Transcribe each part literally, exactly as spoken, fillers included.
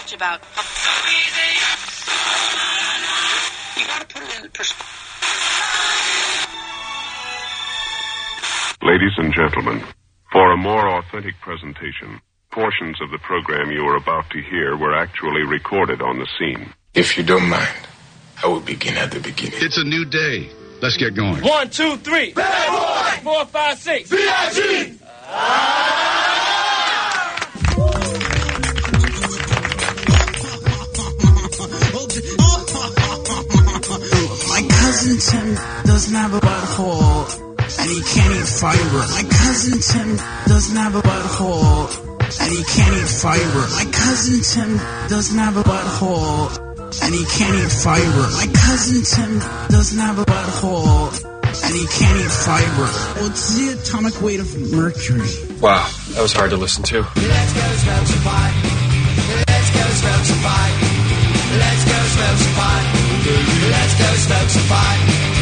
much about. So easy. You gotta put it in perspective. Ladies and gentlemen, for a more authentic presentation, portions of the program you are about to hear were actually recorded on the scene. If you don't mind, I will begin at the beginning. It's a new day. Let's get going. One, two, three. Bad boy. Four, five, six. B I G. My cousin Tim doesn't have a butthole, and he can't eat fiber. My cousin Tim doesn't have a butthole, and he can't eat fiber. My cousin Tim doesn't have a butthole, and he can't eat fiber. My cousin Tim doesn't have a butthole, and he can't eat fiber. What's the atomic weight of mercury? Wow, that was hard to listen to. Let's go smoke some pot. Let's go smoke some pot. Let's go smoke some pot. Let's go smoke some pot.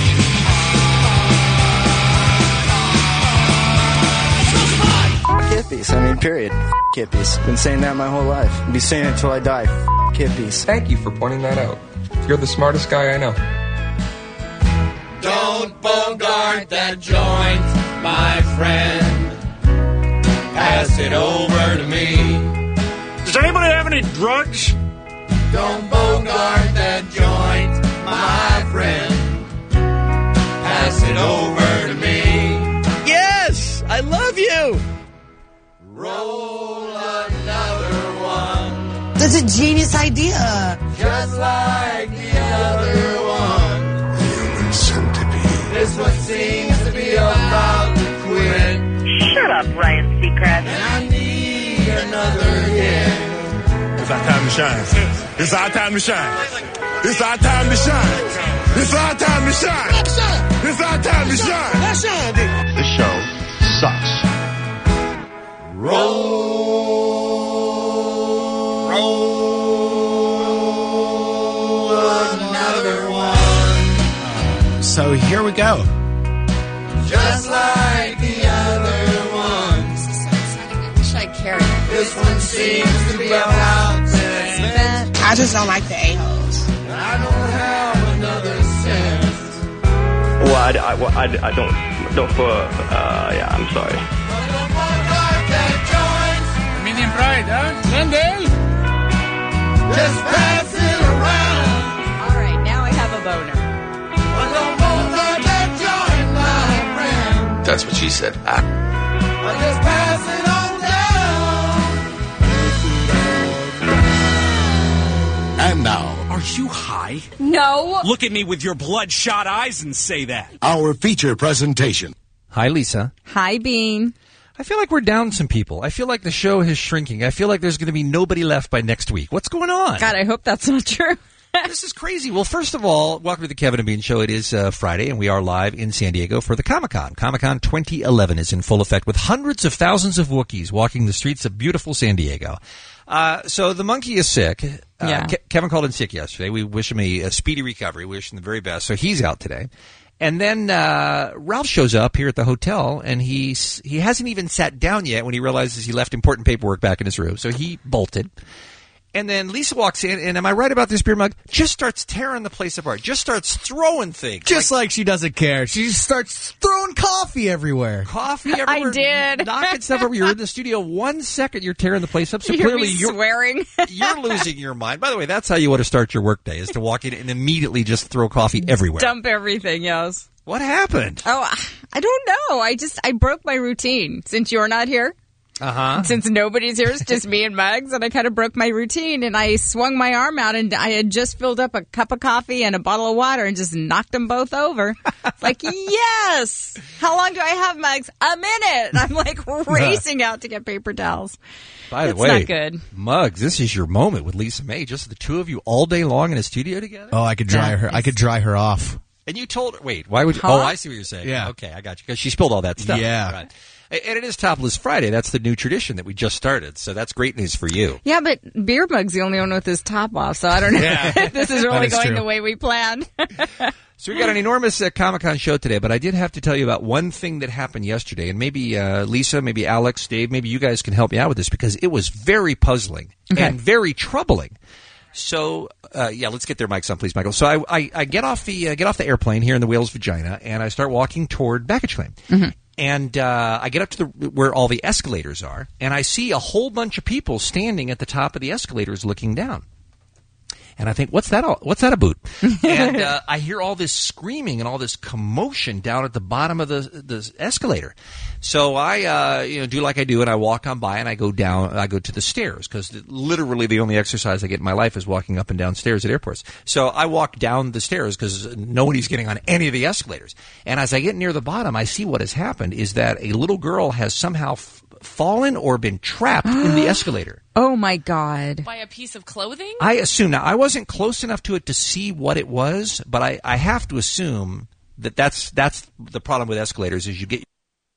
Hippies, I mean, period. Hippies. Been saying that my whole life. I'll be saying it until I die. Hippies. Thank you for pointing that out. You're the smartest guy I know. Don't bogart that joint, my friend. Pass it over to me. Does anybody have any drugs? Don't bogart that joint, my friend. Pass it over to me. Yes! I love you! Roll another one. That's a genius idea. Just like the other one. Human centipede. This one seems to be about to quit. Shut up, Ryan Seacrest. And I need another hit. It's our time to shine. It's our time to shine. It's our time to shine. It's our time to shine. It's our time to shine. Let's shine. This show sucks. Roll. Roll another one. So here we go. Just like the other ones. I wish I carried it. This one seems to be about to end. I just don't like the a-holes. I don't have another cent. Well, I, I, I, I don't, don't for, uh, yeah, I'm sorry. Don't bogart that joint. Medium fried, huh? Glendale? Just pass it around. All right, now I have a boner. Don't bogart that joint, my friend. That's what she said. Ah. Just pass it on down. And now, are you high? No. Look at me with your bloodshot eyes and say that. Our feature presentation. Hi, Lisa. Hi, Bean. I feel like we're down some people. I feel like the show is shrinking. I feel like there's going to be nobody left by next week. What's going on? God, I hope that's not true. This is crazy. Well, first of all, welcome to the Kevin and Bean Show. It is uh, Friday, and we are live in San Diego for the Comic-Con. Comic-Con twenty eleven is in full effect with hundreds of thousands of Wookiees walking the streets of beautiful San Diego. Uh, so the monkey is sick. Uh, Yeah. Ke- Kevin called in sick yesterday. We wish him a, a speedy recovery. We wish him the very best. So he's out today. And then uh, Ralph shows up here at the hotel, and he's, he hasn't even sat down yet when he realizes he left important paperwork back in his room. So he bolted. And then Lisa walks in, and am I right about this beer mug? Just starts tearing the place apart. Just starts throwing things. Just like, like she doesn't care. She just starts throwing coffee everywhere. Coffee everywhere. I did. Knocking stuff over. You're in the studio one second, you're tearing the place up. So You're clearly you're swearing. you're losing your mind. By the way, that's how you want to start your workday, is to walk in and immediately just throw coffee everywhere. Dump everything, yes. What happened? Oh, I don't know. I just, I broke my routine since you're not here. Uh-huh. Since nobody's here, it's just me and Mugs, and I kind of broke my routine, and I swung my arm out, and I had just filled up a cup of coffee and a bottle of water and just knocked them both over. It's like, yes! How long do I have, Mugs? A minute! I'm like racing out to get paper towels. By the it's way, not good. Muggs, this is your moment with Lisa May. Just the two of you all day long in a studio together? Oh, I could dry her. I could dry her off. And you told her, wait, why would you? Huh? Oh, I see what you're saying. Yeah. Okay, I got you. Because she spilled all that stuff. Yeah. Right. And it is Topless Friday. That's the new tradition that we just started. So that's great news for you. Yeah, but Beer Mug's the only one with his top off, so I don't know Yeah. if this is really is going true. the way we planned. So we got an enormous uh, Comic-Con show today, but I did have to tell you about one thing that happened yesterday, and maybe uh, Lisa, maybe Alex, Dave, maybe you guys can help me out with this because it was very puzzling Okay. and very troubling. So, uh, yeah, let's get their mics on, please, Michael. So I, I, I get off the uh, get off the airplane here in the whale's vagina, and I start walking toward baggage claim. Mm-hmm. And uh, I get up to the where all the escalators are, and I see a whole bunch of people standing at the top of the escalators looking down. And I think, what's that? All, what's that about? And uh, I hear all this screaming and all this commotion down at the bottom of the the escalator. So I, uh, you know, do like I do, and I walk on by, and I go down. I go to the stairs because literally the only exercise I get in my life is walking up and down stairs at airports. So I walk down the stairs because nobody's getting on any of the escalators. And as I get near the bottom, I see what has happened is that a little girl has somehow f- fallen or been trapped in the escalator. Oh, my God. By a piece of clothing? I assume. Now, I wasn't close enough to it to see what it was, but I, I have to assume that that's that's the problem with escalators is you get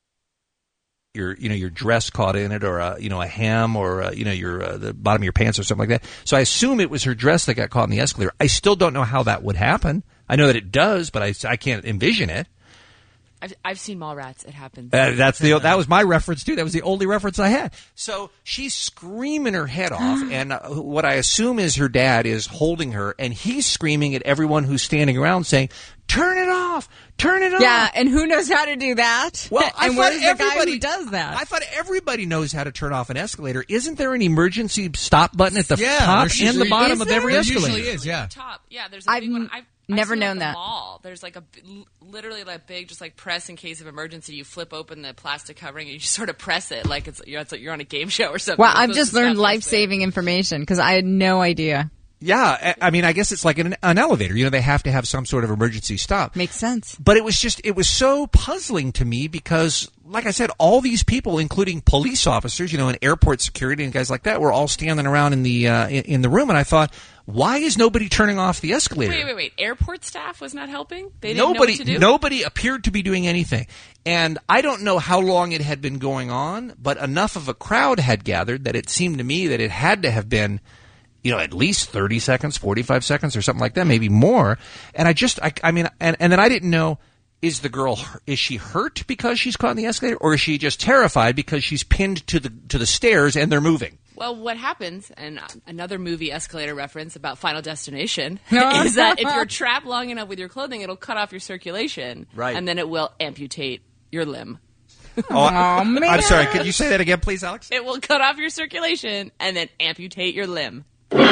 your you know your dress caught in it, or a, you know a hem, or a, you know your uh, the bottom of your pants or something like that. So I assume it was her dress that got caught in the escalator. I still don't know how that would happen. I know that it does, but I, I can't envision it. I've, I've seen Mallrats. It happens. Uh, that's the that was my reference too. That was the only reference I had. So she's screaming her head off, and uh, what I assume is her dad is holding her, and he's screaming at everyone who's standing around, saying, "Turn it off! Turn it off!" Yeah, and who knows how to do that? Well, I and thought where's the guy everybody who does that? I thought everybody knows how to turn off an escalator. Isn't there an emergency stop button at the Yeah, top there and the usually- bottom is of there? every There escalator? usually is, yeah. Top. Yeah, there's a I've big one. I've I've never seen it at known the that. Mall. There's like a b- literally like big, just like press in case of emergency. You flip open the plastic covering and you just sort of press it like it's you're, it's like you're on a game show or something. Well, It's I've supposed just to stop learned us life-saving information because I had no idea. Yeah, I I mean, I guess it's like an, an elevator. You know, they have to have some sort of emergency stop. Makes sense. But it was just, it was so puzzling to me because, like I said, all these people, including police officers, you know, and airport security and guys like that, were all standing around in the uh, in, in the room, and I thought, why is nobody turning off the escalator? Wait, wait, wait. Airport staff was not helping? They didn't nobody, know what to do? Nobody appeared to be doing anything. And I don't know how long it had been going on, but enough of a crowd had gathered that it seemed to me that it had to have been, you know, at least thirty seconds, forty-five seconds or something like that, maybe more. And I just, I, I mean, and, and then I didn't know, is the girl, is she hurt because she's caught in the escalator, or is she just terrified because she's pinned to the to the stairs and they're moving? Well, what happens, and uh, another movie escalator reference about Final Destination, is that if you're trapped long enough with your clothing, it'll cut off your circulation. Right. And then it will amputate your limb. Oh, I, man. I'm sorry. Could you say that again, please, Alex? It will cut off your circulation and then amputate your limb.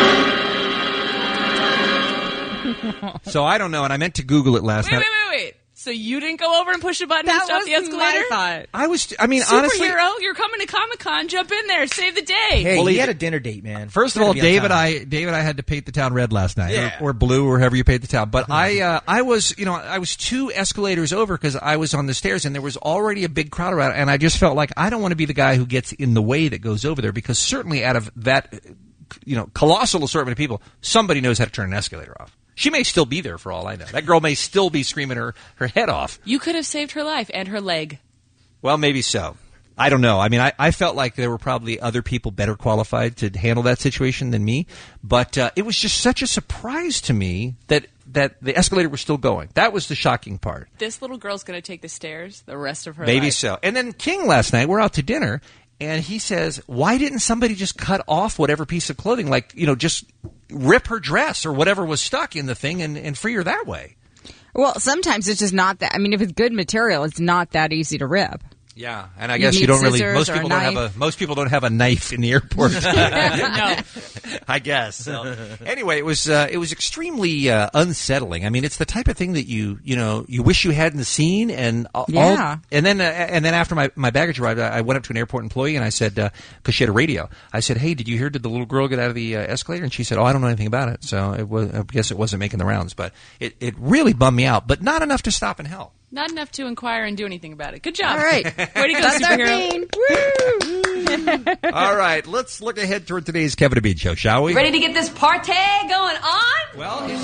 So I don't know, and I meant to Google it last Wait, night. wait, wait, wait. So you didn't go over and push a button and That stop was the escalator? my thought. I was, I mean, Superhero, honestly. you're coming to Comic-Con. Jump in there. Save the day. Hey, Well, he he- had a dinner date, man. First of Gotta all, be on Dave and time. I, Dave and I had to paint the town red last night, Yeah. or, or blue, or however you paint the town. But I, uh, I was, you know, I was two escalators over because I was on the stairs, and there was already a big crowd around, and I just felt like I don't want to be the guy who gets in the way that goes over there, because certainly out of that, you know, colossal assortment of people, somebody knows how to turn an escalator off. She may still be there for all I know. That girl may still be screaming her, her head off. You could have saved her life and her leg. Well, maybe so. I don't know. I mean, I, I felt like there were probably other people better qualified to handle that situation than me. But uh, it was just such a surprise to me that, that the escalator was still going. That was the shocking part. This little girl's going to take the stairs the rest of her Maybe life. so. And then King last night, we're out to dinner, and he says, why didn't somebody just cut off whatever piece of clothing, like, you know, just rip her dress or whatever was stuck in the thing and, and free her that way? Well, sometimes it's just not that. I mean, if it's good material, it's not that easy to rip. Yeah, and I You guess you need don't really. scissors Most or a people don't have knife. a. Most people don't have a knife in the airport. No. I guess. So, anyway, it was uh, it was extremely uh, unsettling. I mean, it's the type of thing that you you know you wish you hadn't seen, and all, Yeah. and then uh, and then after my, my baggage arrived, I I went up to an airport employee and I said, because she had a radio, I said, hey, did you hear? Did the little girl get out of the uh, escalator? And she said, oh, I don't know anything about it. So it was, I guess it wasn't making the rounds, but it it really bummed me out, but not enough to stop in hell. Not enough to inquire and do anything about it. Good job. All right. Way to go, That's our superhero. thing. Woo! All right, let's look ahead toward today's Kevin and Bean Show, shall we? Ready to get this party going on? Well, it's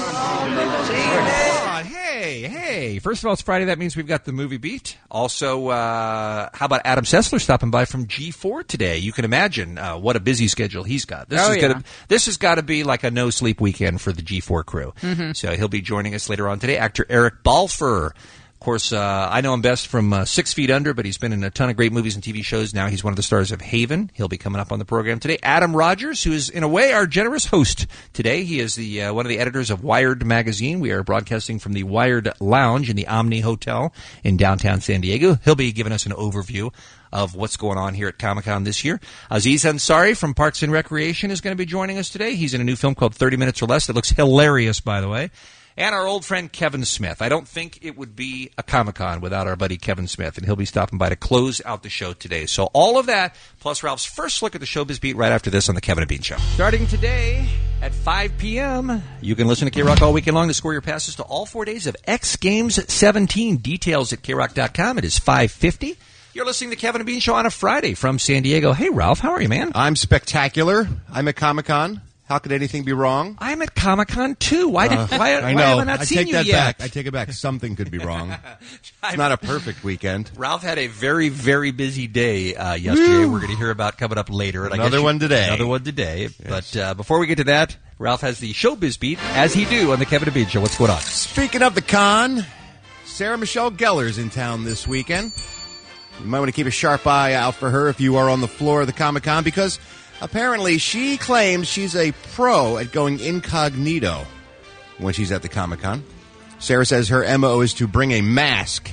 oh, hey, hey. First of all, it's Friday. That means we've got the movie beat. Also, uh, how about Adam Sessler stopping by from G four today? You can imagine uh, what a busy schedule he's got. This Oh, is yeah. gonna, this has got to be like a no-sleep weekend for the G four crew. Mm-hmm. So he'll be joining us later on today. Actor Eric Balfour. Of course, uh, I know him best from uh, Six Feet Under, but he's been in a ton of great movies and T V shows. Now he's one of the stars of Haven. He'll be coming up on the program today. Adam Rogers, who is, in a way, our generous host today. He is the uh, one of the editors of Wired magazine. We are broadcasting from the Wired Lounge in the Omni Hotel in downtown San Diego. He'll be giving us an overview of what's going on here at Comic-Con this year. Aziz Ansari from Parks and Recreation is going to be joining us today. He's in a new film called thirty minutes or Less that looks hilarious, by the way. And our old friend Kevin Smith. I don't think it would be a Comic-Con without our buddy Kevin Smith, and he'll be stopping by to close out the show today. So all of that, plus Ralph's first look at the Showbiz Beat right after this on the Kevin and Bean Show. Starting today at five p.m., you can listen to K-Rock all weekend long to score your passes to all four days of X Games seventeen. Details at K rock dot com. It is five fifty. You're listening to the Kevin and Bean Show on a Friday from San Diego. Hey, Ralph, how are you, man? I'm spectacular. I'm at Comic-Con. How could anything be wrong? I'm at Comic-Con, too. Why, did, Uh, why, I why know. have I not I seen take you that yet? back. I take it back. Something could be wrong. It's not a perfect weekend. Ralph had a very, very busy day uh, yesterday. Woo. We're going to hear about coming up later. And I Another guess you- one today. Another one today. But uh, before we get to that, Ralph has the Showbiz Beat, as he do on the Kevin and Bean Show. What's going on? Speaking of the con, Sarah Michelle Gellar's in town this weekend. You might want to keep a sharp eye out for her if you are on the floor of the Comic-Con, because apparently she claims she's a pro at going incognito when she's at the Comic-Con. Sarah says her M O is to bring a mask.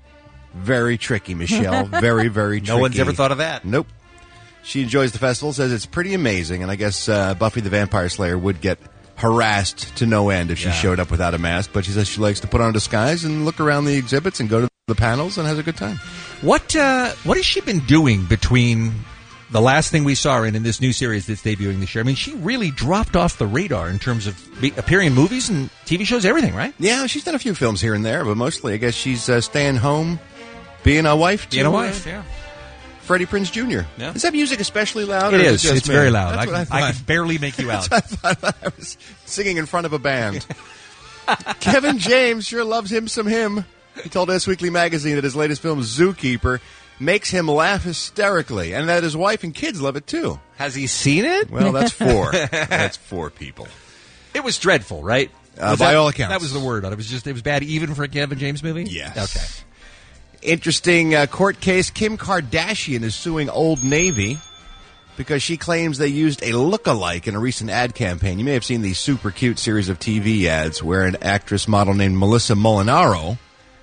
Very tricky, Michelle. Very, very tricky. No one's ever thought of that. Nope. She enjoys the festival, says it's pretty amazing, and I guess uh, Buffy the Vampire Slayer would get harassed to no end if she Yeah. showed up without a mask, but she says she likes to put on a disguise and look around the exhibits and go to the panels and has a good time. What uh, what has she been doing between the last thing we saw her in, in this new series that's debuting this year? I mean, she really dropped off the radar in terms of be, appearing in movies and T V shows, everything, right? Yeah, she's done a few films here and there, but mostly I guess she's uh, staying home, being a wife to Being a wife, uh, yeah. Freddie Prinze Junior Yeah. Is that music especially loud? It or is. just It's me? very loud. That's I, what I can, I thought. can barely make you out. I thought I was singing in front of a band. Kevin James sure loves him some him. He told Us Weekly Magazine that his latest film, Zookeeper, makes him laugh hysterically, and that his wife and kids love it too. Has he seen it? Well, that's four. That's four people. It was dreadful, right? Uh, Was by that- all accounts. That was the word on it. It was just, it was bad even for a Kevin James movie? Yes. Okay. Interesting uh, court case. Kim Kardashian is suing Old Navy because she claims they used a look-alike in a recent ad campaign. You may have seen the super cute series of T V ads where an actress model named Melissa Molinaro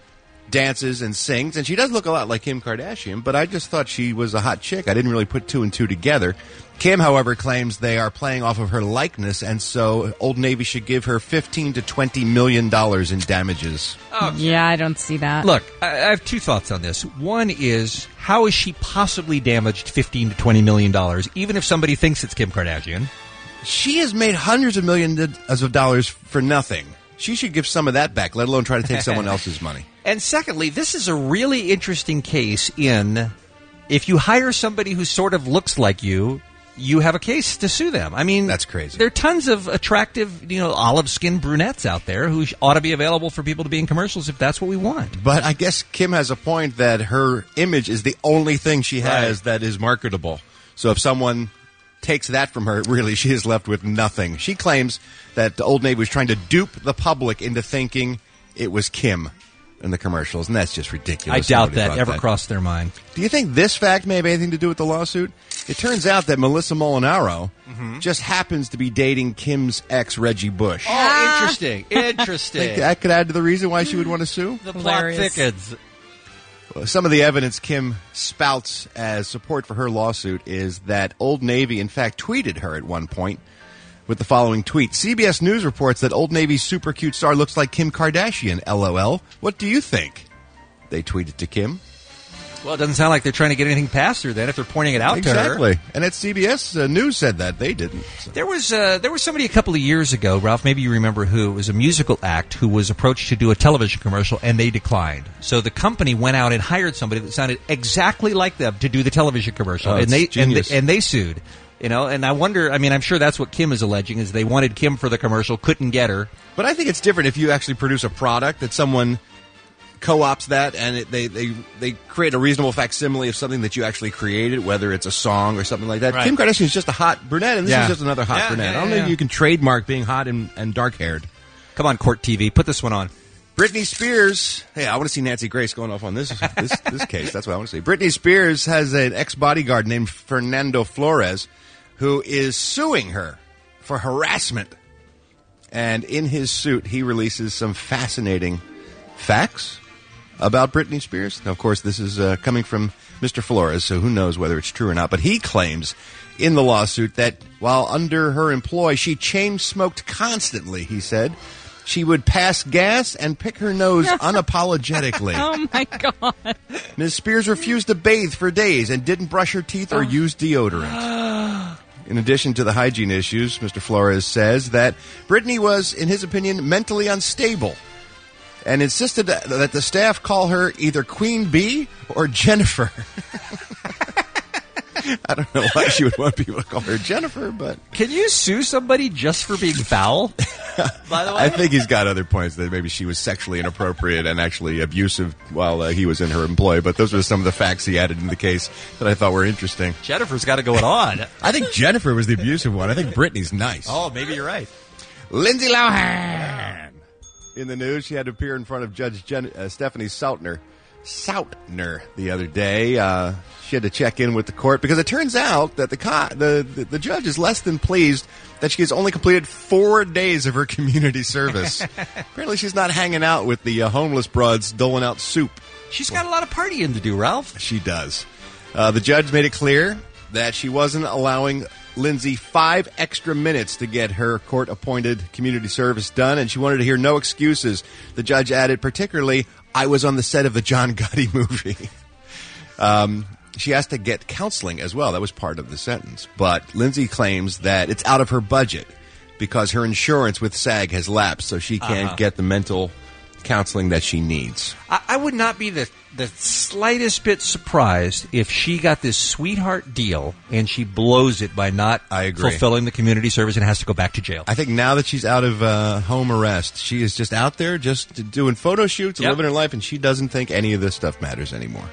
dances and sings, and she does look a lot like Kim Kardashian, but I just thought she was a hot chick. I didn't really put two and two together. Kim, however, claims they are playing off of her likeness, and so Old Navy should give her fifteen to twenty million dollars in damages. Yeah, I don't see that. Look, I I have two thoughts on this. One is, how is she possibly damaged fifteen to twenty million dollars, even if somebody thinks it's Kim Kardashian? She has made hundreds of millions of dollars for nothing. She should give some of that back, let alone try to take someone else's money. And secondly, this is a really interesting case in if you hire somebody who sort of looks like you, you have a case to sue them. I mean, that's crazy. There are tons of attractive, you know, olive-skinned brunettes out there who sh- ought to be available for people to be in commercials if that's what we want. But I guess Kim has a point that her image is the only thing she has Right. that is marketable. So if someone takes that from her, really, she is left with nothing. She claims that Old Navy was trying to dupe the public into thinking it was Kim in the commercials, and that's just ridiculous. I doubt Nobody that thought ever that. crossed their mind. Do you think this fact may have anything to do with the lawsuit? It turns out that Melissa Molinaro Mm-hmm. just happens to be dating Kim's ex, Reggie Bush. Oh, interesting. Interesting. Think that could add to the reason why she would want to sue? The plot thickens. Some of the evidence Kim spouts as support for her lawsuit is that Old Navy, in fact, tweeted her at one point with the following tweet. C B S News reports that Old Navy's super cute star looks like Kim Kardashian, LOL. What do you think? They tweeted to Kim. Well, it doesn't sound like they're trying to get anything past her then if they're pointing it out to her. Exactly. And at C B S uh, News said that. They didn't. So. There was uh, there was somebody a couple of years ago, Ralph, maybe you remember who, it was a musical act who was approached to do a television commercial and they declined. So the company went out and hired somebody that sounded exactly like them to do the television commercial. Oh, and they and genius. they, and they sued. You know, and I wonder, I mean, I'm sure that's what Kim is alleging, is they wanted Kim for the commercial, couldn't get her. But I think it's different if you actually produce a product that someone co-ops that and it, they, they they create a reasonable facsimile of something that you actually created, whether it's a song or something like that. Right. Kim Kardashian is just a hot brunette, and this Yeah. is just another hot Yeah, brunette. yeah, I don't yeah, think yeah. you can trademark being hot and, and dark-haired. Come on, Court T V, put this one on. Britney Spears. Hey, I want to see Nancy Grace going off on this this, this case. That's what I want to see. Britney Spears has an ex-bodyguard named Fernando Flores who is suing her for harassment. And in his suit, he releases some fascinating facts about Britney Spears. Now, of course, this is uh, coming from Mister Flores, so who knows whether it's true or not. But he claims in the lawsuit that while under her employ, she chain-smoked constantly, he said. She would pass gas and pick her nose unapologetically. Oh, my God. Miz Spears refused to bathe for days and didn't brush her teeth or use deodorant. In addition to the hygiene issues, Mister Flores says that Britney was, in his opinion, mentally unstable and insisted that that the staff call her either Queen Bee or Jennifer. I don't know why she would want people to call her Jennifer, but... Can you sue somebody just for being foul? By the way, I think he's got other points that maybe she was sexually inappropriate and actually abusive while uh, he was in her employ, but those were some of the facts he added in the case that I thought were interesting. Jennifer's got it going on. I think Jennifer was the abusive one. I think Britney's nice. Oh, maybe you're right. Lindsay Lohan. In the news, she had to appear in front of Judge Jen, uh, Stephanie Sautner, Sautner the other day. Uh, she had to check in with the court because it turns out that the, co- the, the the judge is less than pleased that she has only completed four days of her community service. Apparently, she's not hanging out with the uh, homeless broads doling out soup. She's got a lot of partying to do, Ralph. She does. Uh, the judge made it clear that she wasn't allowing Lindsay five extra minutes to get her court-appointed community service done, and she wanted to hear no excuses. The judge added, particularly, I was on the set of the John Gotti movie. um, she has to get counseling as well. That was part of the sentence. But Lindsay claims that it's out of her budget because her insurance with SAG has lapsed, so she can't Uh-huh. get the mental counseling that she needs. I, I would not be the, the slightest bit surprised if she got this sweetheart deal and she blows it by not I agree. fulfilling the community service and has to go back to jail. I think now that she's out of uh, home arrest, she is just out there just doing photo shoots and Yep. living her life, and she doesn't think any of this stuff matters anymore.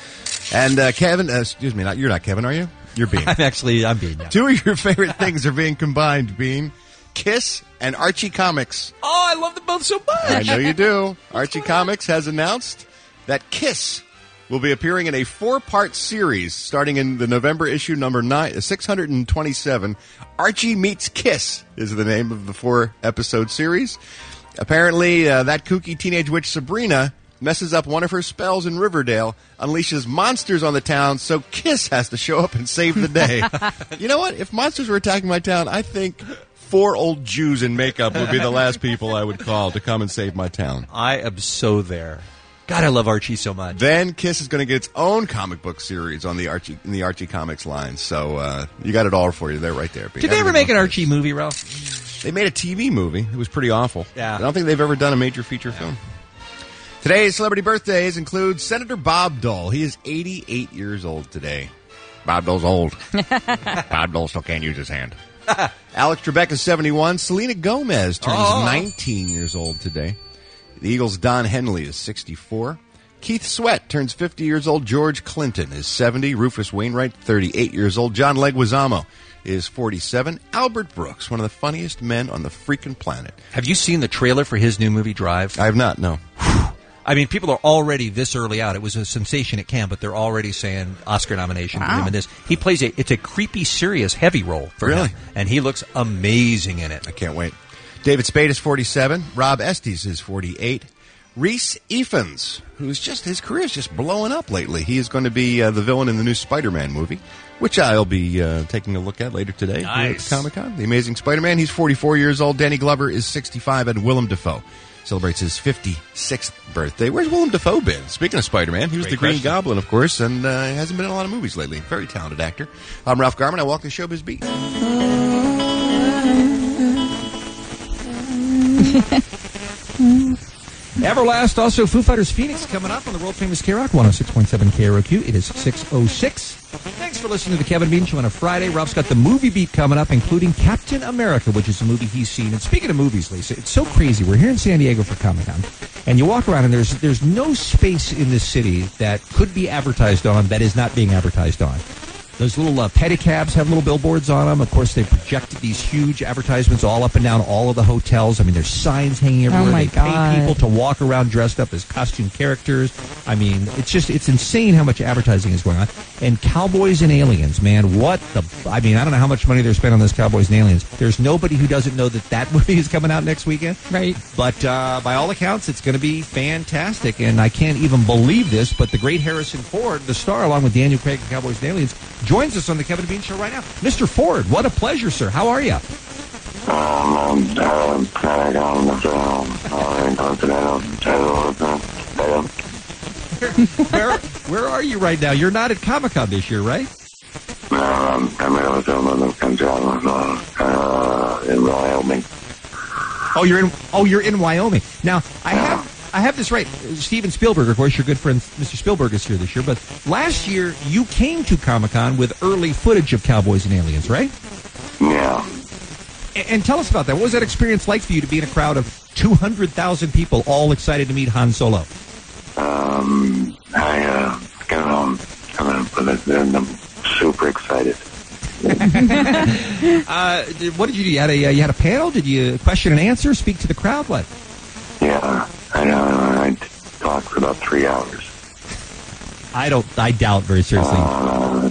And uh, Kevin, uh, excuse me, not you're not Kevin, are you? You're Bean. I'm actually, I'm being. Yeah. Two of your favorite things are being combined, Bean. Kiss and Archie Comics. Oh, I love them both so much. I know you do. Archie Comics has announced that Kiss will be appearing in a four-part series starting in the November issue number nine, six hundred twenty-seven. Archie Meets Kiss is the name of the four-episode series. Apparently, uh, that kooky teenage witch Sabrina messes up one of her spells in Riverdale, unleashes monsters on the town, so Kiss has to show up and save the day. You know what? If monsters were attacking my town, I think four old Jews in makeup would be the last people I would call to come and save my town. I am so there. God, I love Archie so much. Then Kiss is going to get its own comic book series on the Archie in the Archie Comics line. So uh, you got it all for you there, right there. Did they ever make an Archie movie, Ralph? They made a T V movie. It was pretty awful. Yeah. I don't think they've ever done a major feature film. Today's celebrity birthdays include Senator Bob Dole. He is eighty-eight years old today. Bob Dole's old. Bob Dole still can't use his hand. Alex Trebek is seventy-one. Selena Gomez turns Oh. nineteen years old today. The Eagles' Don Henley is sixty-four. Keith Sweat turns fifty years old. George Clinton is seventy. Rufus Wainwright, thirty-eight years old. John Leguizamo is forty-seven. Albert Brooks, one of the funniest men on the freaking planet. Have you seen the trailer for his new movie, Drive? I have not, no. I mean, people are already this early out. It was a sensation at Cannes, but they're already saying Oscar nomination for Wow. him in this. He plays a, it's a creepy, serious, heavy role for Really? him. And he looks amazing in it. I can't wait. David Spade is forty-seven. Rob Estes is forty-eight. Reese Ifans, who's just, his career is just blowing up lately. He is going to be uh, the villain in the new Spider-Man movie, which I'll be uh, taking a look at later today here at Nice. Comic-Con. The Amazing Spider-Man. He's forty-four years old. Danny Glover is sixty-five, and Willem Dafoe celebrates his fifty-sixth birthday. Where's Willem Dafoe been? Speaking of Spider-Man, he was Great the Green question. Goblin, of course, and uh, hasn't been in a lot of movies lately. Very talented actor. I'm Ralph Garman. I walk the showbiz beat. Everlast, also Foo Fighters Phoenix coming up on the world-famous K-Rock one oh six point seven K R O Q. It is six oh six. Thanks for listening to the Kevin Bean Show on a Friday. Ralph's got the movie beat coming up, including Captain America, which is a movie he's seen. And speaking of movies, Lisa, it's so crazy. We're here in San Diego for Comic-Con, and you walk around, and there's there's no space in this city that could be advertised on that is not being advertised on. Those little uh, pedicabs have little billboards on them. Of course, they project these huge advertisements all up and down all of the hotels. I mean, there's signs hanging everywhere. Oh my they God. pay people to walk around dressed up as costume characters. I mean, it's just, it's insane how much advertising is going on. And Cowboys and Aliens, man, what the, I mean, I don't know how much money they're spending on this Cowboys and Aliens. There's nobody who doesn't know that that movie is coming out next weekend. Right. But uh, by all accounts, it's going to be fantastic. And I can't even believe this, but the great Harrison Ford, the star, along with Daniel Craig and Cowboys and Aliens, joins us on the Kevin Bean Show right now. Mister Ford, what a pleasure, sir. How are you? Where, where are you right now? You're not at Comic-Con this year, right? Um, I'm uh, in Wyoming. Oh, you're in. Oh, you're in Wyoming. Now, I have. I have this right. Steven Spielberg, of course, your good friend Mister Spielberg is here this year. But last year, you came to Comic-Con with early footage of Cowboys and Aliens, right? Yeah. And, and tell us about that. What was that experience like for you to be in a crowd of two hundred thousand people all excited to meet Han Solo? Um, I, uh, got home, and I'm super excited. uh, did, what did you do? You had a uh, you had a panel? Did you question and answer? Speak to the crowd? What? Yeah, I know. I talked for about three hours. I don't. I doubt very seriously. Uh,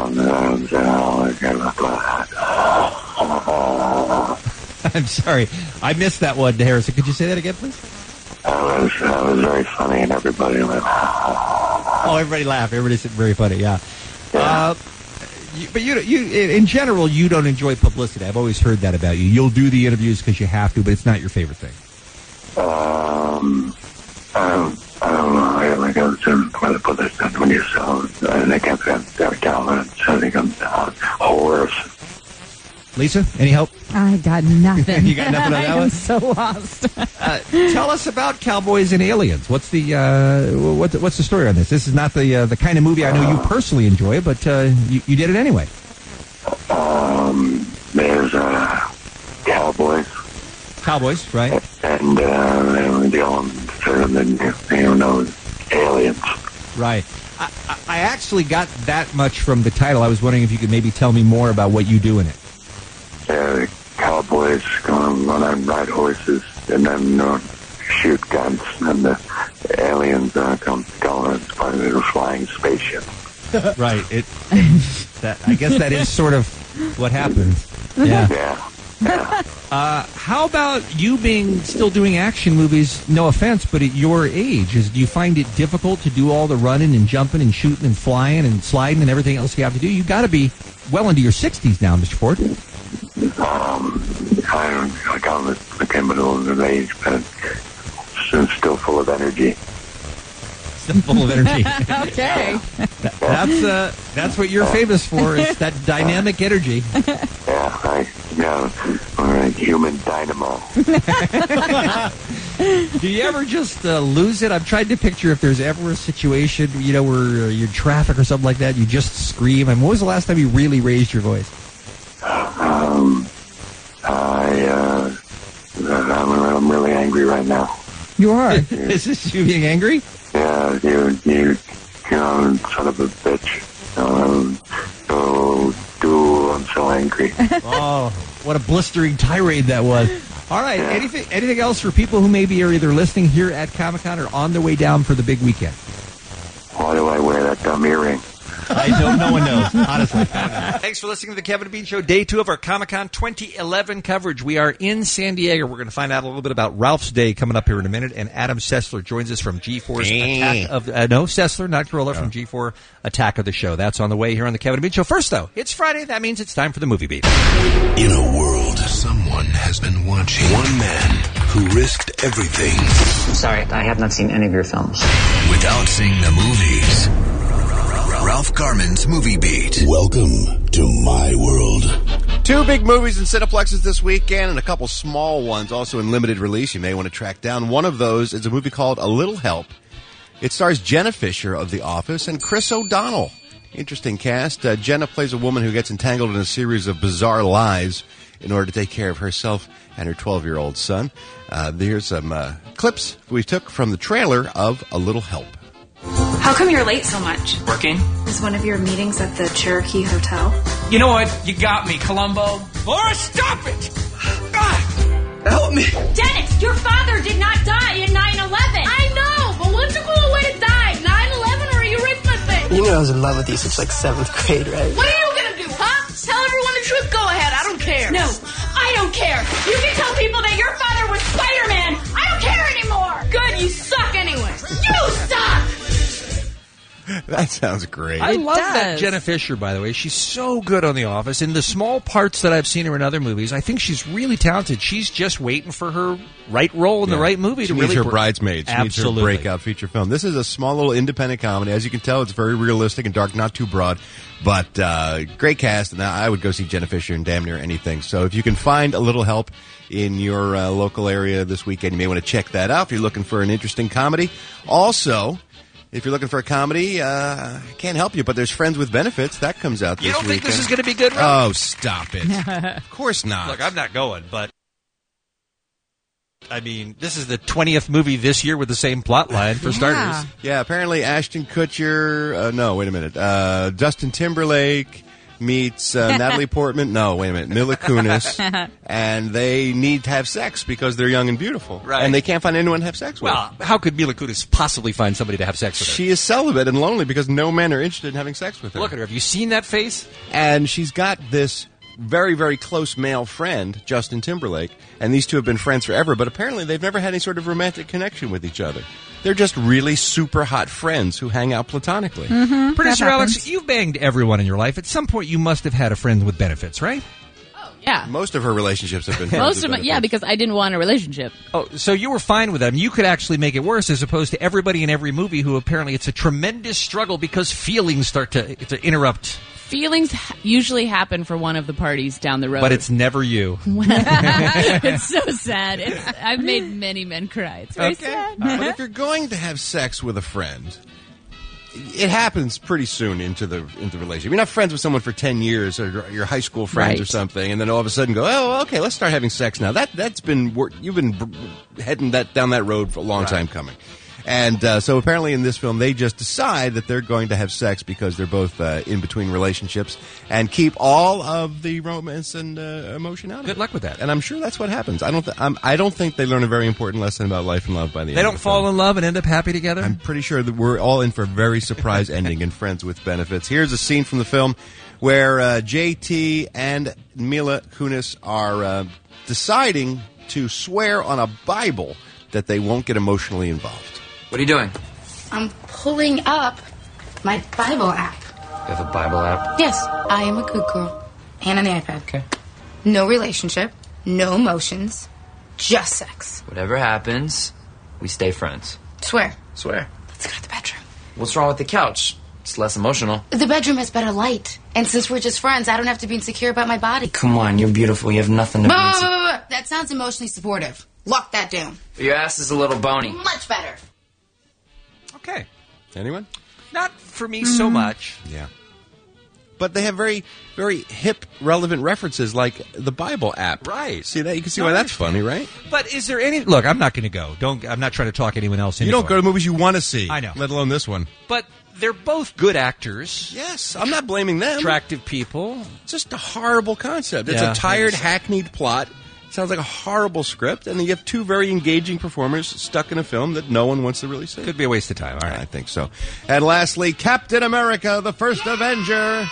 I'm sorry. I missed that one, Harrison. Could you say that again, please? That was, that was very funny, and everybody went, oh, everybody laughed. Everybody said very funny, yeah. yeah. Uh, you, but you, you, in general, you don't enjoy publicity. I've always heard that about you. You'll do the interviews because you have to, but it's not your favorite thing. Um, I don't, I don't know. I like I was saying, when I put this stuff when you saw it, and they kept that down, and so they come down. Horse. Lisa, any help? I got nothing. You got nothing on that I one? am so lost. uh, tell us about Cowboys and Aliens. What's the uh, what, what's the story on this? This is not the uh, the kind of movie I know you personally enjoy, but uh, you, you did it anyway. Um, there's uh, Cowboys. Cowboys, right? And uh, the old, you know, aliens. Right. I, I actually got that much from the title. I was wondering if you could maybe tell me more about what you do in it. Yeah, the cowboys going run and ride horses, and then uh, shoot guns, and the aliens uh, come going as part of a flying spaceship. Right. It. That I guess that is sort of what happens. Yeah. Yeah. Yeah. Uh, how about you being still doing action movies? No offense, but at your age, is do you find it difficult to do all the running and jumping and shooting and flying and sliding and everything else you have to do? You got to be well into your sixties now, Mister Ford. Um, I don't. I kind of became an older age, but I'm still full of energy. Still full of energy. Okay. That, that's uh, that's what you're famous for, is that dynamic energy. Yeah, I, yeah, or a human dynamo. Do you ever just uh, lose it? I've tried to picture if there's ever a situation, you know, where you're in traffic or something like that, you just scream. I mean, when was the last time you really raised your voice? Um, I, uh, I'm, I'm really angry right now. You are? Is this you being angry? Yeah, you, you, you know, son of a bitch. Um, oh, dude, I'm so angry. Oh, what a blistering tirade that was. All right, Yeah. anything anything else for people who maybe are either listening here at Comic-Con or on their way down for the big weekend? Why do I wear that dumb earring? I don't. No one knows. Honestly. Thanks for listening to the Kevin Bean Show, day two of our Comic-Con twenty eleven coverage. We are in San Diego. We're going to find out a little bit about Ralph's Day coming up here in a minute. And Adam Sessler joins us from G four's Attack of uh, no Sessler, not Corolla, from G four Attack of the Show. That's on the way here on the Kevin Bean Show. First, though, it's Friday. That means it's time for the movie beat. In a world someone has been watching, one man who risked everything. Sorry, I have not seen any of your films. Without seeing the movies. Ralph Garman's Movie Beat. Welcome to my world. Two big movies in Cineplexes this weekend and a couple small ones also in limited release you may want to track down. One of those is a movie called A Little Help. It stars Jenna Fisher of The Office and Chris O'Donnell. Interesting cast. Uh, Jenna plays a woman who gets entangled in a series of bizarre lies in order to take care of herself and her twelve-year-old son. Uh, here's some uh, clips we took from the trailer of A Little Help. How come you're late so much? Working? Is one of your meetings at the Cherokee Hotel? You know what? You got me, Columbo. Laura, stop it! God, help me! Dennis, your father did not die in nine eleven. I know, but what's a cool way to die? nine eleven or arithmetic? You know I was in love with you since like seventh grade, right? What are you gonna do, huh? Tell everyone the truth? Go ahead, I don't care. No, I don't care. You can tell people that your father was Spider-Man. I don't care anymore. Good, you suck anyway. You suck! That sounds great. I It love does. that Jenna Fisher, by the way. She's so good on The Office. In the small parts that I've seen her in other movies, I think she's really talented. She's just waiting for her right role in Yeah. the right movie She to needs really her br- bridesmaids. She Absolutely. needs her breakout feature film. This is a small little independent comedy. As you can tell, it's very realistic and dark, not too broad, but uh, great cast. And I would go see Jenna Fisher in damn near anything. So if you can find A Little Help in your uh, local area this weekend, you may want to check that out if you're looking for an interesting comedy. Also, if you're looking for a comedy, uh, I can't help you, but there's Friends with Benefits. That comes out this You don't weekend. think this is going to be good, Rob? Oh, stop it. Of course not. Look, I'm not going, but I mean, this is the twentieth movie this year with the same plot line, for Yeah. starters. Yeah, apparently Ashton Kutcher, uh, no, wait a minute, uh, Justin Timberlake meets uh, Natalie Portman, no, wait a minute, Mila Kunis, and they need to have sex because they're young and beautiful. Right. And they can't find anyone to have sex with. Well, how could Mila Kunis possibly find somebody to have sex with her? She is celibate and lonely because no men are interested in having sex with her. Look at her. Have you seen that face? And she's got this very, very close male friend, Justin Timberlake, and these two have been friends forever, but apparently they've never had any sort of romantic connection with each other. They're just really super hot friends who hang out platonically. Mm-hmm, Producer that Alex, happens. you've banged everyone in your life. At some point, you must have had a friend with benefits, right? Yeah. Most of her relationships have been friends Most with of my, benefits. yeah, because I didn't want a relationship. Oh, so you were fine with them. You could actually make it worse as opposed to everybody in every movie who apparently it's a tremendous struggle because feelings start to, to interrupt. Feelings ha- usually happen for one of the parties down the road. But it's never you. It's so sad. It's, I've made many men cry. It's very sad. But if you're going to have sex with a friend, it happens pretty soon into the into the relationship. You're not friends with someone for ten years, or your high school friends or Right. something, and then all of a sudden go, oh, okay, let's start having sex now. That that's been wor- you've been b- heading that down that road for a long Right. time coming. And uh, so apparently in this film, they just decide that they're going to have sex because they're both uh, in between relationships and keep all of the romance and uh, emotion out of it. Good luck with that. And I'm sure that's what happens. I don't. Th- I'm, I don't think they learn a very important lesson about life and love by the end. They of don't the fall film. in love and end up happy together? I'm pretty sure that we're all in for a very surprise ending in Friends with Benefits. Here's a scene from the film where uh, J T and Mila Kunis are uh, deciding to swear on a Bible that they won't get emotionally involved. What are you doing? I'm pulling up my Bible app. You have a Bible app? Yes, I am a good girl. And on the iPad. Okay. No relationship, no emotions, just sex. Whatever happens, we stay friends. Swear. Swear. Let's go to the bedroom. What's wrong with the couch? It's less emotional. The bedroom has better light. And since we're just friends, I don't have to be insecure about my body. Come on, you're beautiful. You have nothing to be Bah, bah, insecure. bah, bah. That sounds emotionally supportive. Lock that down. Your ass is a little bony. Much better. Okay. Anyone? Not for me so much. Yeah. But they have very, very hip, relevant references like the Bible app. Right. See that? You can see No, why I that's funny, right? But is there any... Look, I'm not going to go. Don't. I'm not trying to talk anyone else into You don't going. go to movies you want to see. I know. Let alone this one. But they're both good actors. Yes, I'm not blaming them. Attractive people. It's just a horrible concept. It's Yeah, a tired, it is. hackneyed plot. Sounds like a horrible script, and then you have two very engaging performers stuck in a film that no one wants to really see. Could be a waste of time. All right. I think so. And lastly, Captain America, the First Avenger.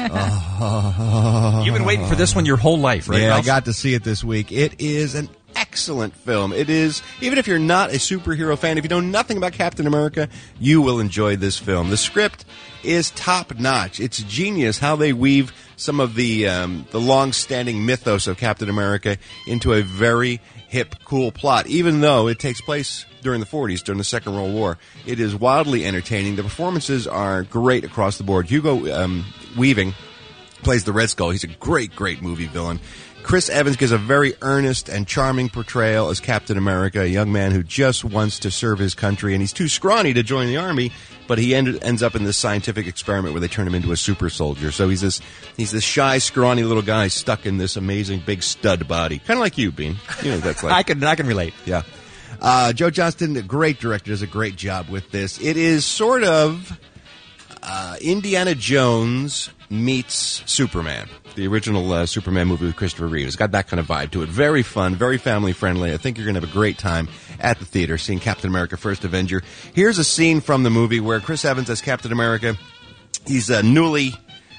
You've been waiting for this one your whole life, right? Yeah, I Ralph? got to see it this week. It is an excellent excellent film. It is, even if you're not a superhero fan, if you know nothing about Captain America, you will enjoy this film. The script is top-notch. It's genius how they weave some of the um, the long-standing mythos of Captain America into a very hip, cool plot, even though it takes place during the forties, during the Second World War. It is wildly entertaining. The performances are great across the board. Hugo um, Weaving plays the Red Skull. He's a great, great movie villain. Chris Evans gives a very earnest and charming portrayal as Captain America, a young man who just wants to serve his country, and he's too scrawny to join the army, but he end, ends up in this scientific experiment where they turn him into a super soldier. So he's this he's this shy, scrawny little guy stuck in this amazing big stud body, kind of like you, Bean. You know what that's like. I can I can relate. Yeah. Uh, Joe Johnston, a great director, does a great job with this. It is sort of uh, Indiana Jones meets Superman, the original uh, Superman movie with Christopher Reeve. It's got that kind of vibe to it. Very fun, very family-friendly. I think you're going to have a great time at the theater seeing Captain America First Avenger. Here's a scene from the movie where Chris Evans as Captain America, he's uh, newly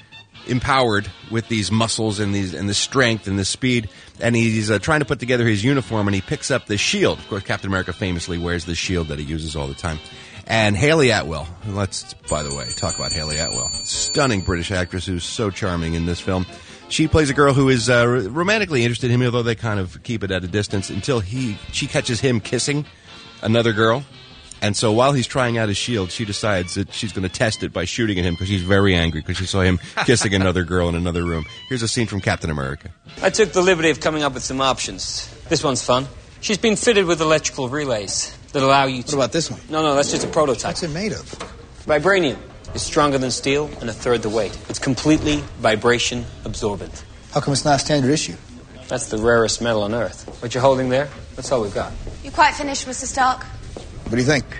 empowered with these muscles and these and the strength and the speed, and he's uh, trying to put together his uniform, and he picks up the shield. Of course, Captain America famously wears the shield that he uses all the time. And Haley Atwell, let's, by the way, talk about Haley Atwell. Stunning British actress who's so charming in this film. She plays a girl who is uh, romantically interested in him, although they kind of keep it at a distance until he she catches him kissing another girl. And so while he's trying out his shield, she decides that she's going to test it by shooting at him because she's very angry because she saw him kissing another girl in another room. Here's a scene from Captain America. I took the liberty of coming up with some options. This one's fun. She's been fitted with electrical relays that allow you to... What about this one? No, no, that's just a prototype. What's it made of? Vibranium. It's stronger than steel and a third the weight. It's completely vibration absorbent. How come it's not a standard issue? That's the rarest metal on Earth. What you're holding there, that's all we've got. You quite finished, Mister Stark? What do you think?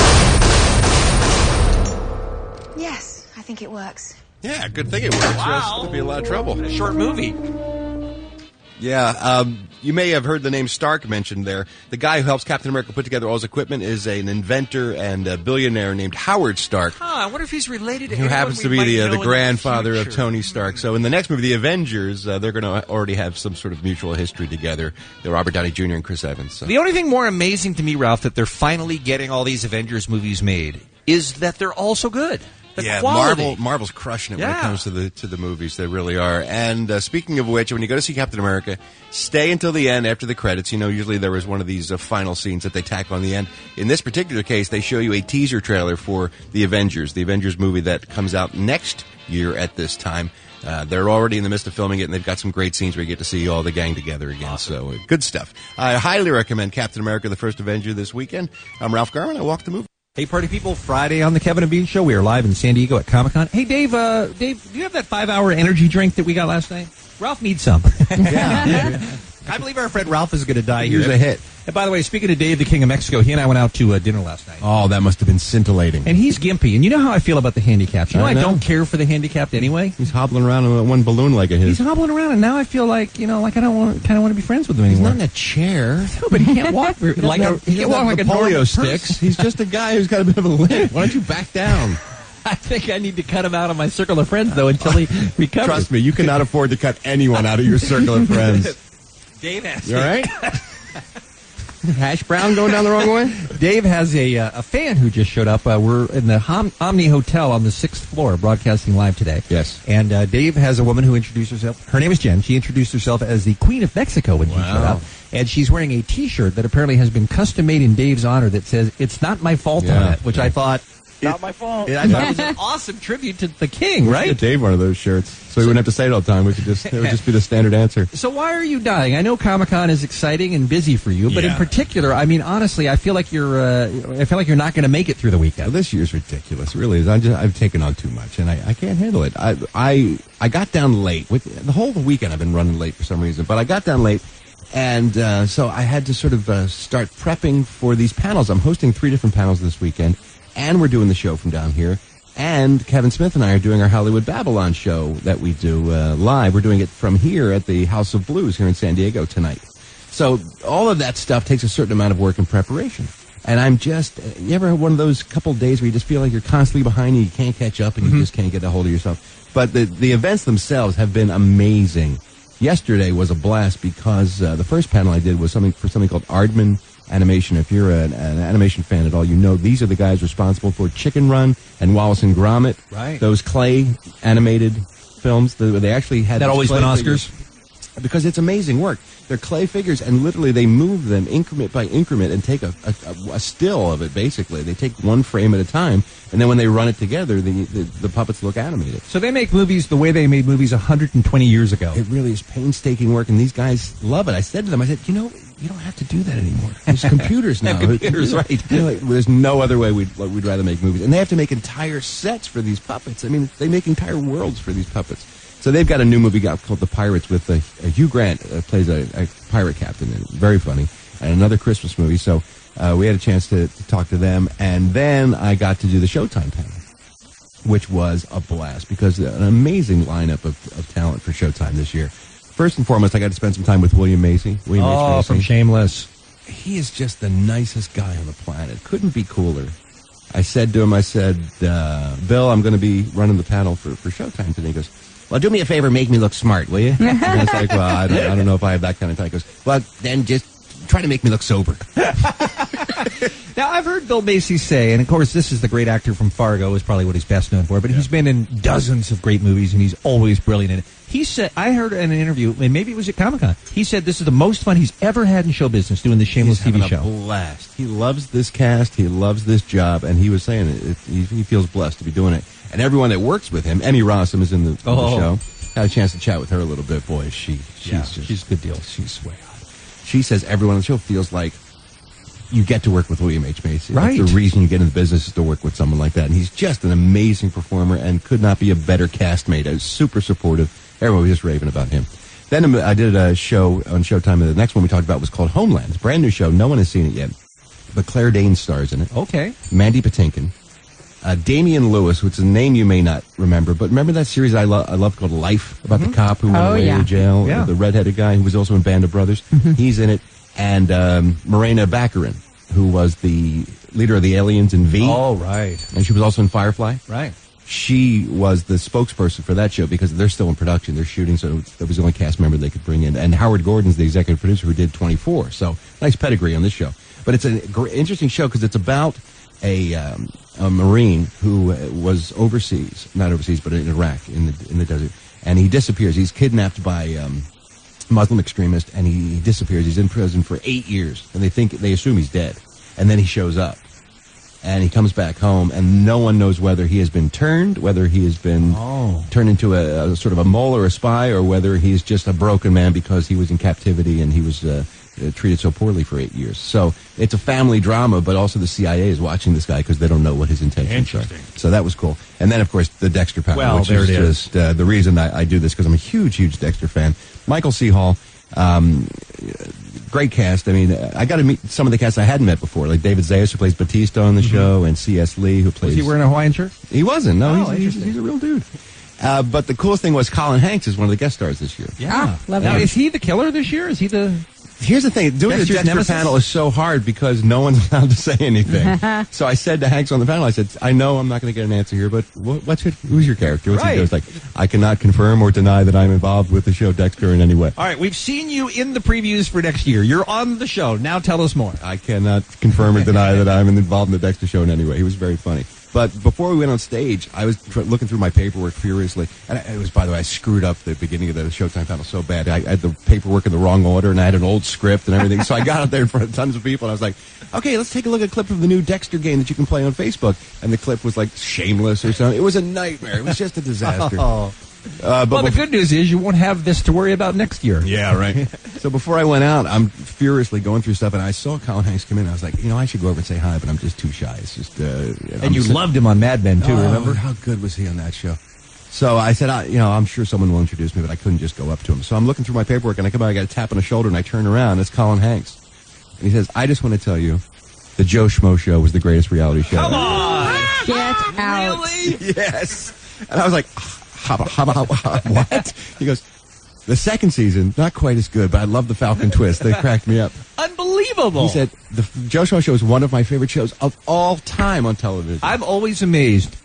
Yes, I think it works. Yeah, good thing it works. Wow. There'd be a lot of trouble. A short movie. Yeah, um, you may have heard the name Stark mentioned there. The guy who helps Captain America put together all his equipment is a, an inventor and a billionaire named Howard Stark. Huh, I wonder if he's related to who anyone happens we to be might the, uh, know the in grandfather the of Tony Stark. So in the next movie, The Avengers, uh, they're going to already have some sort of mutual history together. They're Robert Downey Junior and Chris Evans. So. The only thing more amazing to me, Ralph, that they're finally getting all these Avengers movies made is that they're all so good. The yeah, quality. Marvel Marvel's crushing it Yeah. when it comes to the to the movies. They really are. And uh, speaking of which, when you go to see Captain America, stay until the end after the credits. You know, usually there was one of these uh, final scenes that they tack on the end. In this particular case, they show you a teaser trailer for The Avengers, the Avengers movie that comes out next year at this time. Uh, they're already in the midst of filming it, and they've got some great scenes where you get to see all the gang together again. Awesome. So, uh, good stuff. I highly recommend Captain America, the First Avenger this weekend. I'm Ralph Garman. I walk the movie. Hey, party people, Friday on the Kevin and Bean Show. We are live in San Diego at Comic-Con. Hey, Dave, uh, Dave, do you have that five-hour energy drink that we got last night? Ralph needs some. Yeah. I believe our friend Ralph is going to die here. Here's a hit. And by the way, speaking of Dave, the King of Mexico, he and I went out to uh, dinner last night. Oh, that must have been scintillating. And he's gimpy. And you know how I feel about the handicapped. You know I, I know. don't care for the handicapped anyway. He's hobbling around on one balloon like of his. He's hobbling around, and now I feel like, you know, like I don't want, kind of want to be friends with him He's anymore. not in a chair. No, but he can't walk very, like a, he can't walk like a normal polio person. sticks. He's just a guy who's got a bit of a limp. Why don't you back down? I think I need to cut him out of my circle of friends, though, until he recovers. Trust me, you cannot afford to cut anyone out of your circle of friends. Dave has You all right? Hash brown going down the wrong way? Dave has a uh, a fan who just showed up. Uh, we're in the Hom- Omni Hotel on the sixth floor, broadcasting live today. Yes. And uh, Dave has a woman who introduced herself. Her name is Jen. She introduced herself as the Queen of Mexico when she Wow. showed up. And she's wearing a T-shirt that apparently has been custom made in Dave's honor that says, "It's not my fault" Yeah. on it, which I thought... Not my fault. I thought it was an awesome tribute to the king, right? Get Dave one of those shirts, so he wouldn't have to say it all the time. We could just it would just be the standard answer. So why are you dying? I know Comic-Con is exciting and busy for you, but Yeah. in particular, I mean, honestly, I feel like you're, uh, I feel like you're not going to make it through the weekend. Well, this year's ridiculous. It really is. I just, I've taken on too much, and I, I can't handle it. I, I I got down late. With the whole weekend, I've been running late for some reason, but I got down late, and uh, so I had to sort of uh, start prepping for these panels. I'm hosting three different panels this weekend, and we're doing the show from down here. And Kevin Smith and I are doing our Hollywood Babylon show that we do uh, live. We're doing it from here at the House of Blues here in San Diego tonight. So all of that stuff takes a certain amount of work and preparation. And I'm just, you ever have one of those couple of days where you just feel like you're constantly behind and you can't catch up and you Mm-hmm. just can't get a hold of yourself? But the, the events themselves have been amazing. yesterday was a blast because uh, the first panel I did was something for something called Aardman Animation. If you're an, an animation fan at all, you know these are the guys responsible for Chicken Run and Wallace and Gromit. Right. Those clay animated films. The, they actually had That these always clay win figures. Oscars? Because it's amazing work. They're clay figures, and literally they move them increment by increment and take a, a, a still of it, basically. They take one frame at a time, and then when they run it together, the, the, the puppets look animated. So they make movies the way they made movies one hundred twenty years ago. It really is painstaking work, and these guys love it. I said to them, I said, you know, you don't have to do that anymore. There's computers now. Computers, right. You know, like, there's no other way we'd, we'd rather make movies. And they have to make entire sets for these puppets. I mean, they make entire worlds for these puppets. So they've got a new movie called The Pirates with uh, uh, Hugh Grant uh, plays a, a pirate captain in it. Very funny. And another Christmas movie. So uh, we had a chance to, to talk to them. And then I got to do the Showtime panel, which was a blast because an amazing lineup of, of talent for Showtime this year. First and foremost, I got to spend some time with William Macy. William H. Oh, Macy. from Shameless. He is just the nicest guy on the planet. Couldn't be cooler. I said to him, I said, uh, Bill, I'm going to be running the panel for, for Showtime today. He goes, well, do me a favor, make me look smart, will you? And I was like, well, I don't, I don't know if I have that kind of time. He goes, well, then just try to make me look sober. Now, I've heard Bill Macy say, and of course this is the great actor from Fargo, is probably what he's best known for, but yeah. he's been in dozens of great movies, and he's always brilliant in it. He said, I heard in an interview, and maybe it was at Comic-Con, he said this is the most fun he's ever had in show business, doing the Shameless He's T V having show. A blast. He loves this cast. He loves this job, and he was saying it, it, he, he feels blessed to be doing it. And everyone that works with him, Emmy Rossum is in the, Oh. the show. Had a chance to chat with her a little bit. Boy, she she's Yeah, just, she's a good deal. She's way hot. She says everyone on the show feels like you get to work with William H. Macy. Right. That's the reason you get in the business is to work with someone like that. And he's just an amazing performer and could not be a better castmate. He's super supportive. Everyone was just raving about him. Then I did a show on Showtime. The next one we talked about was called Homeland. It's a brand new show. No one has seen it yet. But Claire Danes stars in it. Okay. Mandy Patinkin. Uh, Damian Lewis, which is a name you may not remember, but remember that series I, lo- I loved called Life, about Mm-hmm. the cop who went Oh, away yeah. to jail, Yeah. the redheaded guy who was also in Band of Brothers. Mm-hmm. He's in it. And um, Morena Baccarin, who was the leader of the aliens in V. Oh, right. And she was also in Firefly. Right. She was the spokesperson for that show because they're still in production. They're shooting, so that was the only cast member they could bring in. And Howard Gordon's the executive producer who did twenty-four. So nice pedigree on this show. But it's an gr- interesting show because it's about a, um, a Marine who was overseas, not overseas, but in Iraq, in the in the desert. And he disappears. He's kidnapped by um, Muslim extremists, and he, he disappears. He's in prison for eight years. And they think, they assume he's dead. And then he shows up. And he comes back home, and no one knows whether he has been turned, whether he has been Oh. turned into a, a sort of a mole or a spy, or whether he's just a broken man because he was in captivity and he was uh, uh, treated so poorly for eight years. So it's a family drama, but also the C I A is watching this guy because they don't know what his intentions are. Interesting. So that was cool. And then, of course, the Dexter panel, Well, which there is it is. just uh, the reason I, I do this because I'm a huge, huge Dexter fan. Michael C. Hall. Um, great cast. I mean, I got to meet some of the cast I hadn't met before, like David Zayas, who plays Batista on the show, and C S. Lee, who plays... Was he wearing a Hawaiian shirt? He wasn't. No, Oh, he's, he's, interesting. he's a real dude. Uh, but the coolest thing was Colin Hanks is one of the guest stars this year. Yeah. Ah, love now, him. is he the killer this year? Is he the... Here's the thing. Doing Dexter's the Dexter nemesis? panel is so hard because no one's allowed to say anything. So I said to Hanks on the panel, I said, I know I'm not going to get an answer here, but what, what's your, who's your character? What's Right. he do? It's like, I cannot confirm or deny that I'm involved with the show Dexter in any way. All right, we've seen you in the previews for next year. You're on the show. Now tell us more. I cannot confirm or deny that I'm involved in the Dexter show in any way. He was very funny. But before we went on stage, I was tr- looking through my paperwork furiously. And I, it was, by the way, I screwed up the beginning of the Showtime panel so bad. I, I had the paperwork in the wrong order, and I had an old script and everything. So I got out there in front of tons of people, and I was like, okay, let's take a look at a clip of the new Dexter game that you can play on Facebook. And the clip was like Shameless or something. It was a nightmare. It was just a disaster. Oh. Uh, but Well, the bef- good news is you won't have this to worry about next year. Yeah, right. So before I went out, I'm furiously going through stuff, and I saw Colin Hanks come in. I was like, you know, I should go over and say hi, but I'm just too shy. It's just, uh, And I'm you sit- loved him on Mad Men, too, Oh, remember? How good was he on that show? So I said, I, you know, I'm sure someone will introduce me, but I couldn't just go up to him. So I'm looking through my paperwork, and I come out, I got a tap on the shoulder, and I turn around. It's Colin Hanks. And he says, I just want to tell you, the Joe Schmo Show was the greatest reality show. Come on! Get out. Really? Yes. And I was like, how, how, how, how, what? He goes, the second season, not quite as good, but I love the Falcon twist. They cracked me up. Unbelievable. He said, the Joe Schmo Show is one of my favorite shows of all time on television. I'm always amazed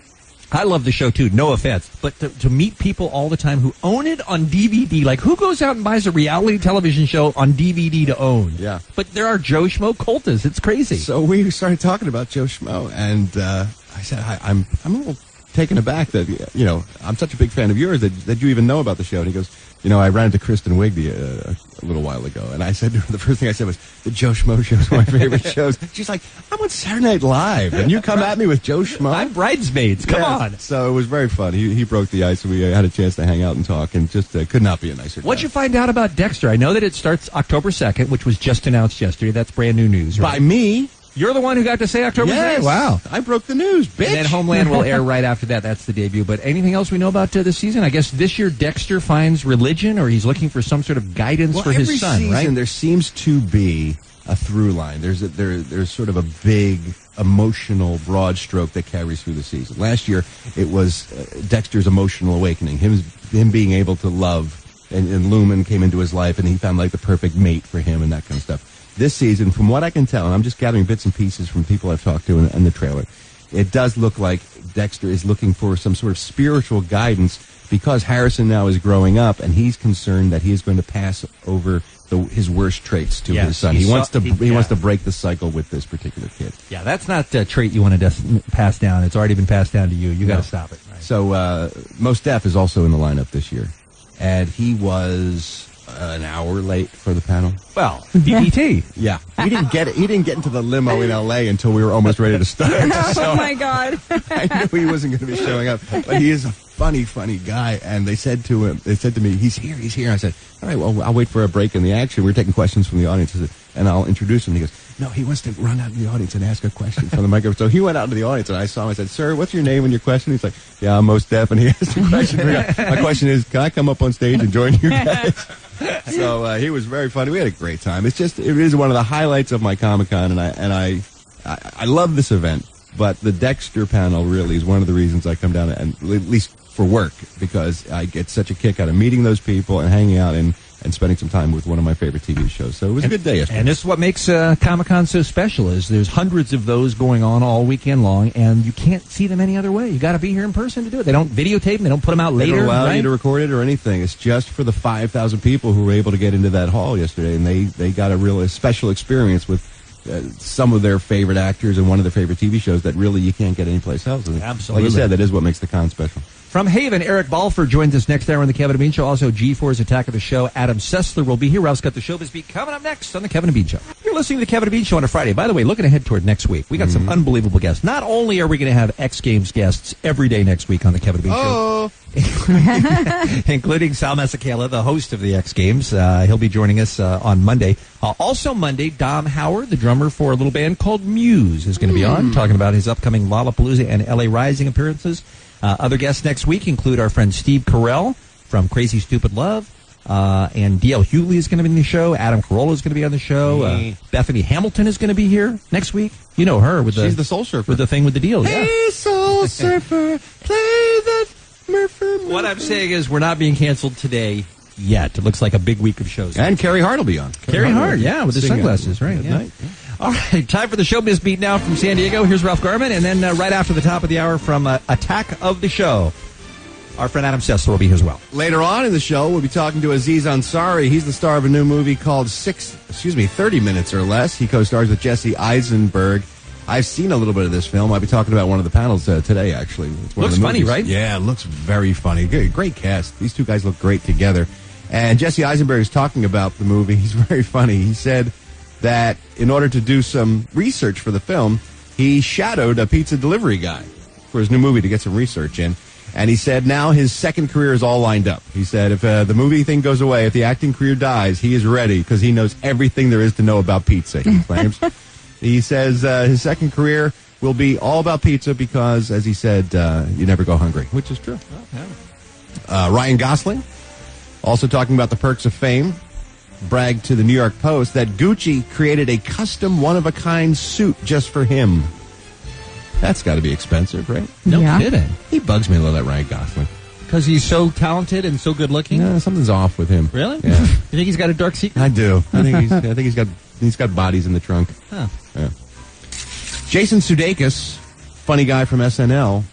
I love the show, too, no offense. But to, to meet people all the time who own it on D V D, like, who goes out and buys a reality television show on D V D to own? Yeah. But there are Joe Schmo cultists. It's crazy. So we started talking about Joe Schmo, and uh, I said, I, I'm I'm a little taken aback that, you know, I'm such a big fan of yours that, that you even know about the show. And he goes, you know, I ran into Kristen Wiig a, a little while ago, and I said to her, the first thing I said was, the Joe Schmo show is one of my favorite shows. She's like, I'm on Saturday Night Live, and you come at me with Joe Schmo? I'm Bridesmaids. Come Yeah. on. So it was very fun. He he broke the ice, and we uh, had a chance to hang out and talk, and just uh, could not be a nicer guy. What'd you find out about Dexter? I know that it starts October second, which was just announced yesterday. That's brand new news, right? By me. You're the one who got to say October Yes. second? Wow. I broke the news, bitch. And then Homeland will air right after that. That's the debut. But anything else we know about uh, this season? I guess this year Dexter finds religion, or he's looking for some sort of guidance well, for every his son, season, right? there seems to be a through line. There's a, there there's sort of a big emotional broad stroke that carries through the season. Last year, it was uh, Dexter's emotional awakening. Him him being able to love, and, and Lumen came into his life, and he found like the perfect mate for him, and that kind of stuff. This season, from what I can tell, and I'm just gathering bits and pieces from people I've talked to in, in the trailer, it does look like Dexter is looking for some sort of spiritual guidance because Harrison now is growing up, and he's concerned that he is going to pass over the, his worst traits to Yes, his son. he He, saw- wants to he- he, yeah. wants to break the cycle with this particular kid. Yeah, that's not a trait you want to des- pass down. It's already been passed down to you. You got to No. stop it. Right? So uh, Mos Def is also in the lineup this year, and he was uh, an hour late for the panel. Well, D D T. Yeah, he didn't get it. He didn't get into the limo in L A until we were almost ready to start. Oh So my God. I knew he wasn't going to be showing up, but he is a funny, funny guy. And they said to him, they said to me, "He's here, he's here." I said, "All right, well, I'll wait for a break in the action. We're taking questions from the audience, I said, and I'll introduce him." He goes, "No, he wants to run out in the audience and ask a question from the microphone." So he went out into the audience, and I saw him. I said, "Sir, what's your name and your question?" He's like, "Yeah, I'm Mos Def," and he asked a question. My question is, "Can I come up on stage and join you guys?" So uh, he was very funny. We had a great time. It's just, it is one of the highlights of my Comic-Con, and I and I, I, I love this event. But the Dexter panel really is one of the reasons I come down, and at least for work, because I get such a kick out of meeting those people and hanging out and, and spending some time with one of my favorite T V shows. So it was a good day yesterday. And this is what makes uh, Comic-Con so special is there's hundreds of those going on all weekend long, and you can't see them any other way. You got to be here in person to do it. They don't videotape them. They don't put them out They later. don't allow right? you to record it or anything. It's just for the five thousand people who were able to get into that hall yesterday, and they, they got a real a special experience with uh, some of their favorite actors and one of their favorite T V shows that really you can't get anyplace else. And Absolutely. Like you said, that is what makes the con special. From Haven, Eric Balfour joins us next hour on the Kevin and Bean Show. Also, G four's Attack of the Show. Adam Sessler will be here. Ralph's got the Showbiz Beat coming up next on the Kevin and Bean Show. You're listening to the Kevin and Bean Show on a Friday. By the way, looking ahead toward next week, we got some unbelievable guests. Not only are we going to have X Games guests every day next week on the Kevin and Bean Show, including Sal Masekela, the host of the X Games. Uh, he'll be joining us uh, on Monday. Uh, also Monday, Dom Howard, the drummer for a little band called Muse, is going to be on, talking about his upcoming Lollapalooza and L A Rising appearances. Uh, other guests next week include our friend Steve Carell from Crazy Stupid Love, uh, and D L Hughley is going to be in the show. Adam Carolla is going to be on the show. Uh, Bethany Hamilton is going to be here next week. You know her with the She's the Soul Surfer. with the thing with the deal. Yeah. Hey, Soul Surfer, play that Murphy. What I'm saying is we're not being canceled today yet. It looks like a big week of shows. And Carrie Hart will be on. Carrie Hart, yeah, with the Sing it sunglasses, right? at Yeah. night. All right, time for the Showbiz Beat now from San Diego. Here's Ralph Garman, and then uh, right after the top of the hour from uh, Attack of the Show, our friend Adam Sessler will be here as well. Later on in the show, we'll be talking to Aziz Ansari. He's the star of a new movie called Six, excuse me, thirty minutes or Less. He co-stars with Jesse Eisenberg. I've seen a little bit of this film. I'll be talking about one of the panels uh, today, actually. It's one Looks of the funny, movies. right? Yeah, it looks very funny. Great, great cast. These two guys look great together. And Jesse Eisenberg is talking about the movie. He's very funny. He said that in order to do some research for the film, he shadowed a pizza delivery guy for his new movie to get some research in. And he said now his second career is all lined up. He said if uh, the movie thing goes away, if the acting career dies, he is ready because he knows everything there is to know about pizza, he claims. He says uh, his second career will be all about pizza because, as he said, uh, you never go hungry, which is true. Uh, Ryan Gosling, also talking about the perks of fame, bragged to the New York Post that Gucci created a custom one-of-a-kind suit just for him. That's got to be expensive, right? No Yeah. kidding. He bugs me a little, that Ryan Gosling. Because he's so talented and so good looking. Yeah, something's off with him. Really? Yeah. You think he's got a dark secret? I do. I think he's. I think he's got. He's got bodies in the trunk. Huh. Yeah. Jason Sudeikis, funny guy from S N L,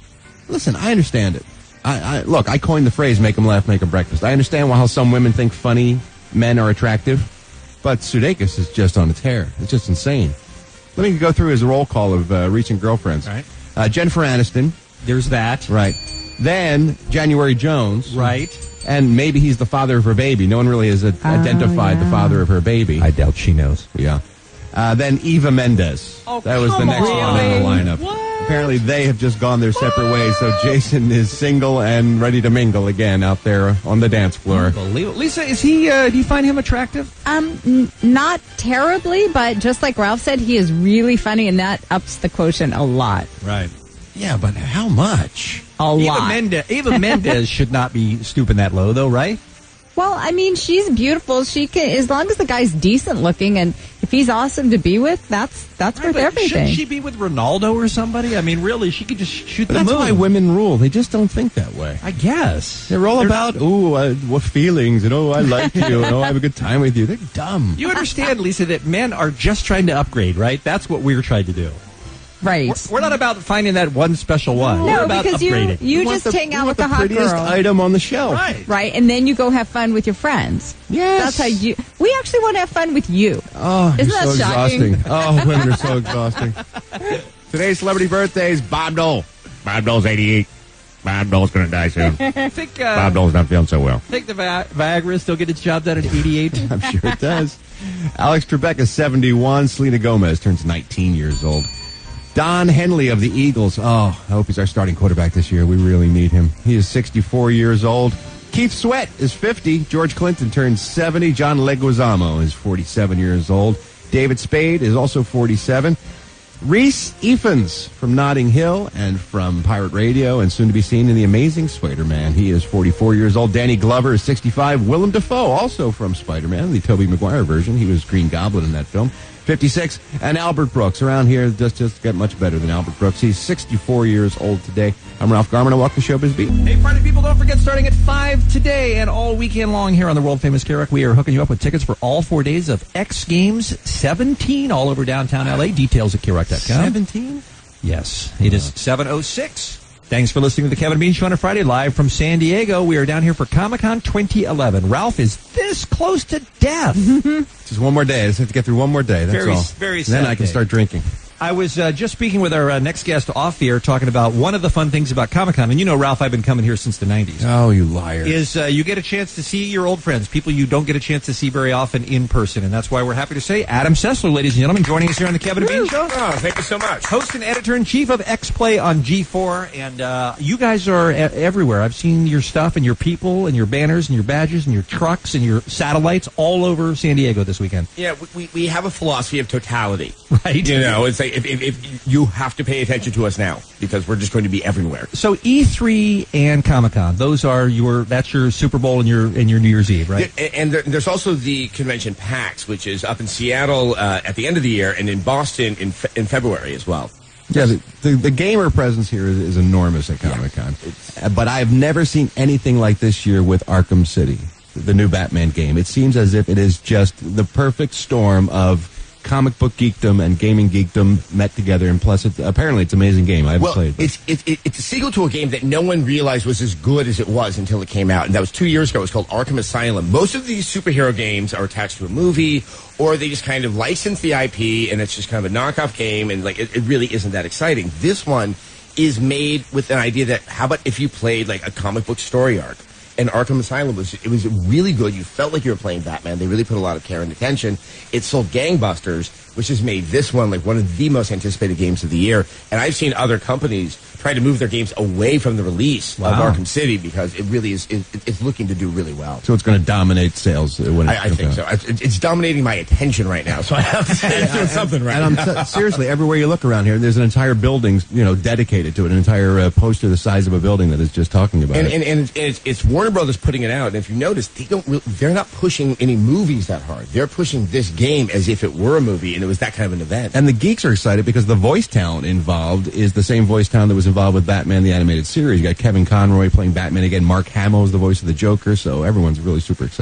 Listen, I understand it. I, I look, I coined the phrase "make them laugh, make them breakfast." I understand how some women think funny men are attractive, but Sudeikis is just on its hair. It's just insane. Let me go through his roll call of uh, recent girlfriends. All right. Uh, Jennifer Aniston. There's that. Right. Then January Jones. Right. And maybe he's the father of her baby. No one really has uh, Oh, identified yeah. the father of her baby. I doubt she knows. Yeah. Uh, then Eva Mendes. Oh, that was the come next on. one in the lineup. What? Apparently they have just gone their separate ways, so Jason is single and ready to mingle again out there on the dance floor. Unbelievable. Lisa, is he? Uh, do you find him attractive? Um, n- not terribly, but just like Ralph said, he is really funny, and that ups the quotient a lot. Right. Yeah, but how much? A Eva lot. Mendes, Eva Mendes should not be stooping that low, though, right? Well, I mean, she's beautiful. She can, as long as the guy's decent looking, and if he's awesome to be with, that's that's worth But everything. shouldn't she be with Ronaldo or somebody? I mean, really, she could just shoot But the that's moon. why women rule. They just don't think that way. I guess. They're all about, oh, uh, what feelings, and oh, I like you, and oh, I have a good time with you. They're dumb. You understand, Lisa, that men are just trying to upgrade, right? That's what we're trying to do. Right. We're, we're not about finding that one special one. No, we're about because you upgrading. you We want just the- hang we out want with the, the hot prettiest girl, item on the shelf. Right. right? And then you go have fun with your friends. Yes. That's how you. We actually want to have fun with you. Oh, Isn't you're that so shocking? exhausting. Oh, women are so exhausting. Today's celebrity birthdays, Bob Dole. Bob Dole's eighty-eight. Bob Dole's going to die soon. I think, uh, Bob Dole's not feeling so well. think the Vi- Viagra still get its job done at eighty-eight. I'm sure it does. Alex Trebek is seventy-one. Selena Gomez turns nineteen years old. Don Henley of the Eagles. Oh, I hope he's our starting quarterback this year. We really need him. He is sixty-four years old. Keith Sweat is fifty. George Clinton turns seventy. John Leguizamo is forty-seven years old. David Spade is also forty-seven. Reese Ifans from Notting Hill and from Pirate Radio and soon to be seen in The Amazing Spider-Man. He is forty-four years old. Danny Glover is sixty-five. Willem Dafoe, also from Spider-Man, the Tobey Maguire version. He was Green Goblin in that film. fifty-six. And Albert Brooks. Around here, just just get much better than Albert Brooks. He's sixty-four years old today. I'm Ralph Garman. I walk the Showbiz Beat. Hey, Friday people, don't forget, starting at five today and all weekend long here on the world-famous K R O C, we are hooking you up with tickets for all four days of X Games seventeen all over downtown L A. Details at K R O C dot com. seventeen? Yes, it is seven oh six. Thanks for listening to the Kevin Bean Show on a Friday, live from San Diego. We are down here for Comic-Con twenty eleven. Ralph is this close to death. Just one more day. I just have to get through one more day. That's Very- all. very And then sad I can day. start drinking. I was uh, just speaking with our uh, next guest off the air, talking about one of the fun things about Comic-Con. And you know, Ralph, I've been coming here since the nineties. Oh, you liar. Is uh, you get a chance to see your old friends, people you don't get a chance to see very often in person. And that's why we're happy to say Adam Sessler, ladies and gentlemen, joining us here on the Kevin and Bean Show. Oh, thank you so much. Host and editor-in-chief of X-Play on G four. And uh, you guys are e- everywhere. I've seen your stuff and your people and your banners and your badges and your trucks and your satellites all over San Diego this weekend. Yeah, we, we, we have a philosophy of totality. Right. You know, it's like if, if, if you have to pay attention to us now because we're just going to be everywhere. So E three and Comic-Con, those are your, that's your Super Bowl and your and your New Year's Eve, right? Yeah, and there, there's also the convention PAX, which is up in Seattle uh, at the end of the year, and in Boston in fe- in February as well. Yeah, the, the, the gamer presence here is, is enormous at Comic-Con. Uh, But I've never seen anything like this year with Arkham City, the new Batman game. It seems as if it is just the perfect storm of comic book geekdom and gaming geekdom met together, and plus, it, apparently, it's an amazing game. I haven't Well, played. but- it's it, it, it's a sequel to a game that no one realized was as good as it was until it came out, and that was two years ago. It was called Arkham Asylum. Most of these superhero games are attached to a movie, or they just kind of license the I P, and it's just kind of a knockoff game, and like it, it really isn't that exciting. This one is made with an idea that how about if you played like a comic book story arc? And Arkham Asylum was it was really good. You felt like you were playing Batman. They really put a lot of care and attention. It sold gangbusters, which has made this one like one of the most anticipated games of the year. And I've seen other companies try to move their games away from the release Wow. of Arkham City because it really is it, it's looking to do really well. so it's going to dominate sales uh, when it I, I comes think out. so. I, it- it's dominating my attention right now. So I have to say it's doing something right. And I'm t- seriously, everywhere you look around here, there's an entire building, you know, dedicated to it, an entire uh, poster the size of a building that is just talking about And, it. and, and it's, it's, it's Warner Brothers putting it out. And if you notice, they don't. Really, they're not pushing any movies that hard. They're pushing this game as if it were a movie, and it was that kind of an event. And the geeks are excited because the voice talent involved is the same voice talent that was involved with Batman the Animated Series. You got Kevin Conroy playing Batman again. Mark Hamill is the voice of the Joker, so everyone's really super excited.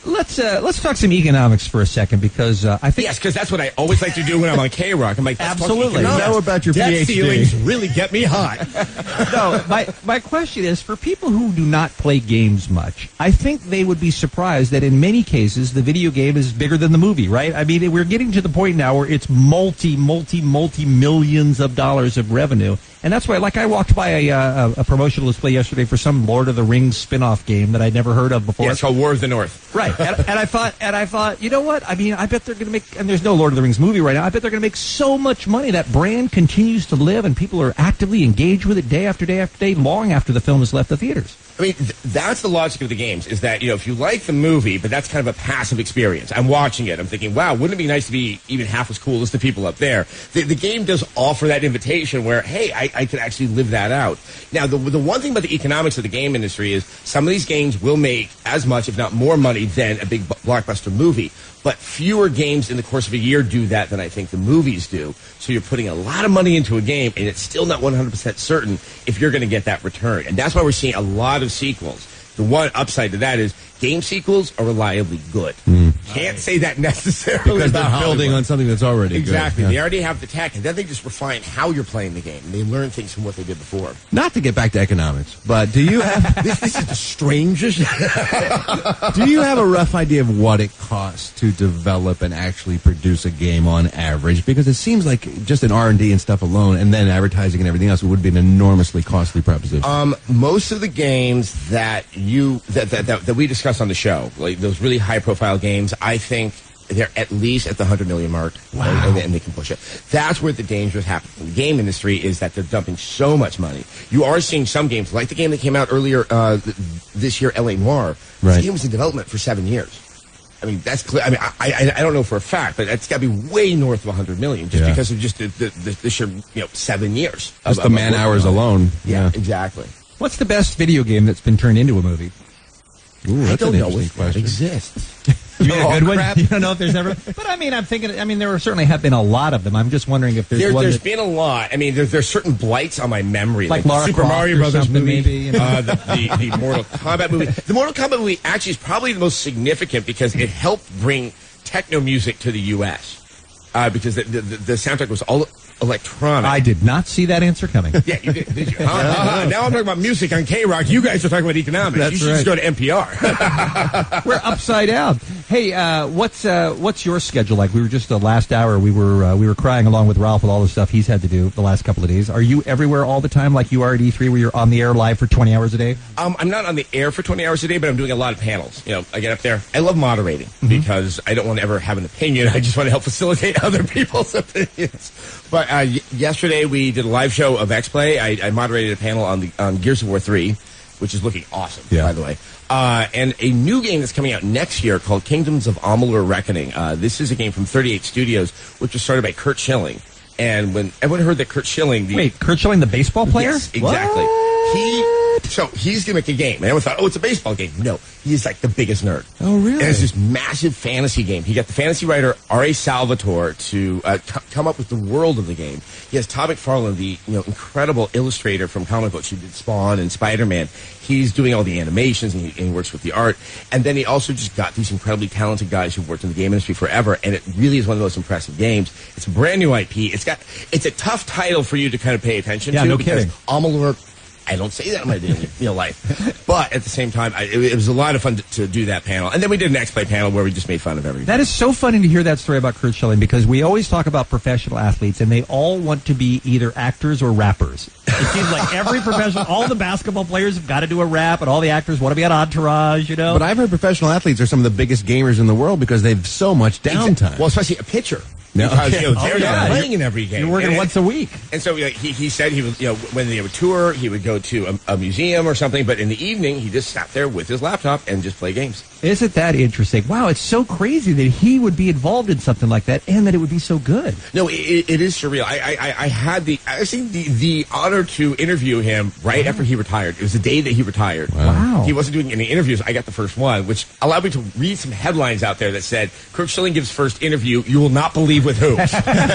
Let's uh, let's talk some economics for a second because uh, I think yes, because that's what I always like to do when I'm on K-Rock. I'm like, absolutely. Know about your Debt PhD. ceilings really get me hot. No, my my question is for people who do not play games much. I think they would be surprised that in many cases the video game is bigger than the movie. Right? I mean, we're getting to the point now where it's multi, multi, multi millions of dollars of revenue. And that's why, like, I walked by a, uh, a promotional display yesterday for some Lord of the Rings spin-off game that I'd never heard of before. Yeah, it's called War of the North. Right. and, and I thought, and I thought, you know what? I mean, I bet they're going to make, and there's no Lord of the Rings movie right now, I bet they're going to make so much money. That brand continues to live, and people are actively engaged with it day after day after day, long after the film has left the theaters. I mean, th- that's the logic of the games, is that, you know, if you like the movie, but that's kind of a passive experience. I'm watching it. I'm thinking, wow, wouldn't it be nice to be even half as cool as the people up there? The, the game does offer that invitation where, hey, I, I could actually live that out. Now, the, the one thing about the economics of the game industry is some of these games will make as much, if not more money than a big b- blockbuster movie. But fewer games in the course of a year do that than I think the movies do. So you're putting a lot of money into a game, and it's still not one hundred percent certain if you're going to get that return. And that's why we're seeing a lot of sequels. The one upside to that is game sequels are reliably good. Mm. Can't say that necessarily because they're about building Hollywood. on something that's already exactly. good. They Yeah. already have the tech, and then they just refine how you're playing the game. And they learn things from what they did before. Not to get back to economics, but do you have this, this is the strangest. do you have a rough idea of what it costs to develop and actually produce a game on average? Because it seems like just in R and D and stuff alone, and then advertising and everything else, it would be an enormously costly proposition. Um, most of the games that you that that, that, that we discuss on the show, like those really high profile games, I think they're at least at the hundred million mark. Wow. and, and they can push it. That's where the danger is happening in the game industry, is that they're dumping so much money. You are seeing some games, like the game that came out earlier uh, th- this year, L A Noire. Right. This game was in development for seven years. I mean, that's clear. I mean, I, I, I don't know for a fact, but it's got to be way north of one hundred million just Yeah. because of just the, the, the, the sheer, you know, seven years. Just of- the of man working hours on it. alone. Yeah, exactly. What's the best video game that's been turned into a movie? Ooh, I that's don't an know interesting if that question. exists. You mean Oh, a good one? crap. You don't know if there's ever. But I mean, I'm thinking. I mean, there certainly have been a lot of them. I'm just wondering if there's There, one there's that, been a lot. I mean, there, there's certain blights on my memory, Like the Lara Super Croft Mario or Brothers something, movie, maybe, you know? uh, the, the, the Mortal Kombat movie. The Mortal Kombat movie actually is probably the most significant because it helped bring techno music to the U S Uh, because the, the, the soundtrack was all electronic. I did not see that answer coming. Yeah, you did. Did you? Uh, uh, now I'm talking about music on K-Rock. You guys are talking about economics. That's you should right. just go to N P R. We're upside down. Hey, uh, what's uh, what's your schedule like? We were just the last hour. We were uh, we were crying along with Ralph with all the stuff he's had to do the last couple of days. Are you everywhere all the time, like you are at E three, where you're on the air live for twenty hours a day? Um, I'm not on the air for twenty hours a day, but I'm doing a lot of panels. You know, I get up there. I love moderating Mm-hmm. because I don't want to ever have an opinion. I just want to help facilitate other people's opinions. But uh, y- yesterday we did a live show of X-Play. I, I moderated a panel on the on Gears of War three, which is looking awesome, Yeah. by the way. Uh, and a new game that's coming out next year called Kingdoms of Amalur Reckoning. Uh, this is a game from thirty-eight Studios, which was started by Kurt Schilling. And when everyone heard that Kurt Schilling... The, Wait, Kurt Schilling, the baseball player? Yes, exactly. He so he's gonna make a game, and everyone thought, oh, it's a baseball game. No, he's like the biggest nerd. Oh, really? And it's this massive fantasy game. He got the fantasy writer R A Salvatore to uh, c- come up with the world of the game. He has Todd McFarlane, the you know incredible illustrator from comic books who did Spawn and Spider-Man. He's doing all the animations and he, and he works with the art. And then he also just got these incredibly talented guys who've worked in the game industry forever. And it really is one of the most impressive games. It's a brand new I P. It's got it's a tough title for you to kind of pay attention Yeah, to. no because kidding. Amalur, I don't say that in my daily real life. But at the same time, I, it, it was a lot of fun to, to do that panel. And then we did an X-Play panel where we just made fun of everything. That is so funny to hear that story about Kurt Schilling, because we always talk about professional athletes, and they all want to be either actors or rappers. It seems like every professional, all the basketball players have got to do a rap, and all the actors want to be on Entourage, you know? But I've heard professional athletes are some of the biggest gamers in the world because they've so much downtime. Well, especially a pitcher. No. Because you know, Oh, they're yeah. not playing in every game. You're working And- once a week. And so like, he he said he was you know when they would tour he would go to a, a museum or something, but in the evening he just sat there with his laptop and just play games. Isn't that interesting? Wow, it's so crazy that he would be involved in something like that, and that it would be so good. No, it, it is surreal. I, I I had the actually the the honor to interview him right Wow. after he retired. It was the day that he retired. Wow. He wasn't doing any interviews. I got the first one, which allowed me to read some headlines out there that said Kurt Schilling gives first interview. You will not believe with who.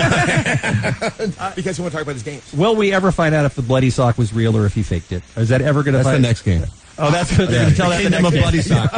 Because he want to talk about his games. Will we ever find out if the bloody sock was real or if he faked it? Or is that ever going to That's find the next game. Oh, that's good. They're going to tell that the Kingdom next of day. Buddy Sock.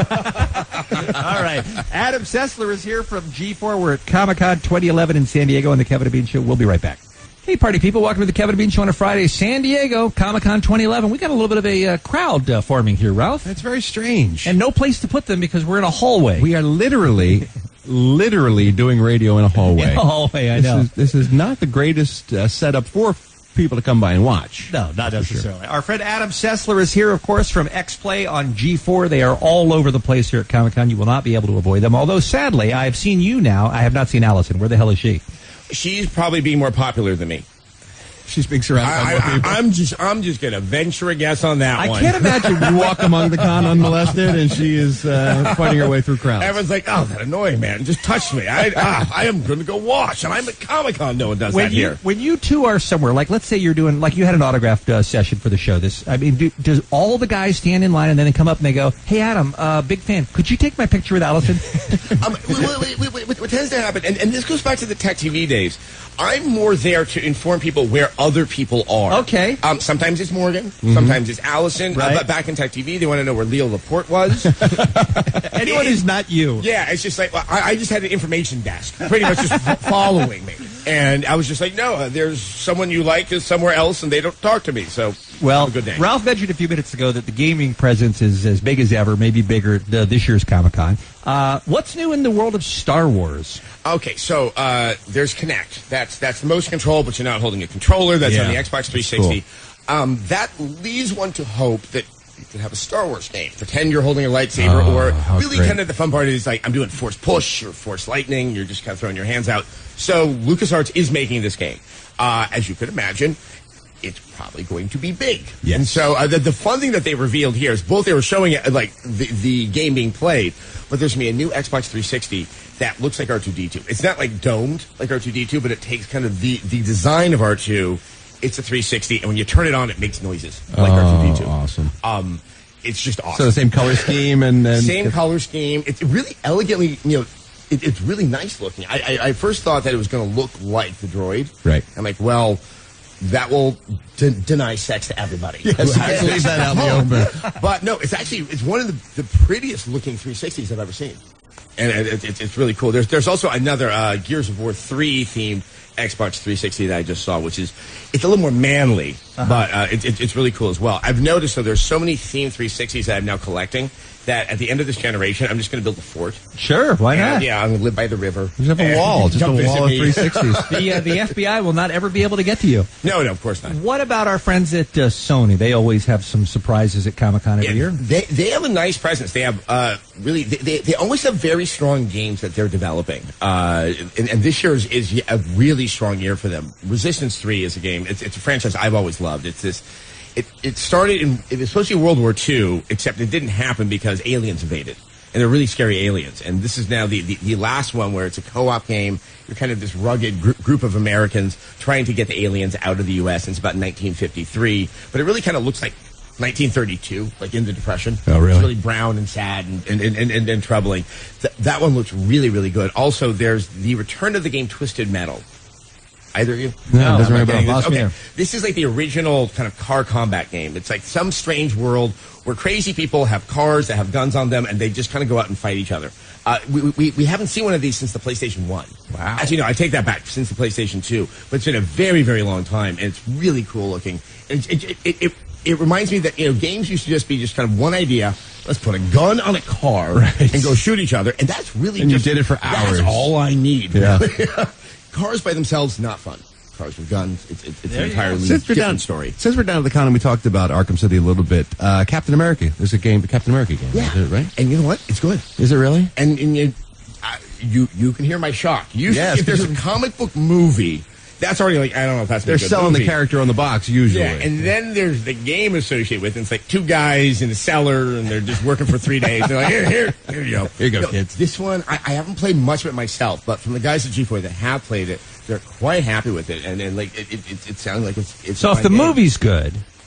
All right. Adam Sessler is here from G four. We're at Comic-Con twenty eleven in San Diego on the Kevin and Bean Show. We'll be right back. Hey, party people. Welcome to the Kevin and Bean Show on a Friday. San Diego, Comic-Con twenty eleven. We got a little bit of a uh, crowd uh, forming here, Ralph. That's very strange. And no place to put them because we're in a hallway. We are literally, literally doing radio in a hallway. In a hallway, I this know. Is, this is not the greatest uh, setup for people to come by and watch. No, not necessarily. Our friend Adam Sessler is here, of course, from X-Play on G four. They are all over the place here at Comic-Con. You will not be able to avoid them. Although, sadly, I have seen you now. I have not seen Allison. Where the hell is she? She's probably being more popular than me. She's being surrounded by I, more I, people. I'm just, I'm just going to venture a guess on that I one. can't imagine you walk among the con unmolested, and she is uh, fighting her way through crowds. Everyone's like, "Oh, that annoying man just touched me. I, ah, I am going to go watch, and I'm at Comic Con. No one does When that you, here." when you two are somewhere, like let's say you're doing, like you had an autographed uh, session for the show. This, I mean, do, does all the guys stand in line and then they come up and they go, "Hey, Adam, uh, big fan. Could you take my picture with Allison?" um, wait, wait, wait, wait, what tends to happen, and, and this goes back to the Tech T V days. I'm more there to inform people where other people are. Okay. Um, sometimes it's Morgan. Mm-hmm. Sometimes it's Allison. Right. Uh, but back in Tech T V, they want to know where Leo Laporte was. Anyone who's not you. Yeah, it's just like, well, I, I just had an information desk pretty much just following me. And I was just like, no, uh, there's someone you like is somewhere else, and they don't talk to me. So, Well, have a good day. Ralph mentioned a few minutes ago that the gaming presence is as big as ever, maybe bigger uh, this year's Comic-Con. Uh, what's new in the world of Star Wars? Okay, so uh, there's Kinect. That's that's the motion control, but you're not holding a controller. That's Yeah. on the Xbox three sixty. Um, that leads one to hope that you could have a Star Wars game. Pretend you're holding a lightsaber, Oh, or how really great. kind of the fun part is like I'm doing Force Push or Force Lightning. You're just kind of throwing your hands out. So LucasArts is making this game. Uh, as you could imagine, it's probably going to be big. Yes. And so uh, the, the fun thing that they revealed here is both they were showing it, like the, the game being played, but there's going to be a new Xbox three sixty that looks like R two D two. It's not like domed like R two D two, but it takes kind of the, the design of R two. It's a three sixty, and when you turn it on, it makes noises like Oh, R two D two. awesome. Um, it's just awesome. So the same color scheme and, and Same color scheme. It's really elegantly, you know, it, it's really nice looking. I, I, I first thought that it was going to look like the droid. Right. I'm like, well, that will de- deny sex to everybody. Yes, who has leave sex that at out in the home. open. But no, it's actually it's one of the, the prettiest looking three sixties I've ever seen, and it, it, it's really cool. There's there's also another uh, Gears of War three themed Xbox three sixty that I just saw, which is it's a little more manly, Uh-huh. but uh, it, it, it's really cool as well. I've noticed though there's so many themed three sixties that I'm now collecting that at the end of this generation I'm just going to build a fort. Sure, why And, not? yeah, I'm going to live by the river. Just have a And wall, just a come visit wall of me. three sixties. The, uh, the F B I will not ever be able to get to you. No, no, of course not. What about our friends at uh, Sony? They always have some surprises at Comic-Con every Yeah, year. They they have a nice presence. They have uh, really they, they they always have very strong games that they're developing. Uh, and, and this year is, is a really strong year for them. Resistance three is a game. It's it's a franchise I've always loved. It's this. It it started in it was supposed to be World War Two, except it didn't happen because aliens invaded. And they're really scary aliens. And this is now the, the, the last one where it's a co-op game. You're kind of this rugged gr- group of Americans trying to get the aliens out of the U S And it's about nineteen fifty-three. But it really kind of looks like nineteen thirty-two, like in the Depression. Oh, really? It's really brown and sad and, and, and, and, and troubling. Th- that one looks really, really good. Also, there's the return of the game Twisted Metal. Either of you? No, it doesn't I'm ring a not bell. getting this. Lost me Okay. there. This is like the original kind of car combat game. It's like some strange world where crazy people have cars that have guns on them, and they just kind of go out and fight each other. Uh, we, we we haven't seen one of these since the PlayStation one. Wow. Actually, no, I take that back. Since the PlayStation two, but it's been a very, very long time, and it's really cool looking. It it it, it, it, it reminds me that you know games used to just be just kind of one idea. Let's put a gun on a car Right. and go shoot each other, and that's really And you just, did it for hours. That's all I need. Yeah. Cars by themselves, not fun. Cars with guns, it's, it's, it's There an you go. entirely Since we're, different down, story. since we're down at the con and we talked about Arkham City a little bit, uh, Captain America. There's a game, the Captain America game. Yeah, Is it, right? And you know what? It's good. Is it really? And, and you, uh, you you can hear my shock. Usually, Yes, if there's a because- comic book movie, that's already like I don't know if that's They're a good selling movie. the character on the box usually. Yeah, and then there's the game associated with it. It's like two guys in a cellar, and they're just working for three days. They're like, here, here, here you go. Here you go, No, kids. This one, I, I haven't played much of it myself, but from the guys at G four that have played it, they're quite happy with it, and, and like it, it, it, it sounds like it's. it's So a if fun the game. movie's good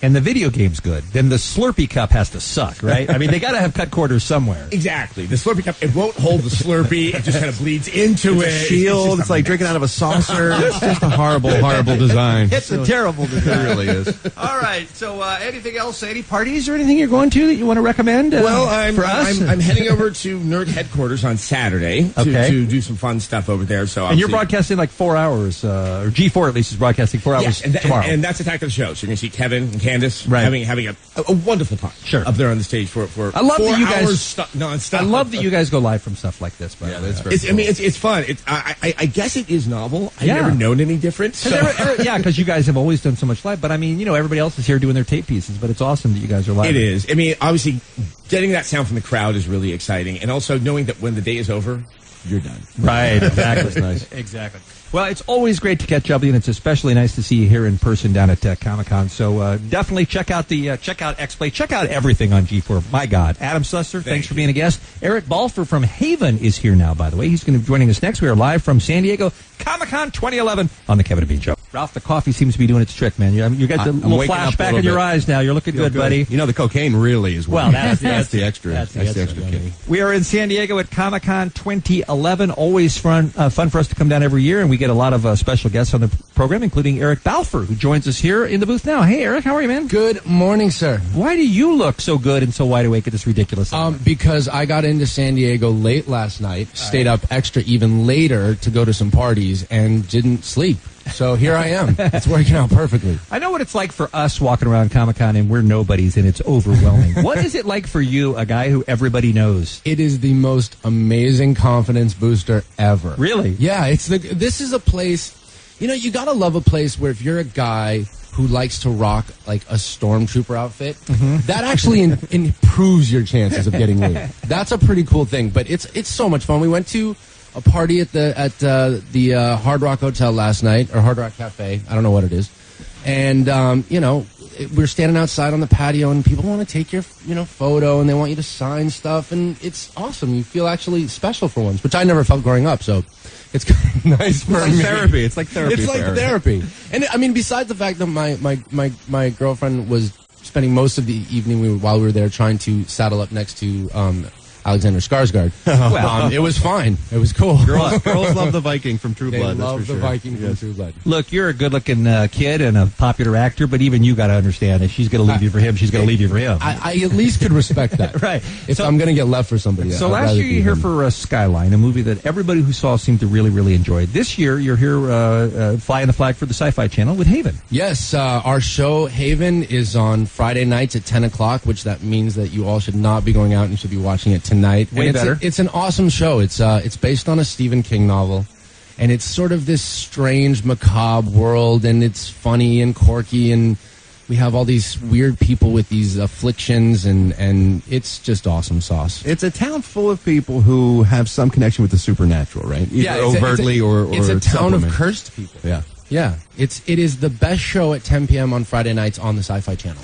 and the video game's good, then the Slurpee cup has to suck, right? I mean, they got to have cut quarters somewhere. Exactly. The Slurpee cup, it won't hold the Slurpee. It just kind of bleeds into It's it. a shield. It's, it's like drinking out of a saucer. It's just a horrible, horrible design. It's a terrible design. It really is. All right. So, uh, anything else? Any parties or anything you're going to that you want to recommend? Uh, Well, I'm, for us? I'm, I'm heading over to Nerd Headquarters on Saturday to, Okay. to do some fun stuff over there. So And you're obviously- broadcasting like four hours, uh, or G four at least is broadcasting four hours Yes, and, th- tomorrow. and, and that's Attack of the Show. So you're going to see Kevin and Candace Right. having having a, a, a wonderful time Sure. up there on the stage for, for I love four that you hours guys stu- nonstop. I love that you guys go live from stuff like this. By Yeah, the way. that's very It's, I mean, it's it's fun. It's, I, I I guess it is novel. I've Yeah. never known any different. 'Cause So. every- every- yeah, because you guys have always done so much live. But I mean, you know, everybody else is here doing their tape pieces. But it's awesome that you guys are live. It is. I mean, obviously, getting that sound from the crowd is really exciting, and also knowing that when the day is over, you're done. Right, exactly. That's nice. Exactly. Well, it's always great to catch up with you, and it's especially nice to see you here in person down at uh, Comic Con. So uh, definitely check out the uh, check out X Play, check out everything on G four. My God, Adam Susser, thanks Thank for being a guest. Eric Balfour from Haven is here now. By the way, he's going to be joining us next. We are live from San Diego Comic Con twenty eleven on the Kevin and Bean Show. Ralph, the coffee seems to be doing its trick, man. You, I mean, you got the I'm little waking up a flashback little in your bit. eyes now. You're looking Feel good, buddy. You know, the cocaine really is. Well, that's, that's the extra. That's That's, the the extra, extra buddy. kick. We are in San Diego at Comic Con twenty eleven. Always fun, uh, fun for us to come down every year, and we get a lot of uh, special guests on the program, including Eric Balfour, who joins us here in the booth now. Hey, Eric, how are you, man? Good morning, sir. Why do you look so good and so wide awake at this ridiculous hour? Um, because I got into San Diego late last night, stayed up extra even later to go to some parties, and didn't sleep. So here I am. It's working out perfectly. I know what it's like for us walking around Comic Con, and we're nobodies, and it's overwhelming. What is it like for you, a guy who everybody knows? It is the most amazing confidence booster ever. Really? Yeah, it's the. This is a place. You know, you gotta love a place where if you're a guy who likes to rock like a stormtrooper outfit, that actually in, improves your chances of getting laid. That's a pretty cool thing. But it's it's so much fun. We went to a party at the at uh, the uh, Hard Rock Hotel last night, or Hard Rock Cafe. I don't know what it is. And um, you know, it- we're standing outside on the patio, and people want to take your you know photo, and they want you to sign stuff, and it's awesome. You feel actually special for once, which I never felt growing up. So it's kind of nice for like me. therapy. It's like therapy It's for like Eric. therapy. And I mean, besides the fact that my my my my girlfriend was spending most of the evening we were, while we were there trying to saddle up next to um, Alexander Skarsgård. Well, um, it was fine. It was cool. Girls, girls love the Viking from True They Blood. that's love for the sure. Viking from Yes. True Blood. Look, you're a good-looking uh, kid and a popular actor, but even you got to understand if she's going to leave you for him, she's going to leave you for him. I, I at least could respect that. Right. If So- I'm going to get left for somebody. So I'd last rather year be you're here him. for uh, Skyline, a movie that everybody who saw seemed to really, really enjoy. This year you're here uh, uh, flying the flag for the Sci-Fi Channel with Haven. Yes, uh, our show Haven is on Friday nights at ten o'clock, which that means that you all should not be going out and you should be watching it tonight. Way and it's, better. A, it's an awesome show. It's uh, it's based on a Stephen King novel, and it's sort of this strange, macabre world, and it's funny and quirky, and we have all these weird people with these afflictions, and, and it's just awesome sauce. It's a town full of people who have some connection with the supernatural, right? Either it's a- it's a- overtly or, or it's a town of supplement. cursed people. Yeah. Yeah, it's it is the best show at ten p.m. on Friday nights on the Sci-Fi Channel.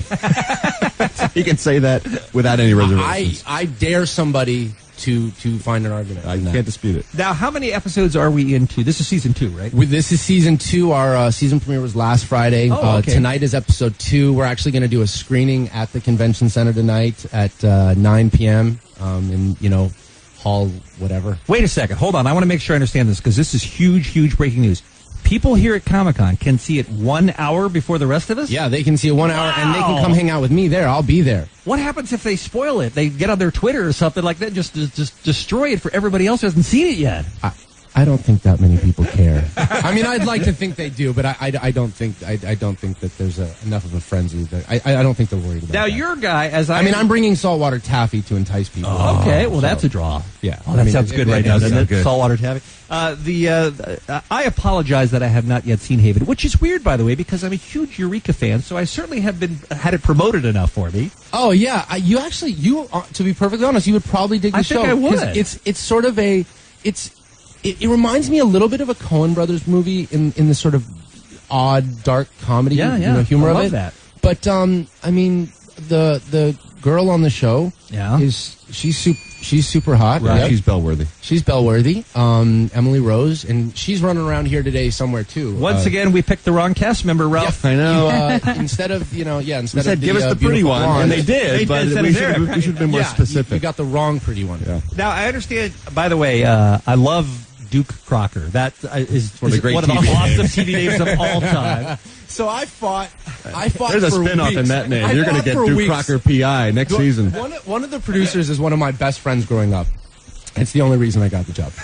You can say that without any I reservations. I dare somebody to to find an argument. I on that. can't dispute it. Now, how many episodes are we into? This is season two, right? With- This is season two. Our uh, season premiere was last Friday. Oh, okay. uh, tonight is episode two. We're actually going to do a screening at the convention center tonight at uh, nine p.m. Um, in you know hall whatever. Wait a second. Hold on. I want to make sure I understand this because this is huge, huge breaking news. People here at Comic-Con can see it one hour before the rest of us? Yeah, they can see it one hour, and they can Wow. come hang out with me there. I'll be there. What happens if they spoil it? They get on their Twitter or something like that and just, just, just destroy it for everybody else who hasn't seen it yet. I, I don't think that many people care. I mean, I'd like to think they do, but I, I, I don't think I, I don't think that there's a, enough of a frenzy. That I, I don't think they're worried about Now, that. your guy, as I... I mean, I'm bringing saltwater taffy to entice people. Oh, okay, well, So- that's a draw. Yeah. Oh, that I mean, sounds it- good it- right it now, does doesn't sound it? good. Saltwater taffy. Uh, the uh, uh, I apologize that I have not yet seen Haven, which is weird, by the way, because I'm a huge Eureka fan, so I certainly have been had it promoted enough for me. Oh yeah, I, you actually you uh, to be perfectly honest, you would probably dig the I show. think I would. 'cause It's it's sort of a it's it, it reminds me a little bit of a Coen Brothers movie in in the sort of odd dark comedy Yeah, you yeah. know, humor I of love it. that. But um, I mean the the girl on the show Yeah. is she's super. She's super hot. Right. Yep. She's Bellworthy. She's Bellworthy. Um, Emily Rose, and she's running around here today somewhere too. Once Uh, again, we picked the wrong cast member, Ralph. I know. uh, instead of you know, yeah, instead We said, of give us uh, the pretty beautiful one, blonde- and they did, They but did send we it should, there. have, we should have been more yeah, you- specific. You, got the wrong pretty one. Yeah. Now, I understand, by the way, uh, I love Duke Crocker. That uh, is, One of the is great one of the T V awesome names. T V names of all time. So I fought. I fought. There's a for spin-off weeks. in that name. I You're going to fought get for Duke weeks. Crocker P I next One- season. One, one of the producers is one of my best friends growing up. It's the only reason I got the job.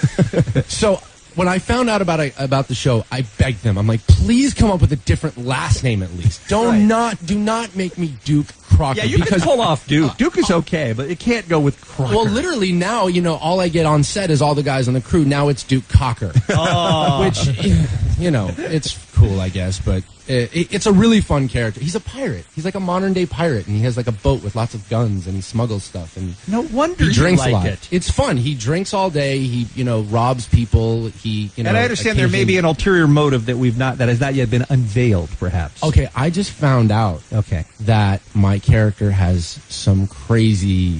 So when I found out about a, about the show, I begged them. I'm like, please come up with a different last name at least. Don't Right. not do not make me Duke Crocker. Yeah, you because, can pull off Duke. Duke is okay, but it can't go with Crocker. Well, literally now, you know, all I get on set is all the guys on the crew. Now it's Duke Cocker, Oh. which, you know, it's cool, I guess, but it, it, it's a really fun character. He's a pirate. He's like a modern day pirate, and he has like a boat with lots of guns, and he smuggles stuff, and no wonder he you drinks like a lot. it. It's fun. He drinks all day. He, you know, robs people. He, you know, And I understand there may be an ulterior motive that we've not that has not yet been unveiled, perhaps. Okay, I just found out. Okay. That my character has some crazy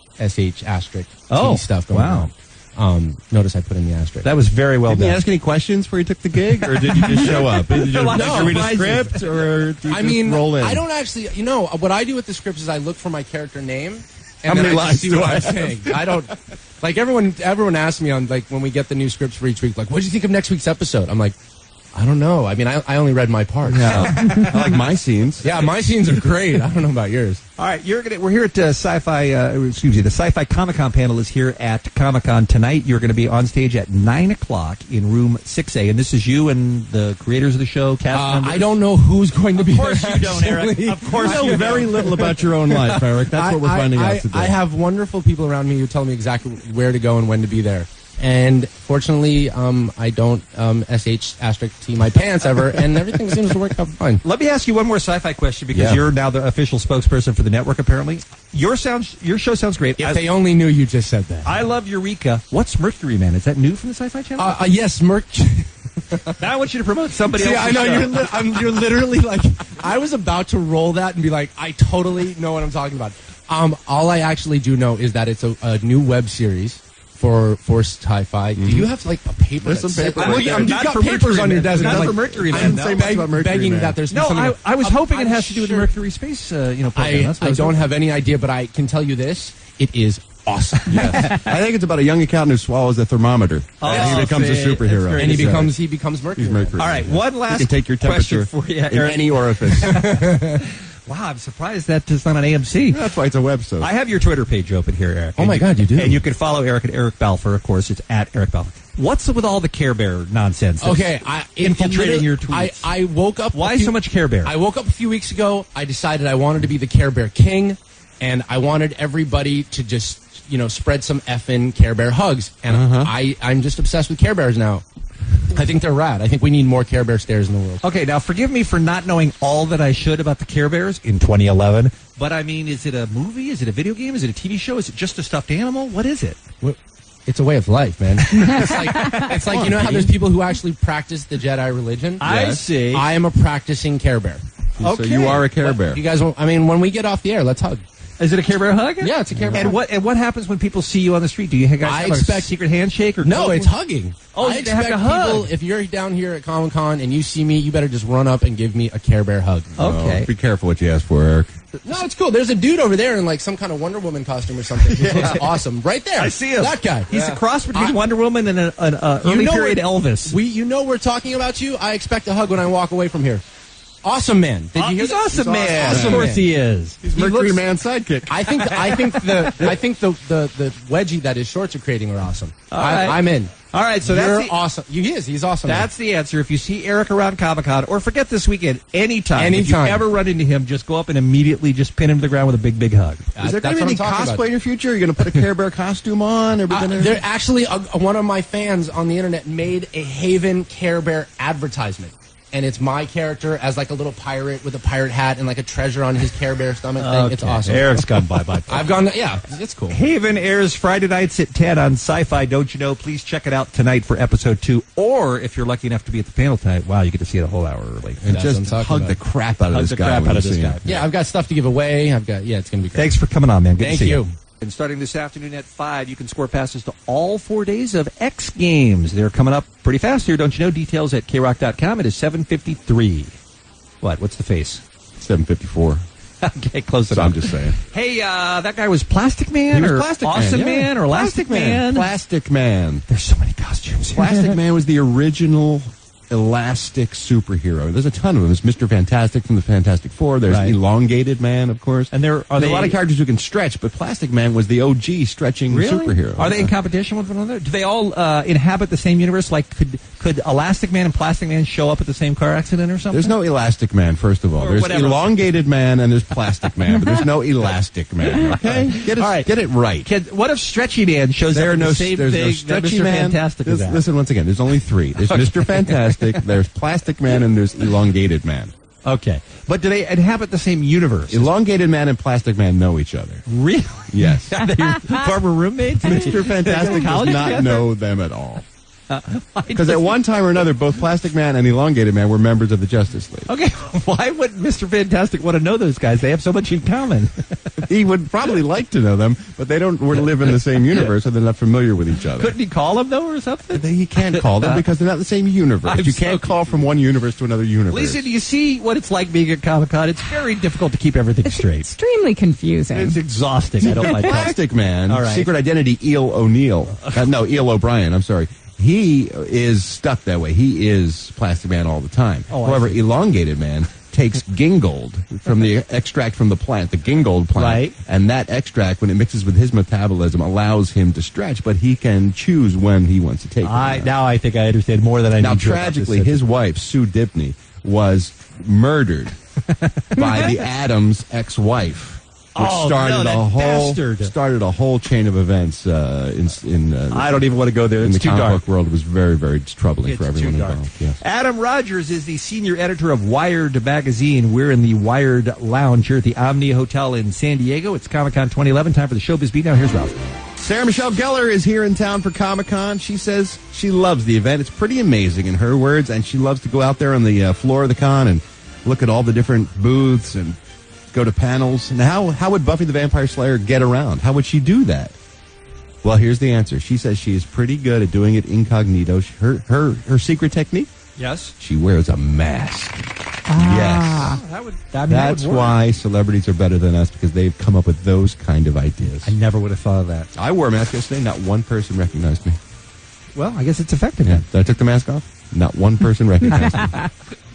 S H asterisk Oh, stuff going wow. on. Um, notice I put in the asterisk. That was very well Did done. you ask any questions before you took the gig, or did you just show up? Did you, No, did you read a prizes. script, or did you I just mean, roll in? I don't actually. You know, what I do with the scripts is I look for my character name. How And then many I lines just see do what I I'm have? saying. I don't like everyone. Everyone asks me on like when we get the new scripts for each week. Like, what do you think of next week's episode? I'm like, I don't know. I mean, I, I only read my part. Yeah. I like my scenes. Yeah, my scenes are great. I don't know about yours. All right, you're gonna. We're here at uh, Sci-Fi. Uh, excuse me, the Sci-Fi Comic Con panel is here at Comic Con tonight. You're going to be on stage at nine o'clock in room six A, and this is you and the creators of the show. Cast Uh, members? I don't know who's going to be. Of course there, you don't, Eric. actually. Of course I know you very don't. little about your own life, Eric. That's what we're I- finding I, out today. I have wonderful people around me who tell me exactly where to go and when to be there. And fortunately, um, I don't um, S H asterisk T my pants ever, and everything seems to work out fine. Let me ask you one more sci-fi question because Yeah. you're now the official spokesperson for the network. Apparently, your sounds, your show sounds great. If I, they only knew you just said that. I love Eureka. What's Mercury Man? Is that new from the Sci-Fi Channel? Uh, uh, yes, Merc. now I want you to promote somebody See, else's I know show. you're. Li- I'm, you're literally like. I was about to roll that and be like, I totally know what I'm talking about. Um, all I actually do know is that it's a, a new web series for for Sci-Fi. Do you have like a paper? There's that's some set- paper I'm right looking- there. I'm- Not You've got for papers Mercury on your Man. desk. Not I'm for like, Mercury Man, I'm no. Say much beg- about Mercury begging Man. that there's No, something. I, I was I'm- hoping it I'm has to do with the sure- Mercury Space, uh, you know, program. I, That's what I was don't hoping. have any idea, but I can tell you this: it is awesome. Yes. I think it's about a young accountant who swallows a thermomoter. Oh, and he becomes see, a it's superhero. great. and he He's, uh, becomes he becomes Mercury. He's Mercury. All right, one last He can take your question temperature for you, in Eric. any orifice. Wow, I'm surprised that is not on A M C. That's why it's a web show. I have your Twitter page open here, Eric. Oh And my God, you do? And you can follow Eric at Eric Balfour. Of course, it's at Eric Balfour. What's with all the Care Bear nonsense? that's Okay, I it- infiltrating it your literally- tweets. I, I woke up. Why a few- so much Care Bear? I woke up a few weeks ago. I decided I wanted to be the Care Bear king, and I wanted everybody to just you know spread some effing Care Bear hugs. And Uh-huh. I I'm just obsessed with Care Bears now. I think they're rad. I think we need more Care Bear stairs in the world. Okay, now forgive me for not knowing all that I should about the Care Bears in twenty eleven. But I mean, is it a movie? Is it a video game? Is it a T V show? Is it just a stuffed animal? What is it? It's a way of life, man. it's like it's like you know how there's people who actually practice the Jedi religion. I Yes. see. I am a practicing Care Bear. So you are a Care Bear. You guys, won't, I mean, when we get off the air, let's hug. Is it a Care Bear hug? Yeah, it's a Care Bear. And hug. what and what happens when people see you on the street? Do you guys I have expect- a secret handshake or No, cold- it's hugging. Oh, I you have expect to hug. people, if you're down here at Comic Con and you see me, you better just run up and give me a Care Bear hug. Okay. Oh, be careful what you ask for, Eric. No, it's cool. There's a dude over there in like some kind of Wonder Woman costume or something. He looks awesome. Right there. I see him. That guy. He's Yeah. a cross between I- Wonder Woman and an uh, You early know period we're- Elvis. We, you know we're talking about you. I expect a hug when I walk away from here. Awesome man. Did you hear He's that? awesome, He's man. Awesome Of course man. he is. He's He Mercury looks- Man's sidekick. I think I think the I think the, the, the wedgie that his shorts are creating are awesome. All I, right. I'm in. All right, so You're that's the, awesome. He is. He's awesome. that's the answer. If you see Eric around Comic Con, or forget this weekend, anytime, Anytime. if you ever run into him, just go up and immediately just pin him to the ground with a big, big hug. man. Is there That's going to be what any I'm talking cosplay about. in your future? Are you going to put a Care Bear costume on? Are we Uh, gonna... there actually uh, one of my fans on the internet made a Haven Care Bear advertisement, and it's my character as like a little pirate with a pirate hat and like a treasure on his Care Bear stomach thing. It's Okay. awesome. Eric's gone bye-bye. I've gone. Yeah, it's cool. Haven airs Friday nights at ten on Sci-Fi. Don't you know? Please check it out tonight for episode two. Or if you're lucky enough to be at the panel tonight, wow, you get to see it a whole hour early. And That's what I'm just talking hug about. the crap out of Hug this the guy. crap when out you of this see him. guy. Yeah, I've got stuff to give away. I've got. Yeah, it's gonna be great. Thanks for coming on, man. Good Thank to see you. you. And starting this afternoon at five, you can score passes to all four days of X Games. They're coming up pretty fast here, don't you know? Details at K rock dot com. It is seven fifty-three. What? What's the face? seven fifty-four. Okay, close it So up. I'm just saying. Hey, uh, that guy was Plastic Man He was or Plastic Man, Awesome yeah. Man or Elastic Plastic Man. Man? Plastic Man. There's so many costumes. Plastic Man was the original elastic superhero. There's a ton of them. There's Mister Fantastic from the Fantastic Four. There's Right. Elongated Man, of course. And there are There's they a lot of characters who can stretch, but Plastic Man was the O G stretching Really? superhero. Are they in competition with one another? Do they all uh, inhabit the same universe? Like, could could Elastic Man and Plastic Man show up at the same car accident or something? There's no Elastic Man, first of all. Or There's whatever. Elongated Man and there's Plastic Man, but there's no Elastic Man. Okay? Get it, All right. get it right. Can, what if Stretchy Man shows There up are in no, the same there's thing no that Stretchy Mister Man. Fantastic is There's- at? Listen, once again, there's only three. There's Okay. Mister Fantastic, there's Plastic Man, and there's Elongated Man. Okay. But do they inhabit the same universe? Elongated Man and Plastic Man know each other. Really? Yes. Are they former roommates? Mister Fantastic does College not together? know them at all. Uh, Because at one time or another, both Plastic Man and Elongated Man were members of the Justice League. Okay, why would Mister Fantastic want to know those guys? They have so much in common. He would probably like to know them, but they don't live in the same universe, so they're not familiar with each other. Couldn't he call them, though, or something? He can't call them because they're not the same universe. I'm you so can't call from one universe to another universe. Lisa, do you see what it's like being at Comic-Con? It's very difficult to keep everything straight. Extremely confusing. It's exhausting. I don't like that. Plastic Man, All right. secret identity, Eel O'Neill. Uh, no, Eel O'Brien, I'm sorry. He is stuck that way. He is Plastic Man all the time. Oh, I However, see. Elongated Man takes Gingold from the extract from the plant, the Gingold plant. Right. And that extract, when it mixes with his metabolism, allows him to stretch, but he can choose when he wants to take it. I, now I think I understand more than I Now, need to about this tragically, his wife, Sue Dipney, was murdered by the Adams ex-wife, which Oh, started no, that a whole bastard. started a whole chain of events uh, in in. Uh, I don't even want to go there. in It's the too comic dark. book world. It was very, very troubling It's for everyone too dark. involved. Yes. Adam Rogers is the senior editor of Wired magazine. We're in the Wired Lounge here at the Omni Hotel in San Diego. It's Comic-Con twenty eleven. Time for the Showbiz Beat. Now here's Ralph. Sarah Michelle Gellar is here in town for Comic-Con. She says she loves the event. It's pretty amazing in her words, and she loves to go out there on the uh, floor of the con and look at all the different booths and go to panels. And how, how would Buffy the Vampire Slayer get around? How would she do that? Well, here's the answer. She says she is pretty good at doing it incognito. Her, her, her secret technique? Yes. She wears a mask. Ah. That would, I mean, that That's would work. why celebrities are better than us, because they've come up with those kind of ideas. I never would have thought of that. I wore a mask yesterday. Not one person recognized me. Well, I guess it's effective. Yeah, I took the mask off. Not one person recognized me.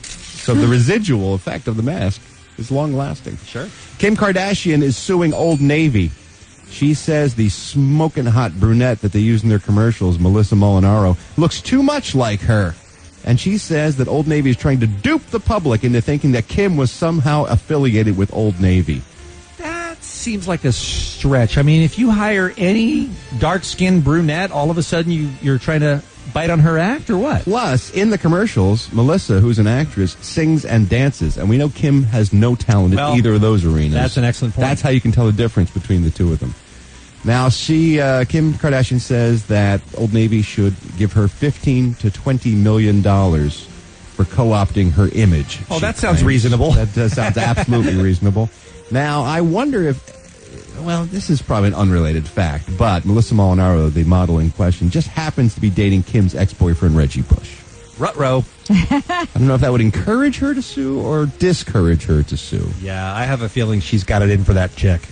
So the residual effect of the mask is long-lasting. Sure. Kim Kardashian is suing Old Navy. She says the smoking hot brunette that they use in their commercials, Melissa Molinaro, looks too much like her. And she says that Old Navy is trying to dupe the public into thinking that Kim was somehow affiliated with Old Navy. That seems like a stretch. I mean, if you hire any dark-skinned brunette, all of a sudden you, you're trying to bite on her act, or what? Plus, in the commercials, Melissa, who's an actress, sings and dances. And we know Kim has no talent Well, in either of those arenas. that's an excellent point. That's how you can tell the difference between the two of them. Now, she, uh, Kim Kardashian says that Old Navy should give her fifteen to twenty million dollars for co-opting her image. Oh, she that sounds claims. reasonable. That uh, sounds absolutely reasonable. Now, I wonder if, well, this is probably an unrelated fact, but Melissa Molinaro, the model in question, just happens to be dating Kim's ex-boyfriend, Reggie Bush. Ruh-roh. I don't know if that would encourage her to sue or discourage her to sue. Yeah, I have a feeling she's got it in for that chick.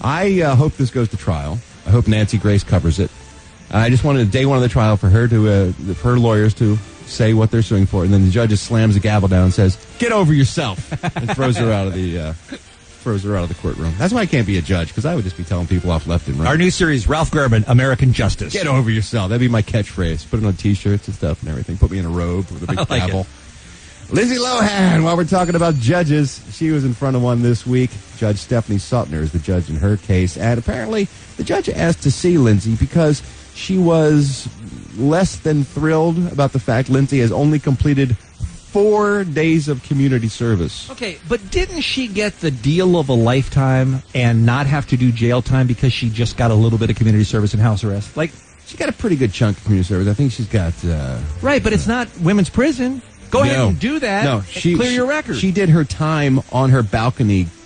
I uh, hope this goes to trial. I hope Nancy Grace covers it. I just wanted day one of the trial for her to, uh, for her lawyers to say what they're suing for, and then the judge just slams the gavel down and says, "Get over yourself," and throws her out of the uh, throws her out of the courtroom. That's why I can't be a judge, because I would just be telling people off left and right. Our new series, Ralph Garman, American Justice. Get over yourself. That'd be my catchphrase. Put it on T-shirts and stuff and everything. Put me in a robe with a big I like gavel. it. Lindsay Lohan, while we're talking about judges, she was in front of one this week. Judge Stephanie Sutner is the judge in her case. And apparently the judge asked to see Lindsay because she was less than thrilled about the fact Lindsay has only completed four days of community service. Okay, but didn't she get the deal of a lifetime and not have to do jail time because she just got a little bit of community service and house arrest? Like, she got a pretty good chunk of community service. I think she's got... Uh, right, but it's not women's prison. Go ahead No. and do that. No, and she clear she- your record. She did her time on her balcony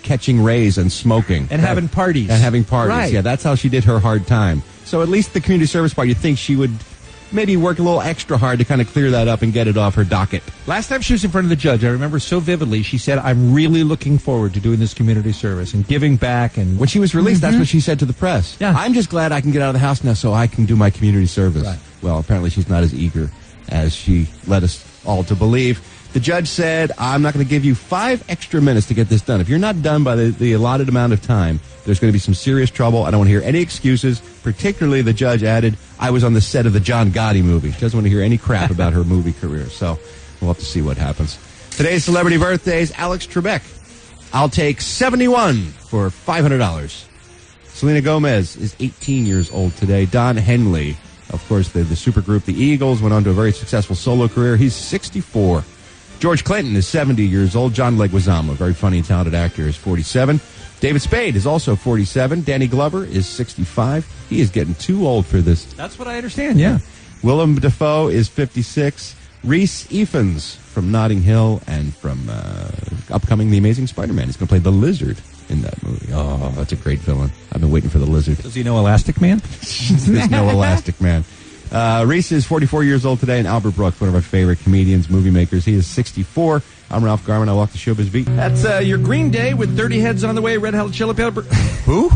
catching rays and smoking. And having parties. And having parties. Right. Yeah, that's how she did her hard time. So at least the community service part, you'd think she would maybe work a little extra hard to kind of clear that up and get it off her docket. Last time she was in front of the judge, I remember so vividly, she said, I'm really looking forward to doing this community service and giving back. And when she was released, mm-hmm. that's what she said to the press. Yeah. I'm just glad I can get out of the house now so I can do my community service. Right. Well, apparently she's not as eager as she led us all to believe. The judge said, I'm not going to give you five extra minutes to get this done. If you're not done by the, the allotted amount of time, there's going to be some serious trouble. I don't want to hear any excuses. Particularly, the judge added, I was on the set of the John Gotti movie. She doesn't want to hear any crap about her movie career. So we'll have to see what happens. Today's celebrity birthdays, Alex Trebek. I'll take seventy-one for five hundred dollars. Selena Gomez is eighteen years old today. Don Henley, of course, the, the supergroup, the Eagles, went on to a very successful solo career. He's sixty-four. George Clinton is seventy years old. John Leguizamo, a very funny and talented actor, is forty-seven. David Spade is also forty-seven. Danny Glover is sixty-five. He is getting too old for this. That's what I understand, yeah. Willem Dafoe is fifty-six. Reese Ifans from Notting Hill and from uh, upcoming The Amazing Spider-Man. He's going to play the Lizard in that movie. Oh, that's a great villain. I've been waiting for the Lizard. Does he know Elastic Man? There's no Elastic Man. Uh, Reese is forty-four years old today, and Albert Brooks, one of our favorite comedians, movie makers. He is sixty-four. I'm Ralph Garman. I walk the showbiz beat. That's uh, your Green Day with thirty heads on the way. Red Hot Chili Peppers. Who?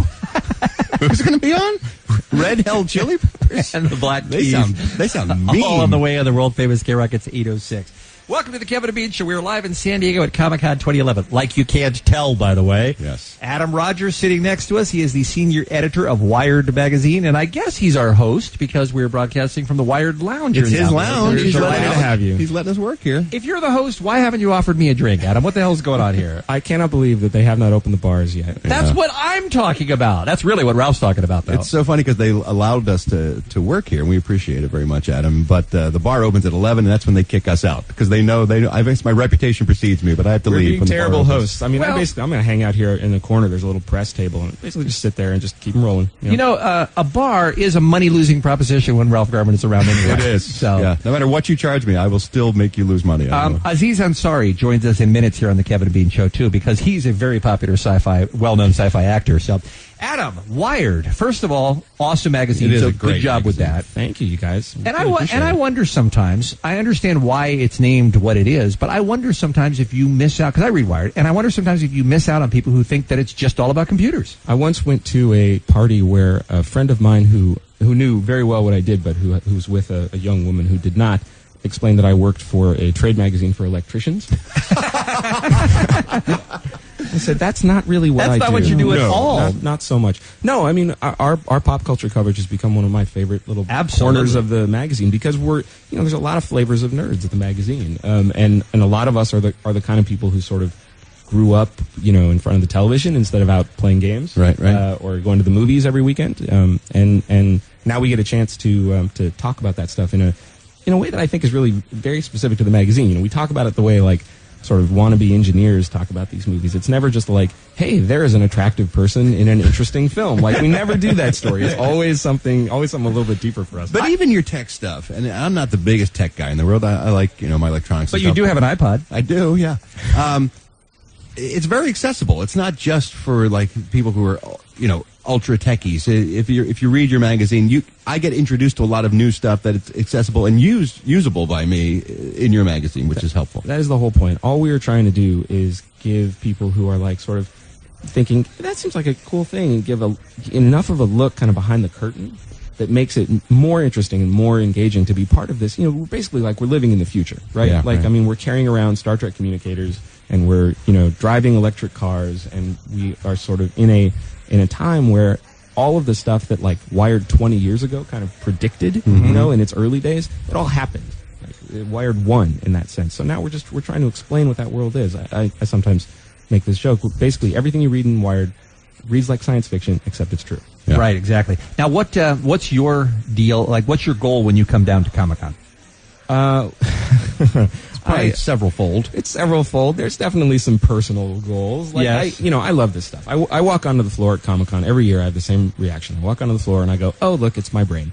Who's going to be on? Red Hot Chili Peppers? And the Black They Keys. sound, they sound mean. All on the way on the world famous K Rockets eight oh six. Welcome to the Kevin and Bean Show. We're live in San Diego at Comic-Con twenty eleven. Like you can't tell, by the way. Yes. Adam Rogers sitting next to us. He is the senior editor of Wired magazine, and I guess he's our host because we're broadcasting from the Wired Lounge. It's here in his town. lounge. He's our letting, lounge. us, have you. He's letting us work here. If you're the host, why haven't you offered me a drink, Adam? What the hell's going on here? I cannot believe that they have not opened the bars yet. That's Yeah. what I'm talking about. That's really what Ralph's talking about, though. It's so funny because they allowed us to, to work here, and we appreciate it very much, Adam. But uh, the bar opens at eleven, and that's when they kick us out because they know they know. I guess my reputation precedes me, but I have to We're leave. being when the bar terrible opens. hosts. I mean, Well- I basically, I'm going to hang out here in the corner. There's a little press table, and basically just sit there and just keep them rolling. You know, uh, a bar is a money-losing proposition when Ralph Garman is around anyway. It is. So, Yeah. No matter what you charge me, I will still make you lose money. I Um, know. Aziz Ansari joins us in minutes here on the Kevin and Bean Show, too, because he's a very popular sci-fi, well-known sci-fi actor. So, Adam, Wired, first of all, awesome magazine. It is so a good great job with magazine. that. Thank you, you guys. And I Really wa- appreciate and I it. wonder sometimes. I understand why it's named what it is, but I wonder sometimes if you miss out because I read Wired, and I wonder sometimes if you miss out on people who think that it's just all about computers. I once went to a party where a friend of mine who who knew very well what I did, but who, who was with a, a young woman who did not, explained that I worked for a trade magazine for electricians. I said, that's not really what That's I not do. what you do at No, all. Not, not so much. No, I mean, our our pop culture coverage has become one of my favorite little Absolutely. corners of the magazine because we're, you know, there's a lot of flavors of nerds at the magazine. Um, and, and a lot of us are the, are the kind of people who sort of grew up, you know, in front of the television instead of out playing games. Right, right. Uh, or going to the movies every weekend. Um, and, and now we get a chance to, um, to talk about that stuff in a, in a way that I think is really very specific to the magazine. You know, we talk about it the way like sort of wannabe engineers talk about these movies. It's never just like, hey, there is an attractive person in an interesting film. Like we never do that story. It's always something, always something a little bit deeper for us. But even your tech stuff, and I'm not the biggest tech guy in the world. I, I like, you know, my electronics. But and you stuff. do have an iPod. I do, yeah. Um, it's very accessible. It's not just for like people who are, you know, ultra techies. If you if you read your magazine, you I get introduced to a lot of new stuff that it's accessible and used usable by me in your magazine, which is helpful. That is the whole point. All we are trying to do is give people who are like sort of thinking that seems like a cool thing and give a, enough of a look kind of behind the curtain that makes it more interesting and more engaging to be part of this. You know, we're basically like we're living in the future, right? Yeah, like, right. I mean, we're carrying around Star Trek communicators and we're, you know, driving electric cars and we are sort of in a, in a time where all of the stuff that like Wired twenty years ago kind of predicted, Mm-hmm. you know, in its early days, it all happened. Like, Wired won in that sense. So now we're just, we're trying to explain what that world is. I, I, I sometimes make this joke. Basically, everything you read in Wired reads like science fiction, except it's true. Yeah. Right, exactly. Now, what uh, what's your deal? Like, what's your goal when you come down to Comic-Con? Uh, It's probably I- several fold. It's several fold. There's definitely some personal goals. Like Yes. I, you know, I love this stuff. I, w- I walk onto the floor at Comic Con every year. I have the same reaction. I walk onto the floor and I go, "Oh, look, it's my brain."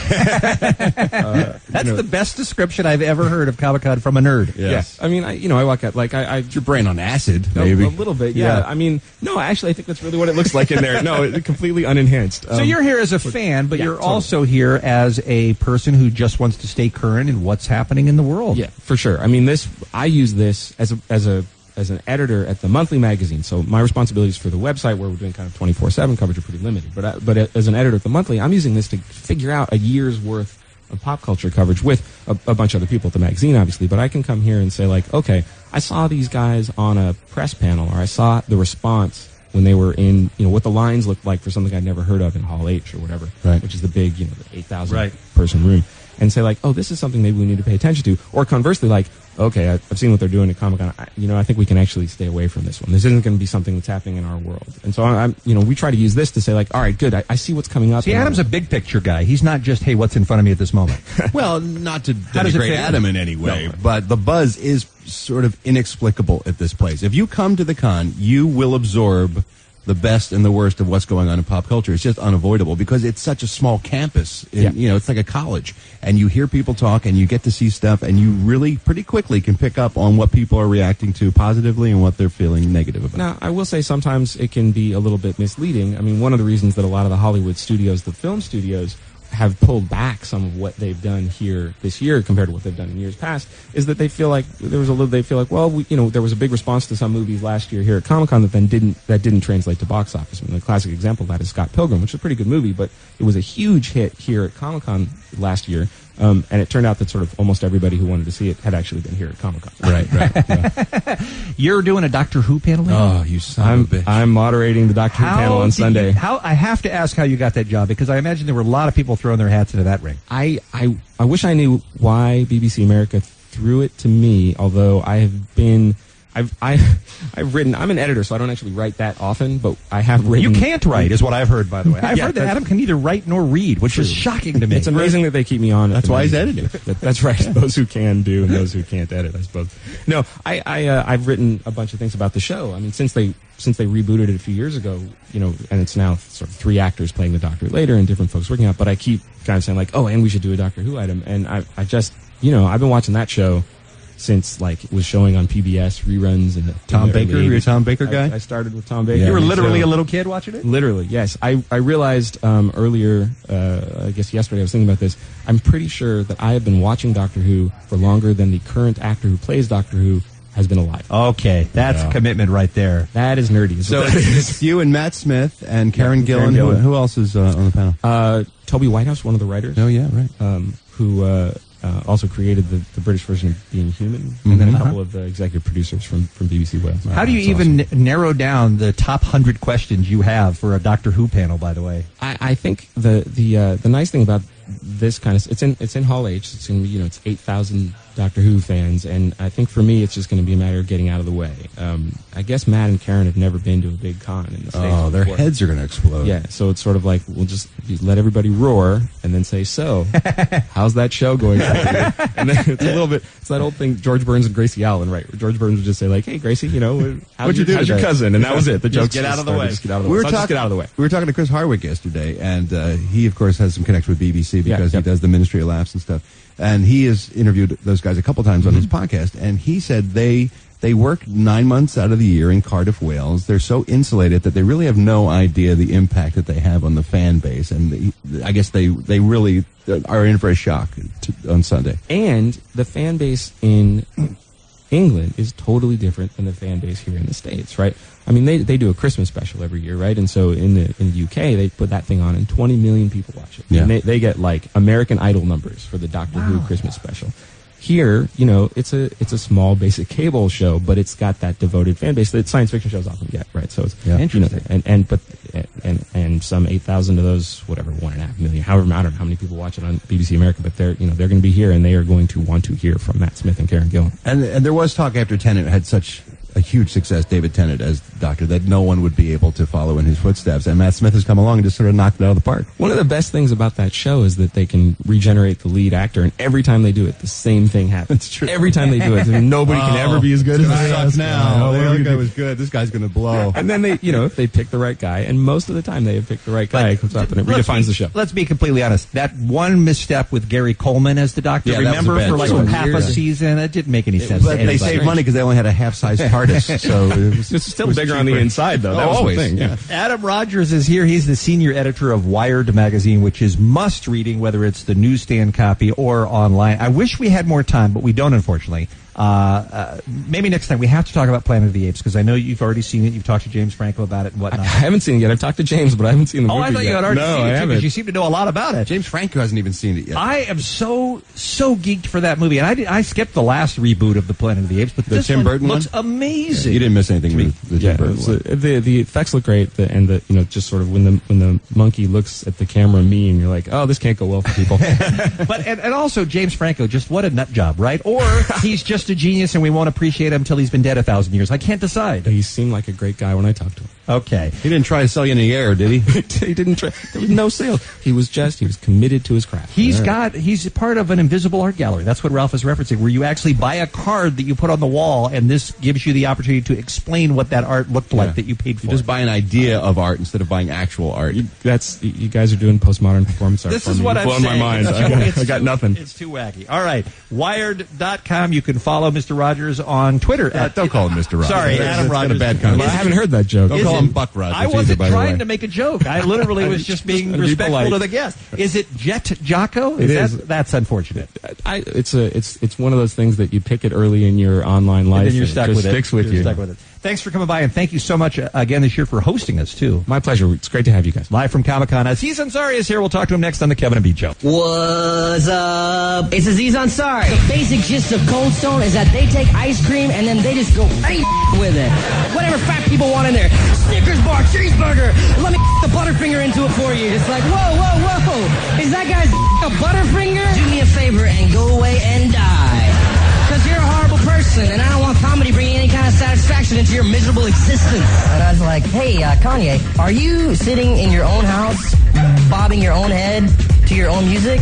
uh, That's you know, the best description I've ever heard of Comic-Con from a nerd. Yes. Yeah. I mean, I, you know, I walk out like I, I your brain on acid, a, maybe a little bit. Yeah. Yeah. I mean, no, actually, I think that's really what it looks like in there. No, it, completely unenhanced. So Um, you're here as a fan, but yeah, you're totally. also here as a person who just wants to stay current in what's happening in the world. Yeah, for sure. I mean, this I use this as a as a as an editor at the monthly magazine. So my responsibilities for the website, where we're doing kind of twenty-four seven coverage, are pretty limited. But I, but as an editor at the monthly, I'm using this to figure out a year's worth of pop culture coverage with a, a bunch of other people at the magazine, obviously. But I can come here and say, like, okay, I saw these guys on a press panel, or I saw the response when they were in, you know, what the lines looked like for something I'd never heard of in Hall H or whatever, right. which is the big, you know, the eight thousand Right. person room. And say, like, oh, this is something maybe we need to pay attention to. Or conversely, like, okay, I- I've seen what they're doing at Comic-Con. I, you know, I think we can actually stay away from this one. This isn't going to be something that's happening in our world. And so, I'm, you know, we try to use this to say, like, all right, good, I, I see what's coming up. See, in our Adam's a big picture guy. He's not just, hey, what's in front of me at this moment. Well, not to How does it denigrate fit in? Adam in any way, No. but the buzz is sort of inexplicable at this place. If you come to the con, you will absorb the best and the worst of what's going on in pop culture. It's just unavoidable because it's such a small campus. In, Yeah. You know, it's like a college, and you hear people talk, and you get to see stuff, and you really pretty quickly can pick up on what people are reacting to positively and what they're feeling negative about. Now, I will say sometimes it can be a little bit misleading. I mean, one of the reasons that a lot of the Hollywood studios, the film studios, have pulled back some of what they've done here this year compared to what they've done in years past is that they feel like there was a little, they feel like, well, we, you know, there was a big response to some movies last year here at Comic-Con that then didn't, that didn't translate to box office. I mean, the classic example of that is Scott Pilgrim, which is a pretty good movie, but it was a huge hit here at Comic-Con last year. Um, and it turned out that sort of almost everybody who wanted to see it had actually been here at Comic-Con. Right, right. Yeah. You're doing a Doctor Who panel now? Oh, you son I'm, of a bitch. I'm moderating the Doctor Who panel on did Sunday. you- how I have to ask how you got that job, because I imagine there were a lot of people throwing their hats into that ring. I, I, I wish I knew why B B C America threw it to me, although I have been, I've, I, I've written, I'm an editor, so I don't actually write that often, but I have written. You can't write, is what I've heard, by the way. I've Yeah, heard that that's- Adam can neither write nor read, which is True. shocking to me. It's amazing that they keep me on. at That's the why he's moment. editing. That- that's right. Those who can do and those who can't edit, I suppose. No, I, I, uh, I've written a bunch of things about the show. I mean, since they, since they rebooted it a few years ago, you know, and it's now sort of three actors playing the Doctor later and different folks working out. But I keep kind of saying like, oh, and we should do a Doctor Who item. And I, I just, you know, I've been watching that show since like it was showing on P B S reruns and Tom Baker? You're a Tom Baker guy? I, I started with Tom Baker. You were and literally so- a little kid watching it? Literally, yes. I, I realized um, earlier, uh, I guess yesterday, I was thinking about this. I'm pretty sure that I have been watching Doctor Who for longer than the current actor who plays Doctor Who has been alive. Okay, that's Yeah. commitment right there. That is nerdy. is So what that is. it's you and Matt Smith and Karen Yeah, Karen Gillan. Who, Gillan. who else is uh, on the panel? Uh, Toby Whitehouse, one of the writers. Oh, yeah, right. Um, who uh, uh, also created the, the British version of Being Human, and then a Mhm. couple of the executive producers from, from B B C Wales. How do you That's even awesome. n- narrow down the top hundred questions you have for a Doctor Who panel, by the way? I, I think the the uh, the nice thing about this kind of it's in it's in Hall H. It's in you know it's eight thousand Doctor Who fans, and I think for me it's just going to be a matter of getting out of the way. Um, I guess Matt and Karen have never been to a big con in the States. Oh, their before. heads are going to explode. Yeah, so it's sort of like we'll just let everybody roar and then say, "So, how's that show going?" For you? And then it's a little bit it's that old thing George Burns and Gracie Allen, right? Where George Burns would just say like, "Hey, Gracie, you know, how's What'd you your, do how's your today?" cousin?" And that was it. The Just jokes get out just of the started, way. Just get out of the We way. were So I'll just talking- get out of the way. We were talking to Chris Hardwick yesterday, and uh, he, of course, has some connection with B B C because Yeah, he yeah. does the Ministry of Laughs and stuff. And he has interviewed those guys a couple times on his Mm-hmm. podcast, and he said they they work nine months out of the year in Cardiff, Wales. They're so insulated that they really have no idea the impact that they have on the fan base, and the, I guess they they really are in for a shock to, on Sunday. And the fan base in England is totally different than the fan base here in the States, right? I mean, they they do a Christmas special every year, right? And so in the in the U K, they put that thing on, and twenty million people watch it. Yeah. And they they get like American Idol numbers for the Doctor Who Christmas special. Here, you know, it's a it's a small basic cable show, but it's got that devoted fan base that science fiction shows often get, right? So it's Yeah. you know, and and but and and some eight thousand of those, whatever, one and a half million, however, I don't know how many people watch it on B B C America, but they're you know they're going to be here and they are going to want to hear from Matt Smith and Karen Gillan. And and there was talk after Tenet had such a huge success, David Tennant as Doctor, that no one would be able to follow in his footsteps. And Matt Smith has come along and just sort of knocked it out of the park. One of the best things about that show is that they can regenerate the lead actor, and every time they do it, the same thing happens. It's true. Every time they do it, I mean, nobody can ever be as good as this sucks now. Oh, The what are other we guy gonna was good. This guy's going to blow. And then they, you know, if they pick the right guy, and most of the time they have picked the right guy, it comes up and it Let's redefines be- the show. Let's be completely honest. That one misstep with Gary Coleman as the Doctor, Yeah, that was a remember, bad for like choice. half a Yeah. season, it didn't make any sense. But to they anybody. saved money because they only had a half-size TARDIS. So it was, It's still it was bigger on the cheaper. inside, though. That Oh, was the always. thing, yeah. Adam Rogers is here. He's the senior editor of Wired magazine, which is must reading, whether it's the newsstand copy or online. I wish we had more time, but we don't, unfortunately. Uh, uh, maybe next time we have to talk about Planet of the Apes because I know you've already seen it. You've talked to James Franco about it and whatnot. I haven't seen it yet. I've talked to James, but I haven't seen the Oh, movie I thought yet. you had already no, seen I it too, haven't. because you seem to know a lot about it. James Franco hasn't even seen it yet. I am so so geeked for that movie, and I, did, I skipped the last reboot of the Planet of the Apes, but The this Tim one Burton looks one? amazing. You didn't miss anything with the Yeah, Tim Burton it's, one. uh, the the effects look great, the, and the you know just sort of when the when the monkey looks at the camera mean, you're like, oh, this can't go well for people. But and, and also James Franco, just what a nut job, right? Or he's just a genius, and we won't appreciate him until he's been dead a thousand years. I can't decide. He seemed like a great guy when I talked to him. Okay. He didn't try to sell you in the air, did he? He didn't try. There was no sales. He was just he was committed to his craft. He's Yeah. got he's a part of an invisible art gallery. That's what Ralph is referencing, where you actually buy a card that you put on the wall, and this gives you the opportunity to explain what that art looked like Yeah. that you paid for. You just buy an idea of art instead of buying actual art. You, that's you guys are doing postmodern performance art. This for is me. what You've I'm blown saying. my mind. It's I too- got, it's I got too- nothing. It's too wacky. All right. Wired dot com. You can follow Mister Rogers on Twitter. Uh, don't call him Mister Rogers. Sorry, That's- Adam that's got a Rogers. bad connotation. I haven't heard that joke. Don't Is call it- him Buck Rogers I either, wasn't by the trying way. to make a joke. I literally was just being Be respectful polite. to the guest. Is it Jet Jocko? It that, is. That's unfortunate. I, it's a it's it's one of those things that you pick it early in your online life, And then you're it stuck just with it. sticks with You're you. stuck with it. Thanks for coming by, and thank you so much uh, again this year for hosting us, too. My pleasure. It's great to have you guys. Live from Comic-Con. Aziz Ansari is here. We'll talk to him next on the Kevin and Beat Show. What's up? It's Aziz Ansari. The basic gist of Cold Stone is that they take ice cream and then they just go hey with it. Whatever fat people want in there. Snickers bar, cheeseburger. Let me the Butterfinger into it for you. It's like, whoa, whoa, whoa. Is that guy's a Butterfinger? Do me a favor and go away and die. Because you're a horrible person, and I don't want comedy bringing any kind of satisfaction into your miserable existence. And I was like, hey, uh, Kanye, are you sitting in your own house, bobbing your own head to your own music?